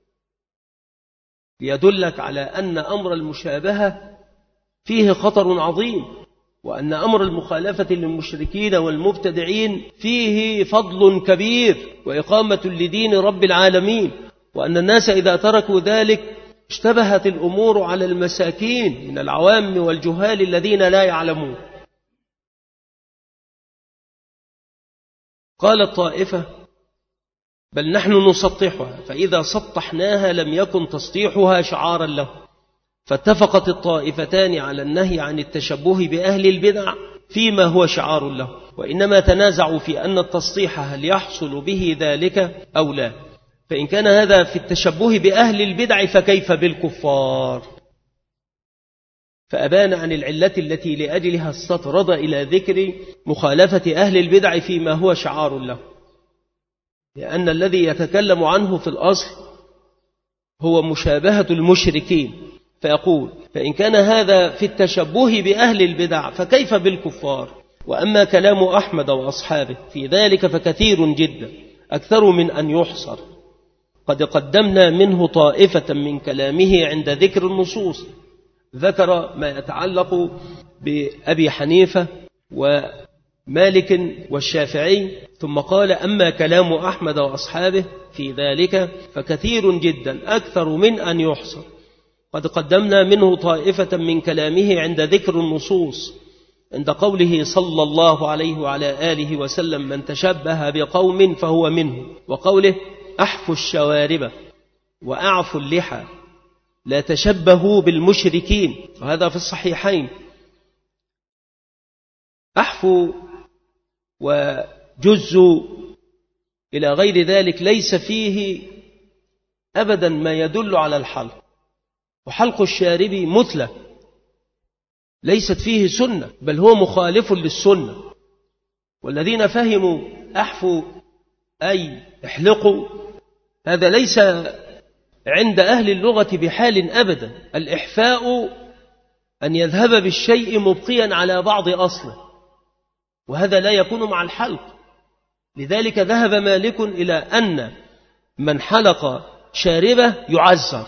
ليدلك على أن أمر المشابهة فيه خطر عظيم، وأن أمر المخالفة للمشركين والمبتدعين فيه فضل كبير وإقامة لدين رب العالمين، وأن الناس إذا تركوا ذلك اشتبهت الأمور على المساكين من العوام والجهال الذين لا يعلمون. قال الطائفة بل نحن نسطحها، فإذا سطحناها لم يكن تسطيحها شعارا له. فاتفقت الطائفتان على النهي عن التشبه بأهل البدع فيما هو شعار له، وإنما تنازعوا في أن التسطيح هل يحصل به ذلك أو لا. فإن كان هذا في التشبه بأهل البدع فكيف بالكفار؟ فأبان عن العلة التي لأجلها استطرد إلى ذكر مخالفة أهل البدع فيما هو شعار له، لأن الذي يتكلم عنه في الأصل هو مشابهة المشركين، فيقول فإن كان هذا في التشبه بأهل البدع فكيف بالكفار؟ وأما كلام أحمد وأصحابه في ذلك فكثير جدا، أكثر من أن يحصر. قد قدمنا منه طائفة من كلامه عند ذكر النصوص، ذكر ما يتعلق بأبي حنيفة ومالك والشافعي، ثم قال أما كلام أحمد وأصحابه في ذلك فكثير جدا أكثر من أن يحصر. قد قدمنا منه طائفة من كلامه عند ذكر النصوص، عند قوله صلى الله عليه وعلى آله وسلم من تشبه بقوم فهو منه، وقوله أحفوا الشوارب وأعفوا اللحى لا تشبهوا بالمشركين، وهذا في الصحيحين. أحفوا وجزوا إلى غير ذلك ليس فيه أبدا ما يدل على الحلق، وحلق الشارب مثلة ليست فيه سنة، بل هو مخالف للسنة. والذين فهموا أحفوا أي احلقوا، هذا ليس عند أهل اللغة بحال أبدا. الإحفاء أن يذهب بالشيء مبقيا على بعض أصله، وهذا لا يكون مع الحلق. لذلك ذهب مالك إلى أن من حلق شاربه يعزر،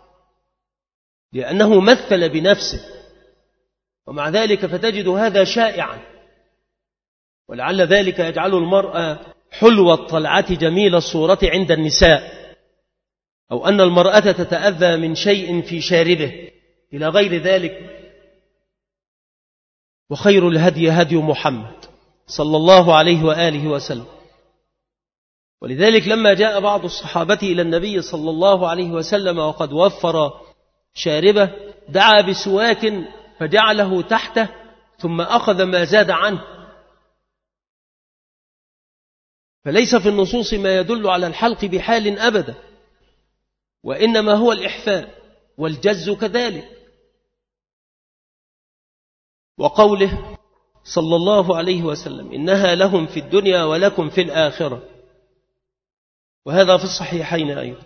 لأنه مثل بنفسه، ومع ذلك فتجد هذا شائعا. ولعل ذلك يجعل المرأة حلوة الطلعة جميل الصورة عند النساء، أو أن المرأة تتأذى من شيء في شاربه إلى غير ذلك. وخير الهدي هدي محمد صلى الله عليه وآله وسلم. ولذلك لما جاء بعض الصحابة إلى النبي صلى الله عليه وسلم وقد وفر شاربه، دعا بسواك فجعله تحته ثم أخذ ما زاد عنه. فليس في النصوص ما يدل على الحلق بحال أبدا، وإنما هو الإحفاء والجز كذلك. وقوله صلى الله عليه وسلم إنها لهم في الدنيا ولكم في الآخرة، وهذا في الصحيحين أيضا.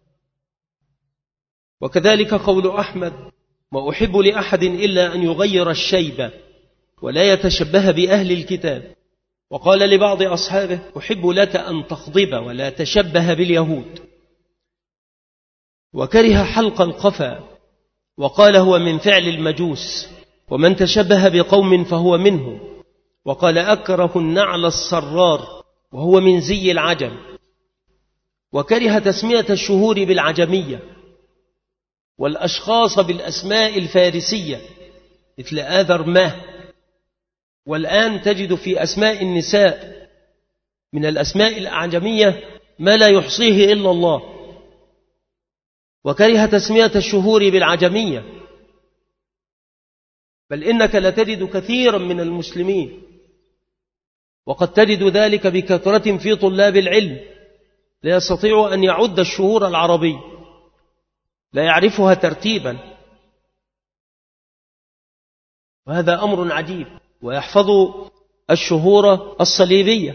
وكذلك قول أحمد ما أحب لأحد إلا أن يغير الشيب ولا يتشبه بأهل الكتاب. وقال لبعض أصحابه أحب لك أن تخضب ولا تشبه باليهود. وكره حلق القفا، وقال هو من فعل المجوس، ومن تشبه بقوم فهو منه. وقال أكره النعل الصرار، وهو من زي العجم. وكره تسمية الشهور بالعجمية والأشخاص بالأسماء الفارسية مثل آذر ماه. والآن تجد في أسماء النساء من الأسماء الأعجمية ما لا يحصيه إلا الله. وكره تسمية الشهور بالعجمية، بل إنك لتجد كثيرا من المسلمين، وقد تجد ذلك بكثرة في طلاب العلم، لا يستطيع أن يعد الشهور العربية، لا يعرفها ترتيبا، وهذا أمر عجيب. ويحفظ الشهور الصليبية.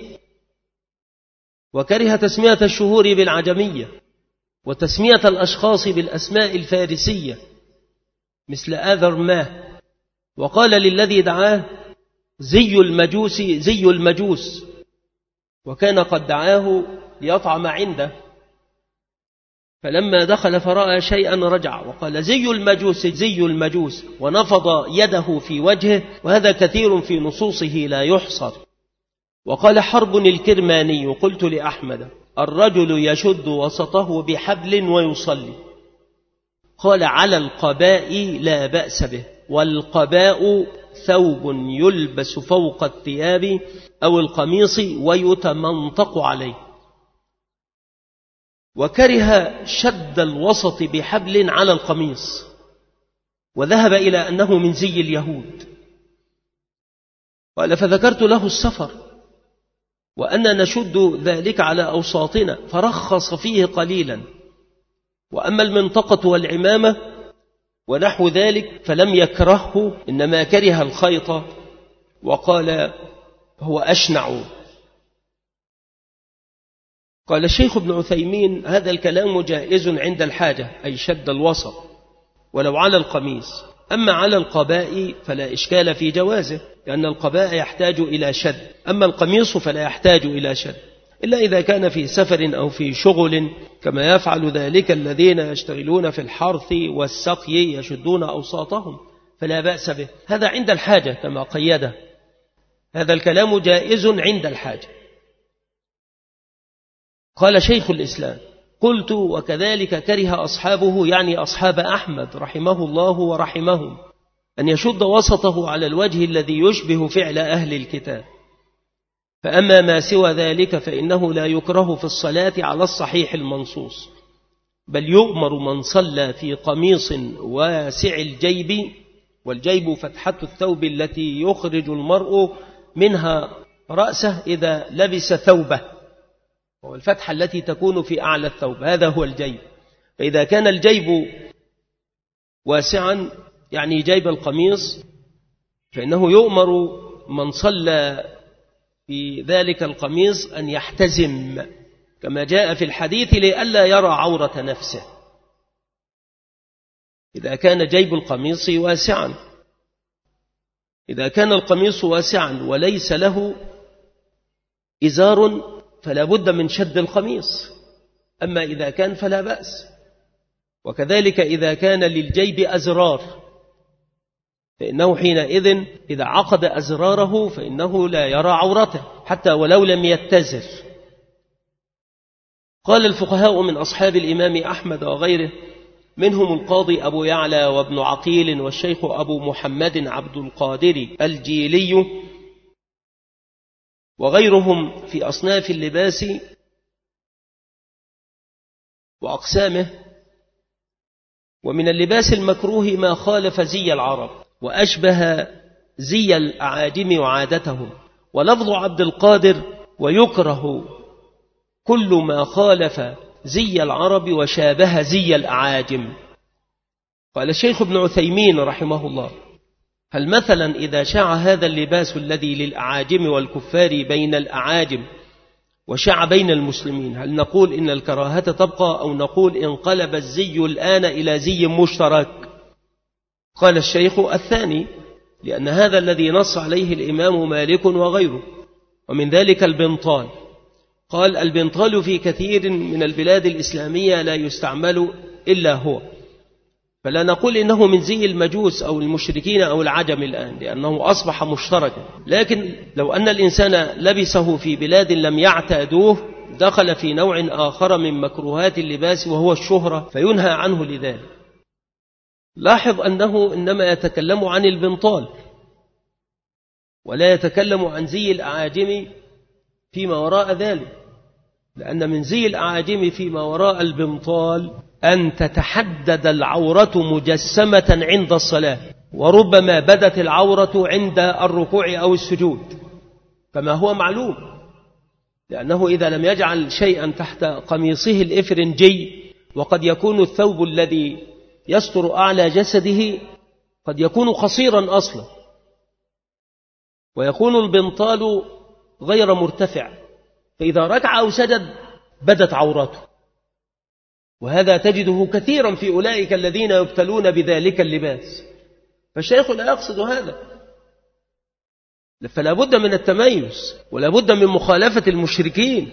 وكره تسمية الشهور بالعجمية وتسمية الأشخاص بالأسماء الفارسية مثل آذر ماه. وقال للذي دعاه زي المجوس زي المجوس، وكان قد دعاه ليطعم عنده، فلما دخل فرأى شيئا رجع وقال زي المجوس زي المجوس، ونفض يده في وجهه، وهذا كثير في نصوصه لا يحصر. وقال حرب الكرماني قلت لأحمد الرجل يشد وسطه بحبل ويصلي. قال على القباء لا بأس به، والقباء ثوب يلبس فوق الثياب أو القميص ويتمنطق عليه. وكره شد الوسط بحبل على القميص، وذهب إلى أنه من زي اليهود. قال فذكرت له السفر وأن نشد ذلك على أوساطنا، فرخص فيه قليلا. وأما المنطقة والعمامة ونحو ذلك فلم يكرهه، إنما كره الخيط، وقال هو أشنع. قال الشيخ ابن عثيمين هذا الكلام جائز عند الحاجة، أي شد الوسط ولو على القميص. أما على القباء فلا إشكال في جوازه، لأن القباء يحتاج إلى شد، أما القميص فلا يحتاج إلى شد. إلا إذا كان في سفر أو في شغل كما يفعل ذلك الذين يشتغلون في الحرث والسقي يشدون أوساطهم، فلا بأس به، هذا عند الحاجة كما قيده، هذا الكلام جائز عند الحاجة. قال شيخ الإسلام: قلت: وكذلك كره أصحابه، يعني أصحاب أحمد رحمه الله ورحمهم، أن يشد وسطه على الوجه الذي يشبه فعل أهل الكتاب. فأما ما سوى ذلك فإنه لا يكره في الصلاة على الصحيح المنصوص، بل يؤمر من صلى في قميص واسع الجيب، والجيب فتحة الثوب التي يخرج المرء منها رأسه إذا لبس ثوبه، والفتحة التي تكون في أعلى الثوب، هذا هو الجيب. فإذا كان الجيب واسعا يعني جيب القميص، فإنه يؤمر من صلى في ذلك القميص أن يحتزم كما جاء في الحديث لئلا يرى عورة نفسه، إذا كان جيب القميص واسعا. إذا كان القميص واسعا وليس له إزار فلا بد من شد القميص، أما إذا كان فلا بأس. وكذلك إذا كان للجيب أزرار فإنه حينئذ إذا عقد أزراره فإنه لا يرى عورته حتى ولو لم يتزر. قال الفقهاء من أصحاب الإمام أحمد وغيره، منهم القاضي أبو يعلى وابن عقيل والشيخ أبو محمد عبد القادر الجيلي وغيرهم في أصناف اللباس وأقسامه. ومن اللباس المكروه ما خالف زي العرب وأشبه زي الأعاجم وعادتهم. ولفظ عبد القادر: ويكره كل ما خالف زي العرب وشابه زي الأعاجم. قال الشيخ ابن عثيمين رحمه الله: هل مثلا إذا شاع هذا اللباس الذي للأعاجم والكفار بين الأعاجم وشاع بين المسلمين، هل نقول إن الكراهة تبقى أو نقول انقلب الزي الآن إلى زي مشترك؟ قال الشيخ: الثاني، لأن هذا الذي نص عليه الإمام مالك وغيره. ومن ذلك البنطال. قال: البنطال في كثير من البلاد الإسلامية لا يستعمل إلا هو، فلا نقول إنه من زي المجوس أو المشركين أو العجم الآن لأنه أصبح مشتركا. لكن لو أن الإنسان لبسه في بلاد لم يعتادوه دخل في نوع آخر من مكروهات اللباس وهو الشهرة، فينهى عنه لذلك. لاحظ أنه إنما يتكلم عن البنطال ولا يتكلم عن زي الأعاجم فيما وراء ذلك، لأن من زي الأعاجم فيما وراء البنطال أن تتحدد العورة مجسمة عند الصلاة، وربما بدت العورة عند الركوع أو السجود كما هو معلوم، لأنه إذا لم يجعل شيئا تحت قميصه الإفرنجي، وقد يكون الثوب الذي يستر أعلى جسده قد يكون قصيرا أصلا، ويكون البنطال غير مرتفع، فإذا ركع أو سجد بدت عورته، وهذا تجده كثيرا في أولئك الذين يبتلون بذلك اللباس. فالشيخ لا يقصد هذا، فلا بد من التميز ولا بد من مخالفة المشركين.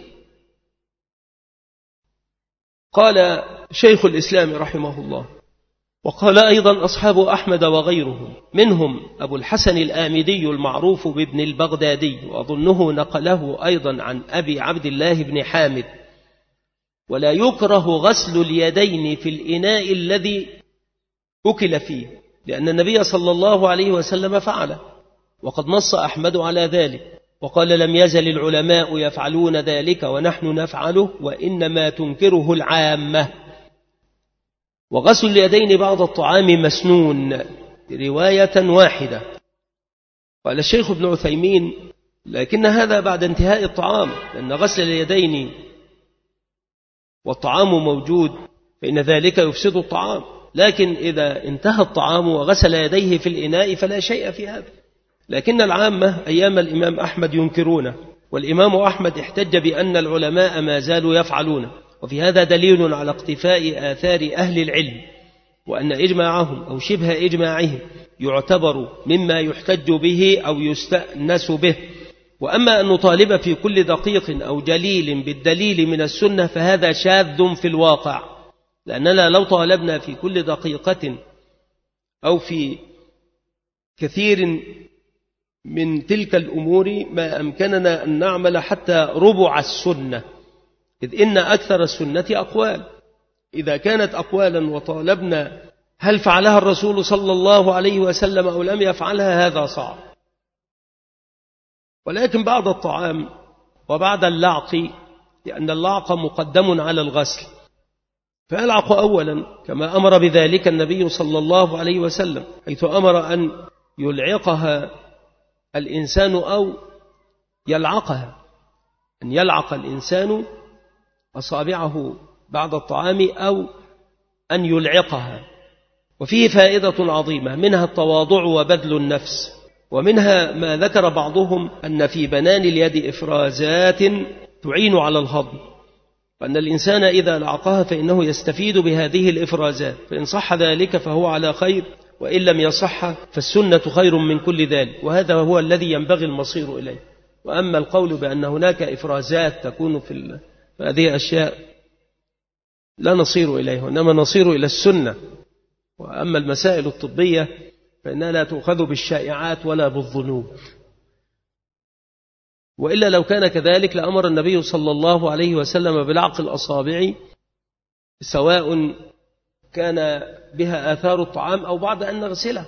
قال شيخ الإسلام رحمه الله: وقال أيضا أصحاب أحمد وغيرهم، منهم أبو الحسن الآمدي المعروف بابن البغدادي، وأظنه نقله أيضا عن أبي عبد الله بن حامد: ولا يكره غسل اليدين في الإناء الذي أكل فيه، لأن النبي صلى الله عليه وسلم فعله، وقد نص أحمد على ذلك، وقال: لم يزل العلماء يفعلون ذلك ونحن نفعله، وإنما تنكره العامة. وغسل اليدين بعد الطعام مسنون رواية واحدة. قال الشيخ ابن عثيمين: لكن هذا بعد انتهاء الطعام، لأن غسل اليدين والطعام موجود فإن ذلك يفسد الطعام، لكن إذا انتهى الطعام وغسل يديه في الإناء فلا شيء في هذا. لكن العامة أيام الإمام أحمد ينكرونه، والإمام أحمد احتج بأن العلماء ما زالوا يفعلونه، وفي هذا دليل على اقتفاء آثار أهل العلم، وأن إجماعهم أو شبه إجماعهم يعتبر مما يحتج به أو يستأنس به، وأما أن نطالب في كل دقيق أو جليل بالدليل من السنة فهذا شاذ في الواقع، لأننا لو طالبنا في كل دقيقة أو في كثير من تلك الأمور ما أمكننا أن نعمل حتى ربع السنة، إذ إن أكثر السنة أقوال. إذا كانت أقوالا وطالبنا هل فعلها الرسول صلى الله عليه وسلم أو لم يفعلها هذا صعب. ولكن بعد الطعام وبعد اللعق، لأن اللعق مقدم على الغسل، فيلعق أولا كما أمر بذلك النبي صلى الله عليه وسلم، حيث أمر أن يلعقها الإنسان أو يلعقها، أن يلعق الإنسان أصابعه بعد الطعام أو أن يلعقها. وفيه فائدة عظيمة، منها التواضع وبذل النفس، ومنها ما ذكر بعضهم أن في بنان اليد إفرازات تعين على الهضم، وأن الإنسان إذا لعقها فإنه يستفيد بهذه الإفرازات، فإن صح ذلك فهو على خير، وإن لم يصح فالسنة خير من كل ذلك، وهذا هو الذي ينبغي المصير إليه. وأما القول بأن هناك إفرازات تكون في هذه أشياء لا نصير إليه، وإنما نصير إلى السنة. وأما المسائل الطبية فإنها لا تؤخذ بالشائعات ولا بالظنون، وإلا لو كان كذلك لأمر النبي صلى الله عليه وسلم بلعق الأصابع سواء كان بها آثار الطعام أو بعد أن نغسله.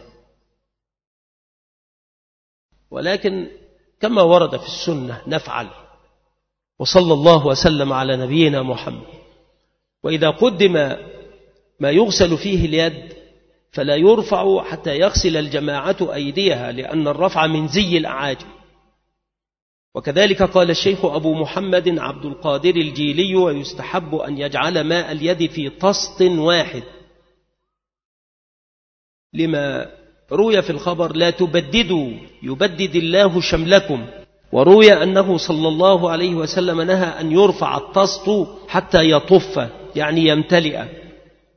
ولكن كما ورد في السنة نفعل، وصلى الله وسلم على نبينا محمد. وإذا قدم ما يغسل فيه اليد فلا يرفع حتى يغسل الجماعة أيديها، لأن الرفع من زي الأعاجم. وكذلك قال الشيخ أبو محمد عبد القادر الجيلي: ويستحب أن يجعل ماء اليد في طست واحد، لما روي في الخبر: لا تبددوا يبدد الله شملكم. وروي أنه صلى الله عليه وسلم نهى أن يرفع الطست حتى يطف، يعني يمتلئ.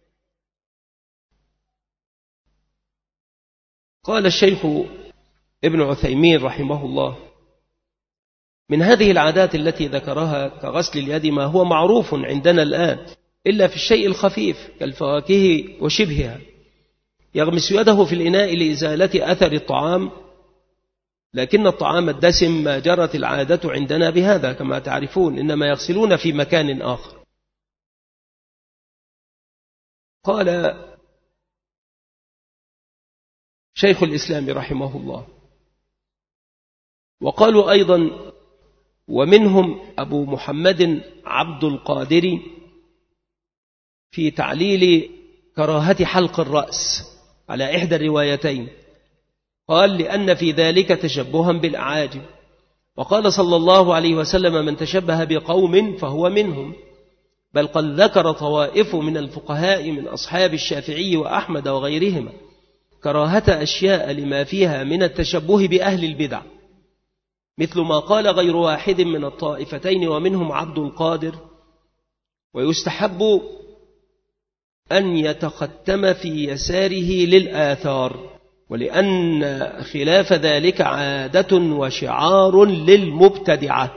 قال الشيخ ابن عثيمين رحمه الله: من هذه العادات التي ذكرها كغسل اليد ما هو معروف عندنا الآن، إلا في الشيء الخفيف كالفواكه وشبهها. يغمس يده في الإناء لإزالة أثر الطعام، لكن الطعام الدسم ما جرت العادة عندنا بهذا كما تعرفون، إنما يغسلون في مكان آخر. قال شيخ الإسلام رحمه الله: وقالوا أيضا: ومنهم أبو محمد عبد القادر في تعليل كراهة حلق الرأس على إحدى الروايتين، قال: لأن في ذلك تشبها بالأعاجم. وقال صلى الله عليه وسلم: من تشبه بقوم فهو منهم. بل قد ذكر طوائف من الفقهاء من أصحاب الشافعي وأحمد وغيرهما كراهة أشياء لما فيها من التشبه بأهل البدع، مثل ما قال غير واحد من الطائفتين ومنهم عبد القادر: ويستحب أن يتختم في يساره للآثار، ولأن خلاف ذلك عادة وشعار للمبتدعة.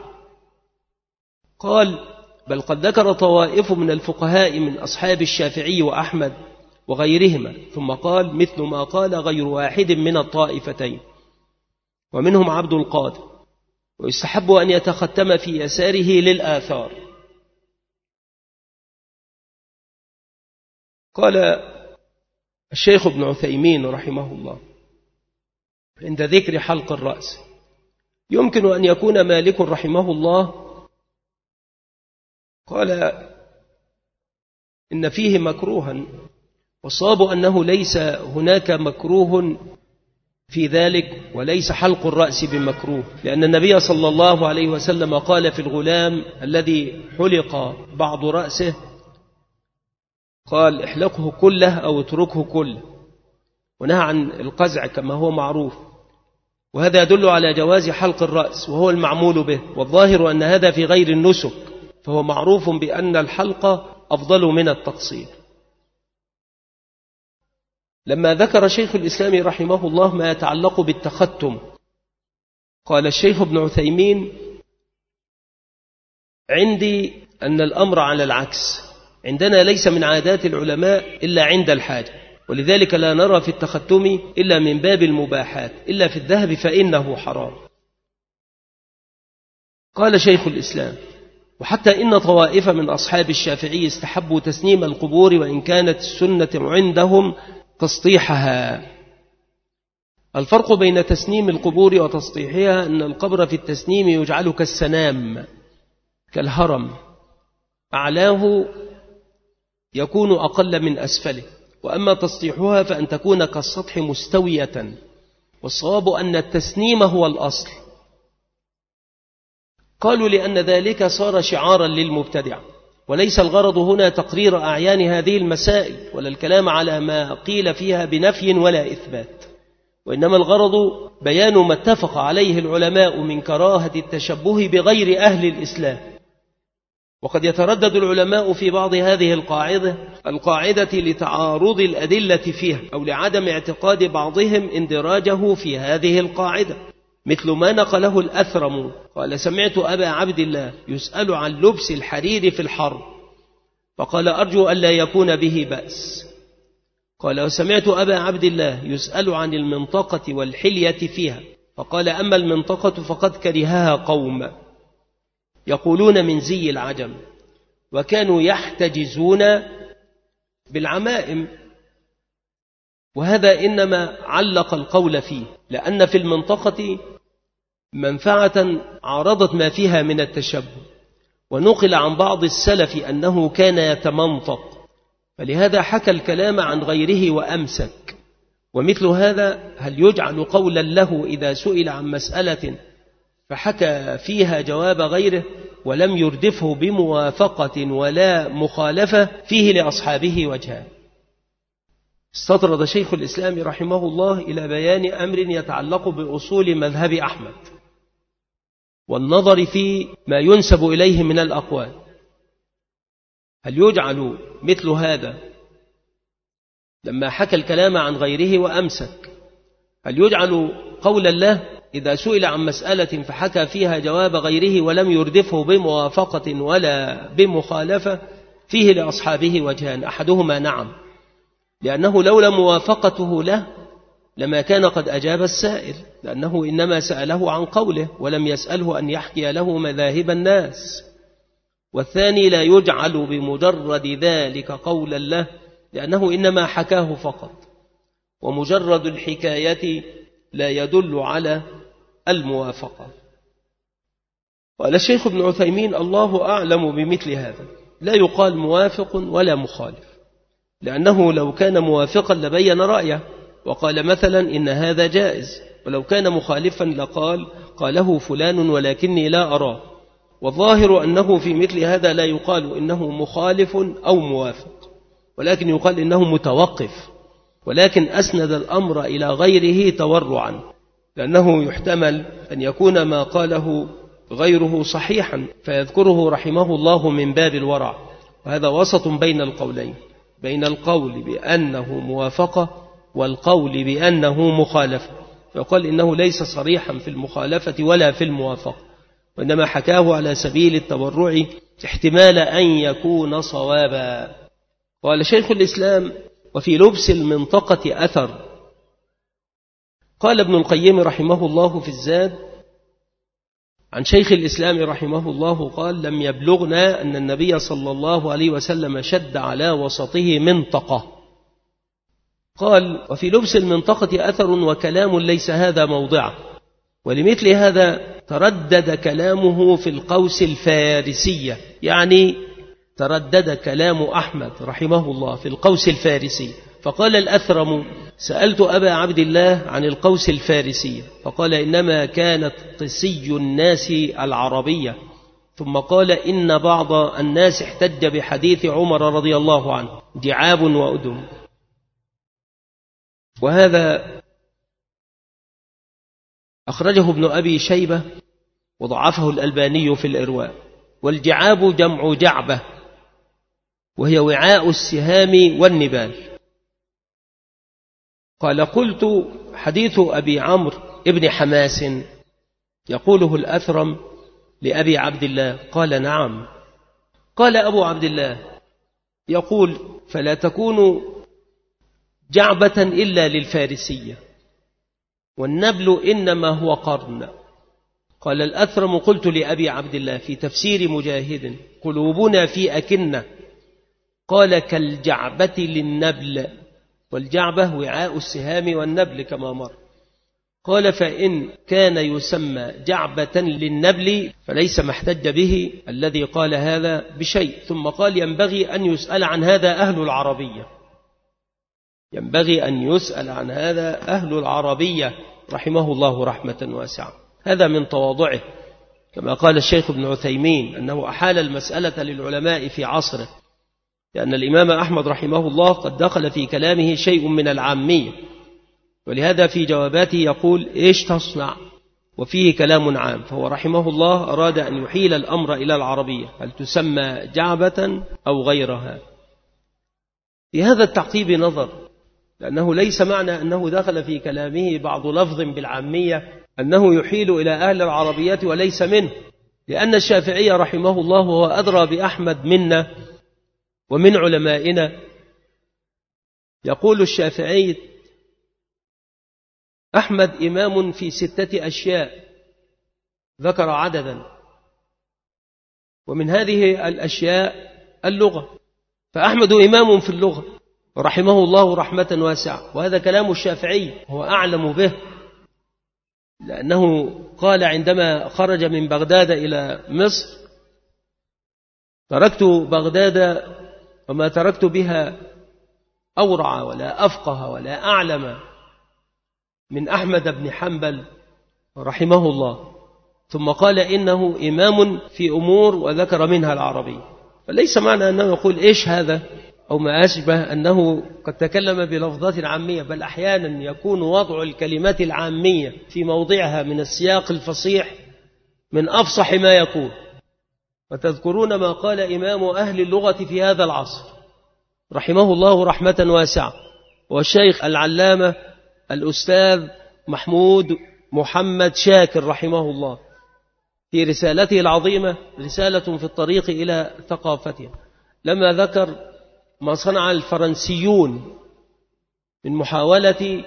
قال: بل قد ذكر طوائف من الفقهاء من أصحاب الشافعي وأحمد وغيرهما، ثم قال: مثل ما قال غير واحد من الطائفتين ومنهم عبد القادر: ويستحب أن يتختم في يساره للآثار. قال الشيخ ابن عثيمين رحمه الله عند ذكر حلق الرأس: يمكن أن يكون مالك رحمه الله قال إن فيه مكروها، والصواب أنه ليس هناك مكروه في ذلك، وليس حلق الرأس بمكروه، لأن النبي صلى الله عليه وسلم قال في الغلام الذي حلق بعض رأسه، قال: احلقه كله أو اتركه كله، ونهى عن القزع كما هو معروف. وهذا يدل على جواز حلق الرأس وهو المعمول به، والظاهر أن هذا في غير النسك، فهو معروف بأن الحلق أفضل من التقصير. لما ذكر شيخ الإسلام رحمه الله ما يتعلق بالتختم قال الشيخ ابن عثيمين: عندي أن الأمر على العكس، عندنا ليس من عادات العلماء إلا عند الحاجة، ولذلك لا نرى في التختم إلا من باب المباحات، إلا في الذهب فإنه حرام. قال شيخ الإسلام: وحتى إن طوائف من أصحاب الشافعي استحبوا تسنيم القبور، وإن كانت السنة عندهم تسطيحها. الفرق بين تسنيم القبور وتسطيحها أن القبر في التسنيم يجعل كالسنام كالهرم، أعلاه يكون أقل من أسفله، وأما تسطيحها فأن تكون كالسطح مستوية، والصواب أن التسنيم هو الأصل. قالوا لأن ذلك صار شعارا للمبتدع، وليس الغرض هنا تقرير أعيان هذه المسائل ولا الكلام على ما قيل فيها بنفي ولا إثبات، وإنما الغرض بيان ما اتفق عليه العلماء من كراهة التشبه بغير أهل الإسلام. وقد يتردد العلماء في بعض هذه القاعدة لتعارض الأدلة فيها، أو لعدم اعتقاد بعضهم اندراجه في هذه القاعدة، مثل ما نقله الأثرم قال: سمعت أبا عبد الله يسأل عن لبس الحرير في الحرب، فقال: أرجو أن لا يكون به بأس. قال: وسمعت أبا عبد الله يسأل عن المنطقة والحلية فيها، فقال: أما المنطقة فقد كرهها قوم يقولون من زي العجم، وكانوا يحتجزون بالعمائم، وهذا إنما علق القول فيه، لأن في المنطقة منفعة عارضت ما فيها من التشبه، ونقل عن بعض السلف أنه كان يتمنطق، فلهذا حكى الكلام عن غيره وأمسك. ومثل هذا هل يجعل قولا له إذا سئل عن مسألة فحكى فيها جواب غيره ولم يردفه بموافقة ولا مخالفة؟ فيه لأصحابه وجهان. استطرد شيخ الإسلام رحمه الله إلى بيان أمر يتعلق بأصول مذهب أحمد، والنظر في ما ينسب إليه من الأقوال. هل يجعل مثل هذا لما حكى الكلام عن غيره وأمسك، هل يجعل قول الله إذا سئل عن مسألة فحكى فيها جواب غيره ولم يردفه بموافقة ولا بمخالفة؟ فيه لأصحابه وجهان. أحدهما نعم، لأنه لولا موافقته له لما كان قد أجاب السائل، لأنه إنما سأله عن قوله ولم يسأله أن يحكي له مذاهب الناس. والثاني لا يجعل بمجرد ذلك قولا له، لأنه إنما حكاه فقط، ومجرد الحكاية لا يدل على الموافقة. قال الشيخ ابن عثيمين: الله أعلم بمثل هذا، لا يقال موافق ولا مخالف، لأنه لو كان موافقا لبين رأيه وقال مثلا إن هذا جائز، ولو كان مخالفا لقال قاله فلان ولكني لا أراه. والظاهر أنه في مثل هذا لا يقال إنه مخالف أو موافق، ولكن يقال إنه متوقف، ولكن أسند الأمر إلى غيره تورعا، لأنه يحتمل أن يكون ما قاله غيره صحيحا فيذكره رحمه الله من باب الورع. وهذا وسط بين القولين، بين القول بأنه موافقة والقول بأنه مخالفة، فيقال إنه ليس صريحا في المخالفة ولا في الموافقة، وإنما حكاه على سبيل التبرع احتمال أن يكون صوابا. قال شيخ الإسلام: وفي لبس المنطقة أثر. قال ابن القيم رحمه الله في الزاد عن شيخ الإسلام رحمه الله قال: لم يبلغنا أن النبي صلى الله عليه وسلم شد على وسطه منطقة. قال: وفي لبس المنطقة أثر وكلام ليس هذا موضعه، ولمثل هذا تردد كلامه في القوس الفارسية، يعني تردد كلام أحمد رحمه الله في القوس الفارسي. فقال الأثرم: سألت أبا عبد الله عن القوس الفارسية، فقال: إنما كانت قسي الناس العربية. ثم قال: إن بعض الناس احتج بحديث عمر رضي الله عنه: جعاب وأدم. وهذا أخرجه ابن أبي شيبة وضعفه الألباني في الإرواء. والجعاب جمع جعبة، وهي وعاء السهام والنبال. قال: قلت: حديث أبي عمرو ابن حماس يقوله الأثرم لأبي عبد الله. قال نعم. قال أبو عبد الله يقول فلا تكون جعبة إلا للفارسية، والنبل إنما هو قرن. قال الأثرم قلت لأبي عبد الله في تفسير مجاهد قلوبنا في أكنة. قال كالجعبة للنبل، والجعبة وعاء السهام والنبل كما مر. قال فإن كان يسمى جعبة للنبل فليس محتج به الذي قال هذا بشيء. ثم قال ينبغي أن يسأل عن هذا أهل العربية، ينبغي أن يسأل عن هذا أهل العربية رحمه الله رحمة واسعة. هذا من تواضعه، كما قال الشيخ ابن عثيمين أنه أحال المسألة للعلماء في عصره، لأن الإمام أحمد رحمه الله قد دخل في كلامه شيء من العامية، ولهذا في جواباته يقول إيش تصنع، وفيه كلام عام. فهو رحمه الله أراد أن يحيل الأمر إلى العربية، هل تسمى جعبة أو غيرها. في هذا التعقيب نظر، لأنه ليس معنى أنه دخل في كلامه بعض لفظ بالعامية أنه يحيل إلى أهل العربية وليس منه، لأن الشافعي رحمه الله وهو أدرى بأحمد منا ومن علمائنا. يقول الشافعي أحمد إمام في 6 أشياء، ذكر عددا، ومن هذه الأشياء اللغة، فأحمد إمام في اللغة رحمه الله رحمة واسعة. وهذا كلام الشافعي هو أعلم به، لأنه قال عندما خرج من بغداد إلى مصر تركت بغداد وما تركت بها أورع ولا أفقه ولا أعلم من أحمد بن حنبل رحمه الله. ثم قال إنه إمام في أمور وذكر منها العربي. فليس معنى أنه يقول إيش هذا أو ما أشبه أنه قد تكلم بلفظات عامية، بل أحيانا يكون وضع الكلمات العامية في موضعها من السياق الفصيح من أفصح ما يكون. وتذكرون ما قال إمام أهل اللغة في هذا العصر رحمه الله رحمة واسعة، والشيخ العلامة الأستاذ محمود محمد شاكر رحمه الله في رسالته العظيمة رسالة في الطريق إلى ثقافتها، لما ذكر ما صنع الفرنسيون من محاولة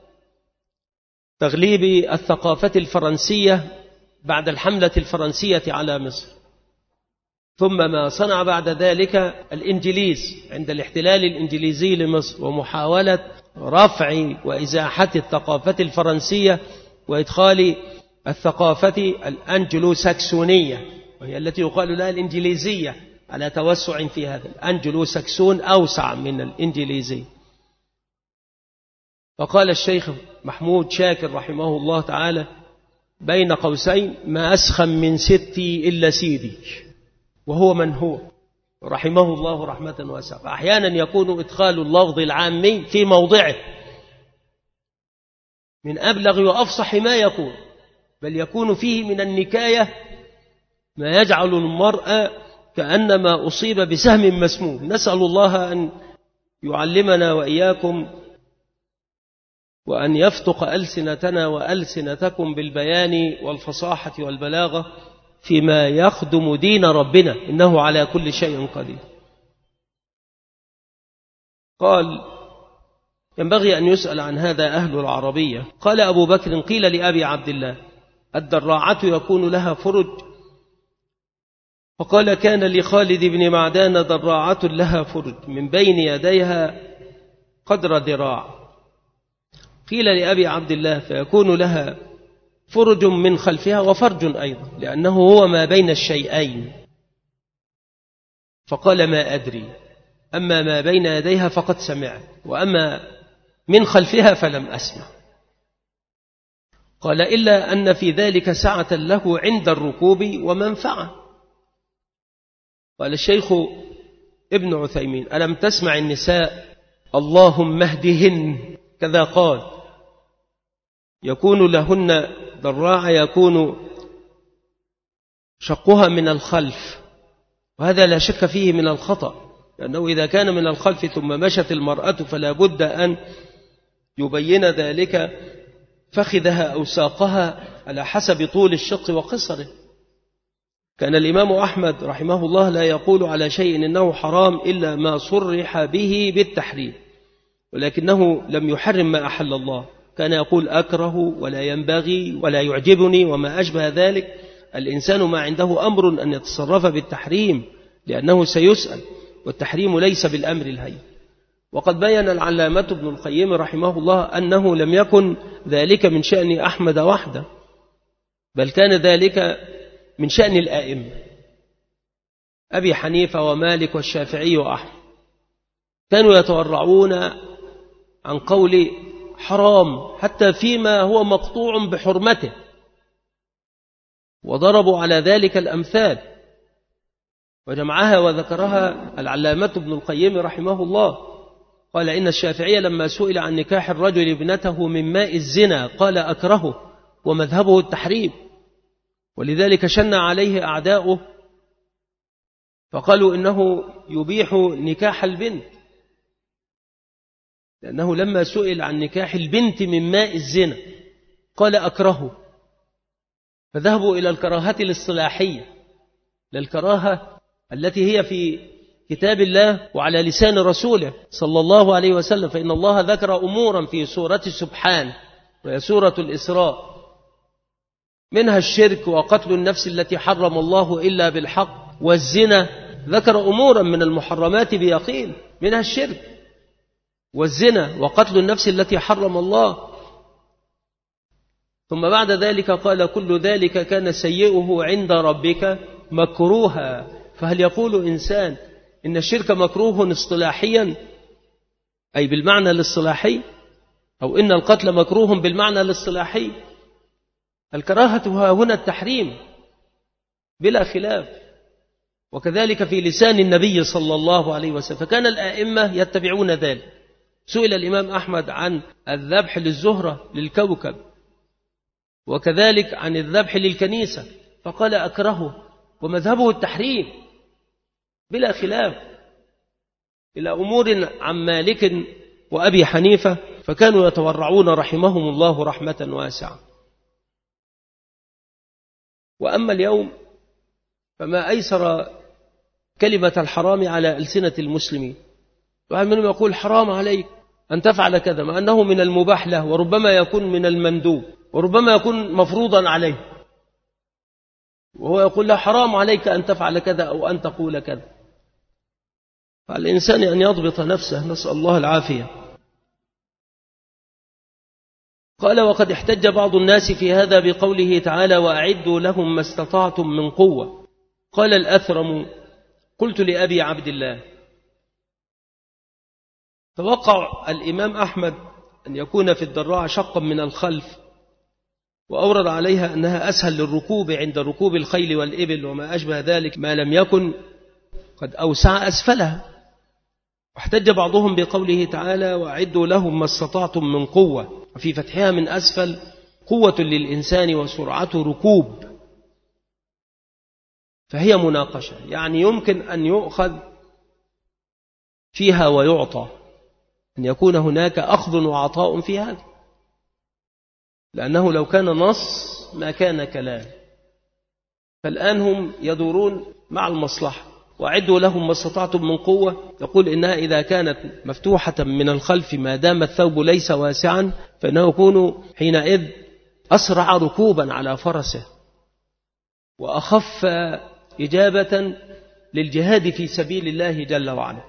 تغليب الثقافة الفرنسية بعد الحملة الفرنسية على مصر، ثم ما صنع بعد ذلك الإنجليز عند الاحتلال الإنجليزي لمصر ومحاولة رفع وإزاحة الثقافة الفرنسية وإدخال الثقافة الأنجلو ساكسونية، وهي التي يقال لها الإنجليزية على توسع في هذا. الأنجلو ساكسون أوسع من الإنجليزي. فقال الشيخ محمود شاكر رحمه الله تعالى بين قوسين ما أسخن من ستي إلا سيدي، وهو من هو رحمه الله رحمة واسعة. فأحيانا يكون إدخال اللفظ العامي في موضعه من أبلغ وأفصح ما يكون، بل يكون فيه من النكاية ما يجعل المرء كأنما أصيب بسهم مسموم. نسأل الله أن يعلمنا وإياكم وأن يفتق ألسنتنا وألسنتكم بالبيان والفصاحة والبلاغة فيما يخدم دين ربنا، إنه على كل شيء قدير. قال ينبغي أن يسأل عن هذا أهل العربية. قال أبو بكر قيل لأبي عبد الله الدراعة يكون لها فرج؟ فقال كان لخالد بن معدان دراعة لها فرج من بين يديها قدر ذراع. قيل لأبي عبد الله فيكون لها فرج من خلفها وفرج أيضا، لأنه هو ما بين الشيئين. فقال ما أدري، أما ما بين يديها فقد سمعت، وأما من خلفها فلم أسمع. قال إلا أن في ذلك سعة له عند الركوب ومنفعة. قال الشيخ ابن عثيمين ألم تسمع النساء اللهم اهدهن كذا قال، يكون لهن ذراع يكون شقها من الخلف، وهذا لا شك فيه من الخطأ، لأنه إذا كان من الخلف ثم مشت المرأة فلا بد أن يبين ذلك فخذها أو ساقها على حسب طول الشق وقصره. كان الإمام أحمد رحمه الله لا يقول على شيء إنه حرام إلا ما صرح به بالتحريم، ولكنه لم يحرم ما أحل الله، كان يقول أكره ولا ينبغي ولا يعجبني وما أشبه ذلك. الإنسان ما عنده أمر أن يتصرف بالتحريم لأنه سيسأل، والتحريم ليس بالأمر الهين. وقد بين العلامة ابن القيم رحمه الله أنه لم يكن ذلك من شأن أحمد وحده، بل كان ذلك من شأن الآئمة أبي حنيفة ومالك والشافعي وأحمد، كانوا يتورعون عن قول حرام حتى فيما هو مقطوع بحرمته، وضربوا على ذلك الأمثال وجمعها وذكرها العلامة ابن القيم رحمه الله. قال إن الشافعي لما سئل عن نكاح الرجل ابنته من ماء الزنا قال أكرهه ومذهبه التحريم، ولذلك شن عليه أعداؤه فقالوا إنه يبيح نكاح البنت، لأنه لما سئل عن نكاح البنت من ماء الزنا قال أكرهه، فذهبوا إلى الكراهة الاصطلاحية، للكراهة التي هي في كتاب الله وعلى لسان رسوله صلى الله عليه وسلم. فإن الله ذكر أمورا في سورة سبحان وهي سورة الإسراء، منها الشرك وقتل النفس التي حرم الله إلا بالحق والزنا، ذكر أمورا من المحرمات بيقين، منها الشرك والزنا وقتل النفس التي حرم الله. ثم بعد ذلك قال كل ذلك كان سيئه عند ربك مكروها. فهل يقول إنسان إن الشرك مكروه اصطلاحيا أي بالمعنى الاصطلاحي، أو إن القتل مكروه بالمعنى الاصطلاحي؟ الكراهة هنا التحريم بلا خلاف، وكذلك في لسان النبي صلى الله عليه وسلم، فكان الآئمة يتبعون ذلك. سئل الإمام أحمد عن الذبح للزهرة للكوكب، وكذلك عن الذبح للكنيسة، فقال أكرهه ومذهبه التحريم بلا خلاف، إلى أمور عن مالك وأبي حنيفة، فكانوا يتورعون رحمهم الله رحمة واسعة. وأما اليوم فما أيسر كلمة الحرام على ألسنة المسلمين، واحد منهم يقول حرام عليك أن تفعل كذا، مع أنه من المباح له، وربما يكون من المندوب، وربما يكون مفروضا عليه، وهو يقول له حرام عليك أن تفعل كذا أو أن تقول كذا. فالإنسان أن يضبط نفسه، نسأل الله العافية. قال وقد احتج بعض الناس في هذا بقوله تعالى وأعدوا لهم ما استطعتم من قوة. قال الأثرم قلت لأبي عبد الله توقع الإمام أحمد أن يكون في الذراع شقا من الخلف، وأورد عليها أنها أسهل للركوب عند ركوب الخيل والإبل وما أشبه ذلك، ما لم يكن قد أوسع أسفلها. واحتج بعضهم بقوله تعالى وأعدوا لهم ما استطعتم من قوة، وفي فتحها من أسفل قوة للإنسان وسرعة ركوب، فهي مناقشة، يعني يمكن أن يؤخذ فيها ويعطى، أن يكون هناك أخذ وعطاء في هذا، لأنه لو كان نص ما كان كلام. فالآن هم يدورون مع المصلحة، وأعدوا لهم ما استطعتم من قوة، يقول إنها إذا كانت مفتوحة من الخلف ما دام الثوب ليس واسعا فإنه يكون حينئذ أسرع ركوبا على فرسه، وأخف إجابة للجهاد في سبيل الله جل وعلا.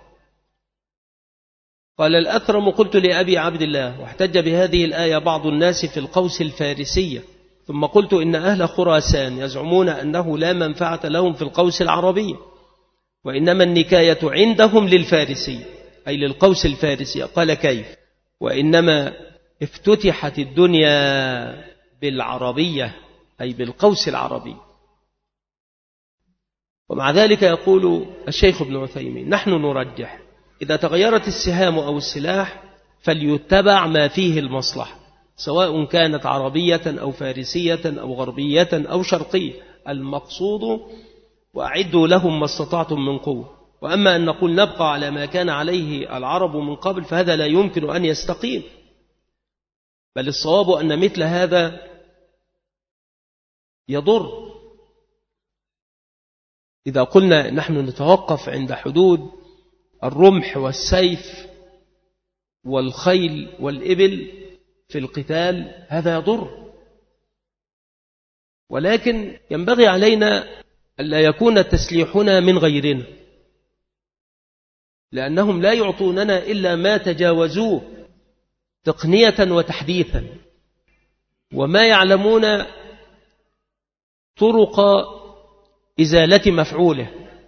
قال الأثرم قلت لأبي عبد الله واحتج بهذه الآية بعض الناس في القوس الفارسية، ثم قلت إن أهل خراسان يزعمون أنه لا منفعة لهم في القوس العربية، وإنما النكاية عندهم للفارسية أي للقوس الفارسية. قال كيف؟ وإنما افتتحت الدنيا بالعربية أي بالقوس العربي. ومع ذلك يقول الشيخ ابن عثيمين نحن نرجح إذا تغيرت السهام أو السلاح فليتبع ما فيه المصلحة، سواء كانت عربية أو فارسية أو غربية أو شرقية، المقصود وأعدوا لهم ما استطعتم من قوة. وأما أن نقول نبقى على ما كان عليه العرب من قبل فهذا لا يمكن أن يستقيم، بل الصواب أن مثل هذا يضر. إذا قلنا نحن نتوقف عند حدود الرمح والسيف والخيل والإبل في القتال هذا يضر، ولكن ينبغي علينا ألا يكون تسليحنا من غيرنا، لأنهم لا يعطوننا إلا ما تجاوزوه تقنية وتحديثا، وما يعلمون طرق إزالة مفعوله،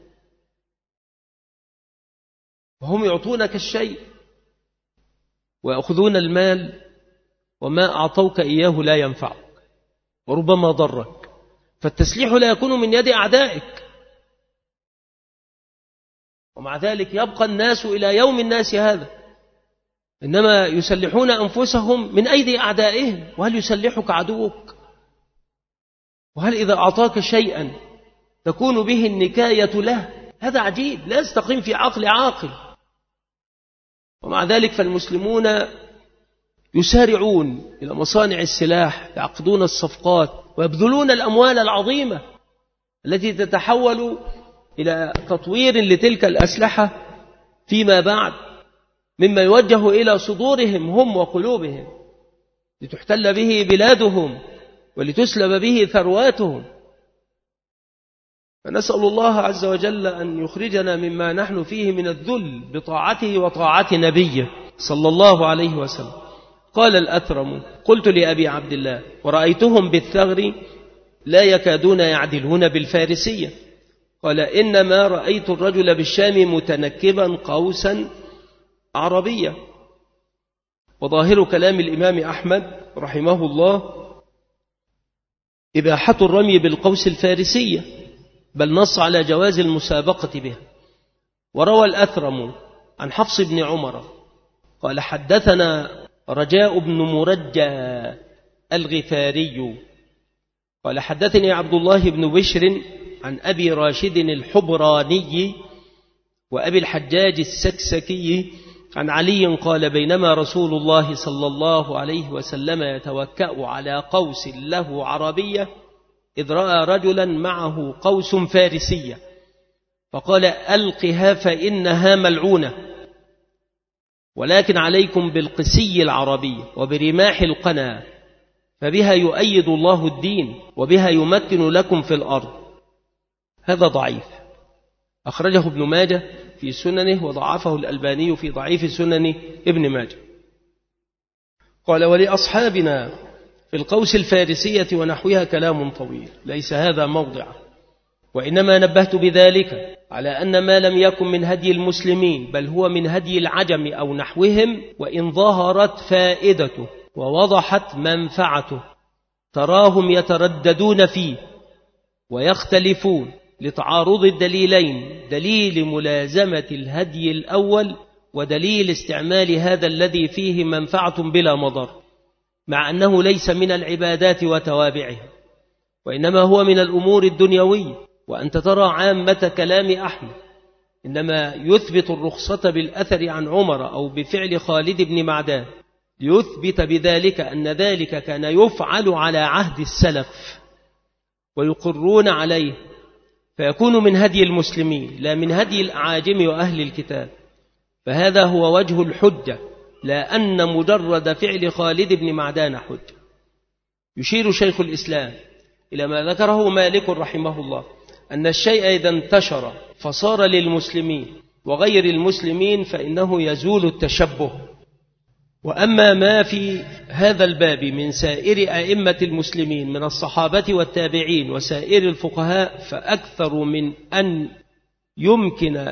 وهم يعطونك الشيء ويأخذون المال، وما أعطوك إياه لا ينفعك وربما ضرك. فالتسليح لا يكون من يد أعدائك، ومع ذلك يبقى الناس إلى يوم الناس هذا إنما يسلحون أنفسهم من أيدي أعدائهم. وهل يسلحك عدوك؟ وهل إذا أعطاك شيئا تكون به النكاية له؟ هذا عجيب، لا يستقيم في عقل عاقل. ومع ذلك فالمسلمون يسارعون إلى مصانع السلاح، يعقدون الصفقات ويبذلون الأموال العظيمة التي تتحول إلى تطوير لتلك الأسلحة فيما بعد، مما يوجه إلى صدورهم هم وقلوبهم، لتحتل به بلادهم ولتسلب به ثرواتهم. فنسأل الله عز وجل أن يخرجنا مما نحن فيه من الذل بطاعته وطاعة نبيه صلى الله عليه وسلم. قال الأثرم: قلت لأبي عبد الله: ورأيتهم بالثغر لا يكادون يعدلون بالفارسية. قال: إنما رأيت الرجل بالشام متنكبا قوسا عربية. وظاهر كلام الإمام أحمد رحمه الله إباحة الرمي بالقوس الفارسية، بل نص على جواز المسابقة بها. وروى الأثرم عن حفص بن عمر قال: حدثنا رجاء بن مرجى الغفاري قال: حدثني عبد الله بن بشر عن أبي راشد الحبراني وأبي الحجاج السكسكي عن علي قال: بينما رسول الله صلى الله عليه وسلم يتوكأ على قوس له عربية إذ رأى رجلا معه قوس فارسية فقال: ألقها فإنها ملعونة، ولكن عليكم بالقسي العربي وبرماح القنا، فبها يؤيد الله الدين وبها يمكن لكم في الأرض. هذا ضعيف، أخرجه ابن ماجه في سننه وضعفه الألباني في ضعيف سنن ابن ماجه. قال: ولأصحابنا في القوس الفارسية ونحوها كلام طويل، ليس هذا موضع، وإنما نبهت بذلك على أن ما لم يكن من هدي المسلمين بل هو من هدي العجم أو نحوهم، وإن ظهرت فائدته ووضحت منفعته تراهم يترددون فيه ويختلفون لتعارض الدليلين: دليل ملازمة الهدي الأول ودليل استعمال هذا الذي فيه منفعة بلا مضر، مع أنه ليس من العبادات وتوابعها، وإنما هو من الأمور الدنيوية. وأنت ترى عامة كلام أحمد إنما يثبت الرخصة بالأثر عن عمر أو بفعل خالد بن معدان، ليثبت بذلك أن ذلك كان يفعل على عهد السلف ويقرون عليه، فيكون من هدي المسلمين لا من هدي الأعاجم وأهل الكتاب. فهذا هو وجه الحجة، لا أن مجرد فعل خالد بن معدان حجة. يشير شيخ الإسلام إلى ما ذكره مالك رحمه الله أن الشيء إذا انتشر فصار للمسلمين وغير المسلمين فإنه يزول التشبه. وأما ما في هذا الباب من سائر أئمة المسلمين من الصحابة والتابعين وسائر الفقهاء فأكثر من أن يمكن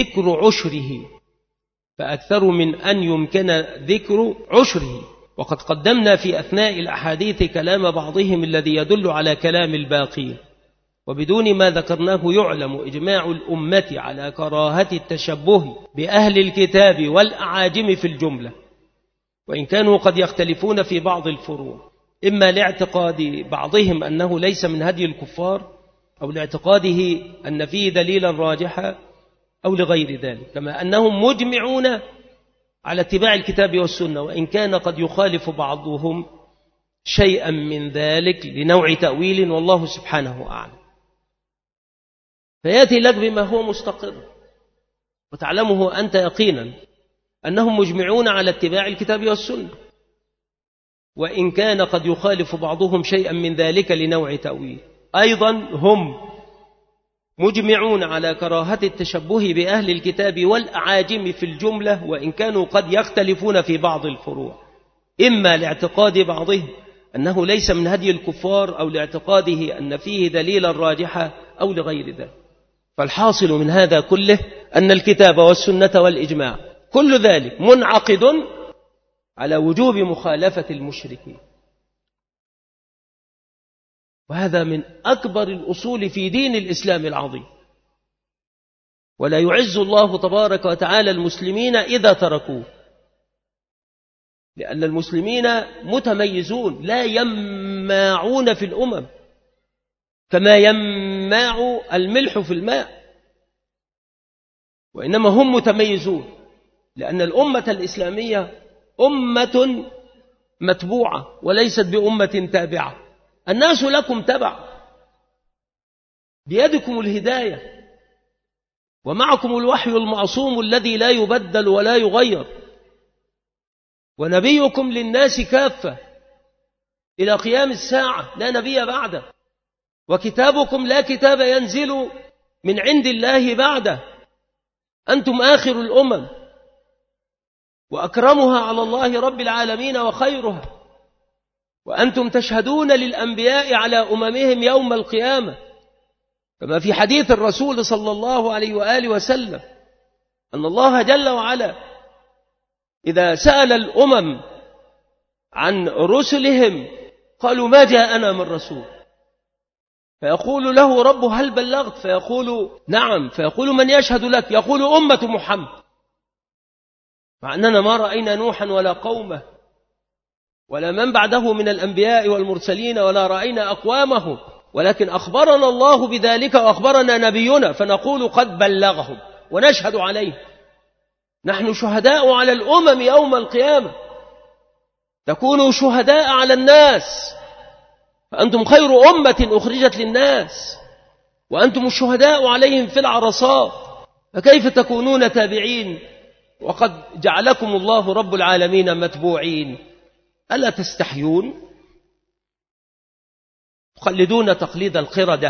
ذكر عشره. وقد قدمنا في أثناء الأحاديث كلام بعضهم الذي يدل على كلام الباقين، وبدون ما ذكرناه يعلم إجماع الأمة على كراهة التشبه بأهل الكتاب والأعاجم في الجملة، وإن كانوا قد يختلفون في بعض الفروع، إما لاعتقاد بعضهم أنه ليس من هدي الكفار، أو لاعتقاده أن فيه دليلا راجحا، أو لغير ذلك، كما أنهم مجمعون على اتباع الكتاب والسنة، وإن كان قد يخالف بعضهم شيئا من ذلك لنوع تأويل، والله سبحانه أعلم. فيأتي لك بما هو مستقر وتعلمه أنت يقينا أنهم مجمعون على اتباع الكتاب والسنة، وإن كان قد يخالف بعضهم شيئا من ذلك لنوع تأويل. أيضا هم مجمعون على كراهة التشبه بأهل الكتاب والأعاجم في الجملة، وإن كانوا قد يختلفون في بعض الفروع، إما لاعتقاد بعضهم أنه ليس من هدي الكفار، أو لاعتقاده أن فيه دليلا راجحا، أو لغير ذلك. فالحاصل من هذا كله أن الكتاب والسنة والإجماع كل ذلك منعقد على وجوب مخالفة المشركين، وهذا من أكبر الأصول في دين الإسلام العظيم. ولا يعز الله تبارك وتعالى المسلمين إذا تركوه، لأن المسلمين متميزون لا يماعون في الأمم كما يماع الملح في الماء، وإنما هم متميزون، لأن الأمة الإسلامية أمة متبوعة وليست بأمة تابعة. الناس لكم تبع، بيدكم الهداية، ومعكم الوحي المعصوم الذي لا يبدل ولا يغير، ونبيكم للناس كافة إلى قيام الساعة لا نبي بعده، وكتابكم لا كتاب ينزل من عند الله بعده. أنتم آخر الأمم وأكرمها على الله رب العالمين وخيرها، وأنتم تشهدون للأنبياء على أممهم يوم القيامة، كما في حديث الرسول صلى الله عليه وآله وسلم أن الله جل وعلا إذا سأل الأمم عن رسلهم قالوا ما جاءنا من رسول، فيقول له رب هل بلغت؟ فيقول نعم، فيقول من يشهد لك؟ يقول أمة محمد، مع أننا ما رأينا نوحا ولا قومه ولا من بعده من الأنبياء والمرسلين، ولا رأينا أقوامه، ولكن أخبرنا الله بذلك وأخبرنا نبينا، فنقول قد بلغهم ونشهد عليه. نحن شهداء على الأمم يوم القيامة، تكونوا شهداء على الناس، فأنتم خير أمة أخرجت للناس، وأنتم الشهداء عليهم في العرصات، فكيف تكونون تابعين وقد جعلكم الله رب العالمين متبوعين؟ ألا تستحيون؟ تقلدون تقليد القردة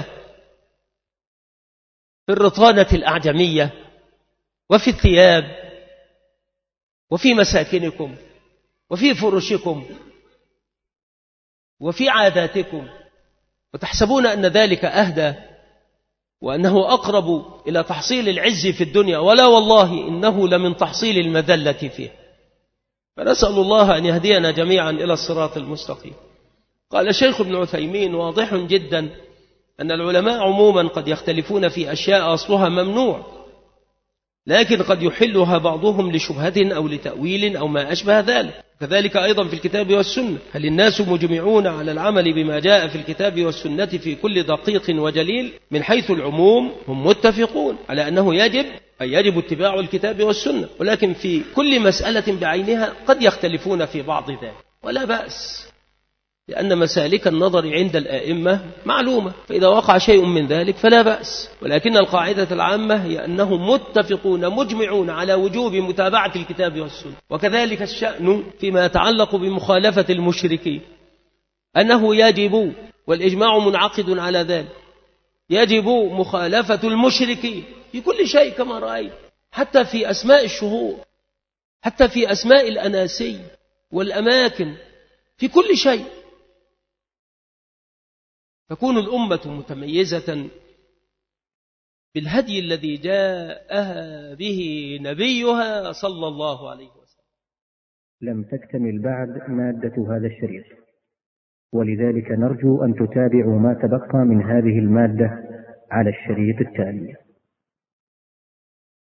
في الرطانة الأعجمية، وفي الثياب، وفي مساكنكم، وفي فرشكم، وفي عاداتكم، وتحسبون أن ذلك أهدى وأنه أقرب إلى تحصيل العز في الدنيا، ولا والله إنه لمن تحصيل المذلة فيه. فنسأل الله أن يهدينا جميعا إلى الصراط المستقيم. قال الشيخ ابن عثيمين واضح جدا أن العلماء عموما قد يختلفون في أشياء أصلها ممنوع، لكن قد يحلها بعضهم لشبهة أو لتأويل أو ما أشبه ذلك. كذلك أيضا في الكتاب والسنة، هل الناس مجمعون على العمل بما جاء في الكتاب والسنة في كل دقيق وجليل؟ من حيث العموم هم متفقون على أنه يجب اتباع الكتاب والسنة، ولكن في كل مسألة بعينها قد يختلفون في بعض ذلك، ولا بأس، لأن مسالك النظر عند الآئمة معلومة، فإذا وقع شيء من ذلك فلا بأس. ولكن القاعدة العامة هي أنهم متفقون مجمعون على وجوب متابعة الكتاب والسنة. وكذلك الشأن فيما يتعلق بمخالفة المشركين، أنه يجب، والإجماع منعقد على ذلك، يجب مخالفة المشركين في كل شيء كما رأيت، حتى في أسماء الشهور، حتى في أسماء الأناسي والأماكن، في كل شيء. تكون الأمة متميزة بالهدي الذي جاءها به نبيها صلى الله عليه وسلم. لم تكتمل بعد مادة هذا الشريط، ولذلك نرجو أن تتابعوا ما تبقى من هذه المادة على الشريط التالي.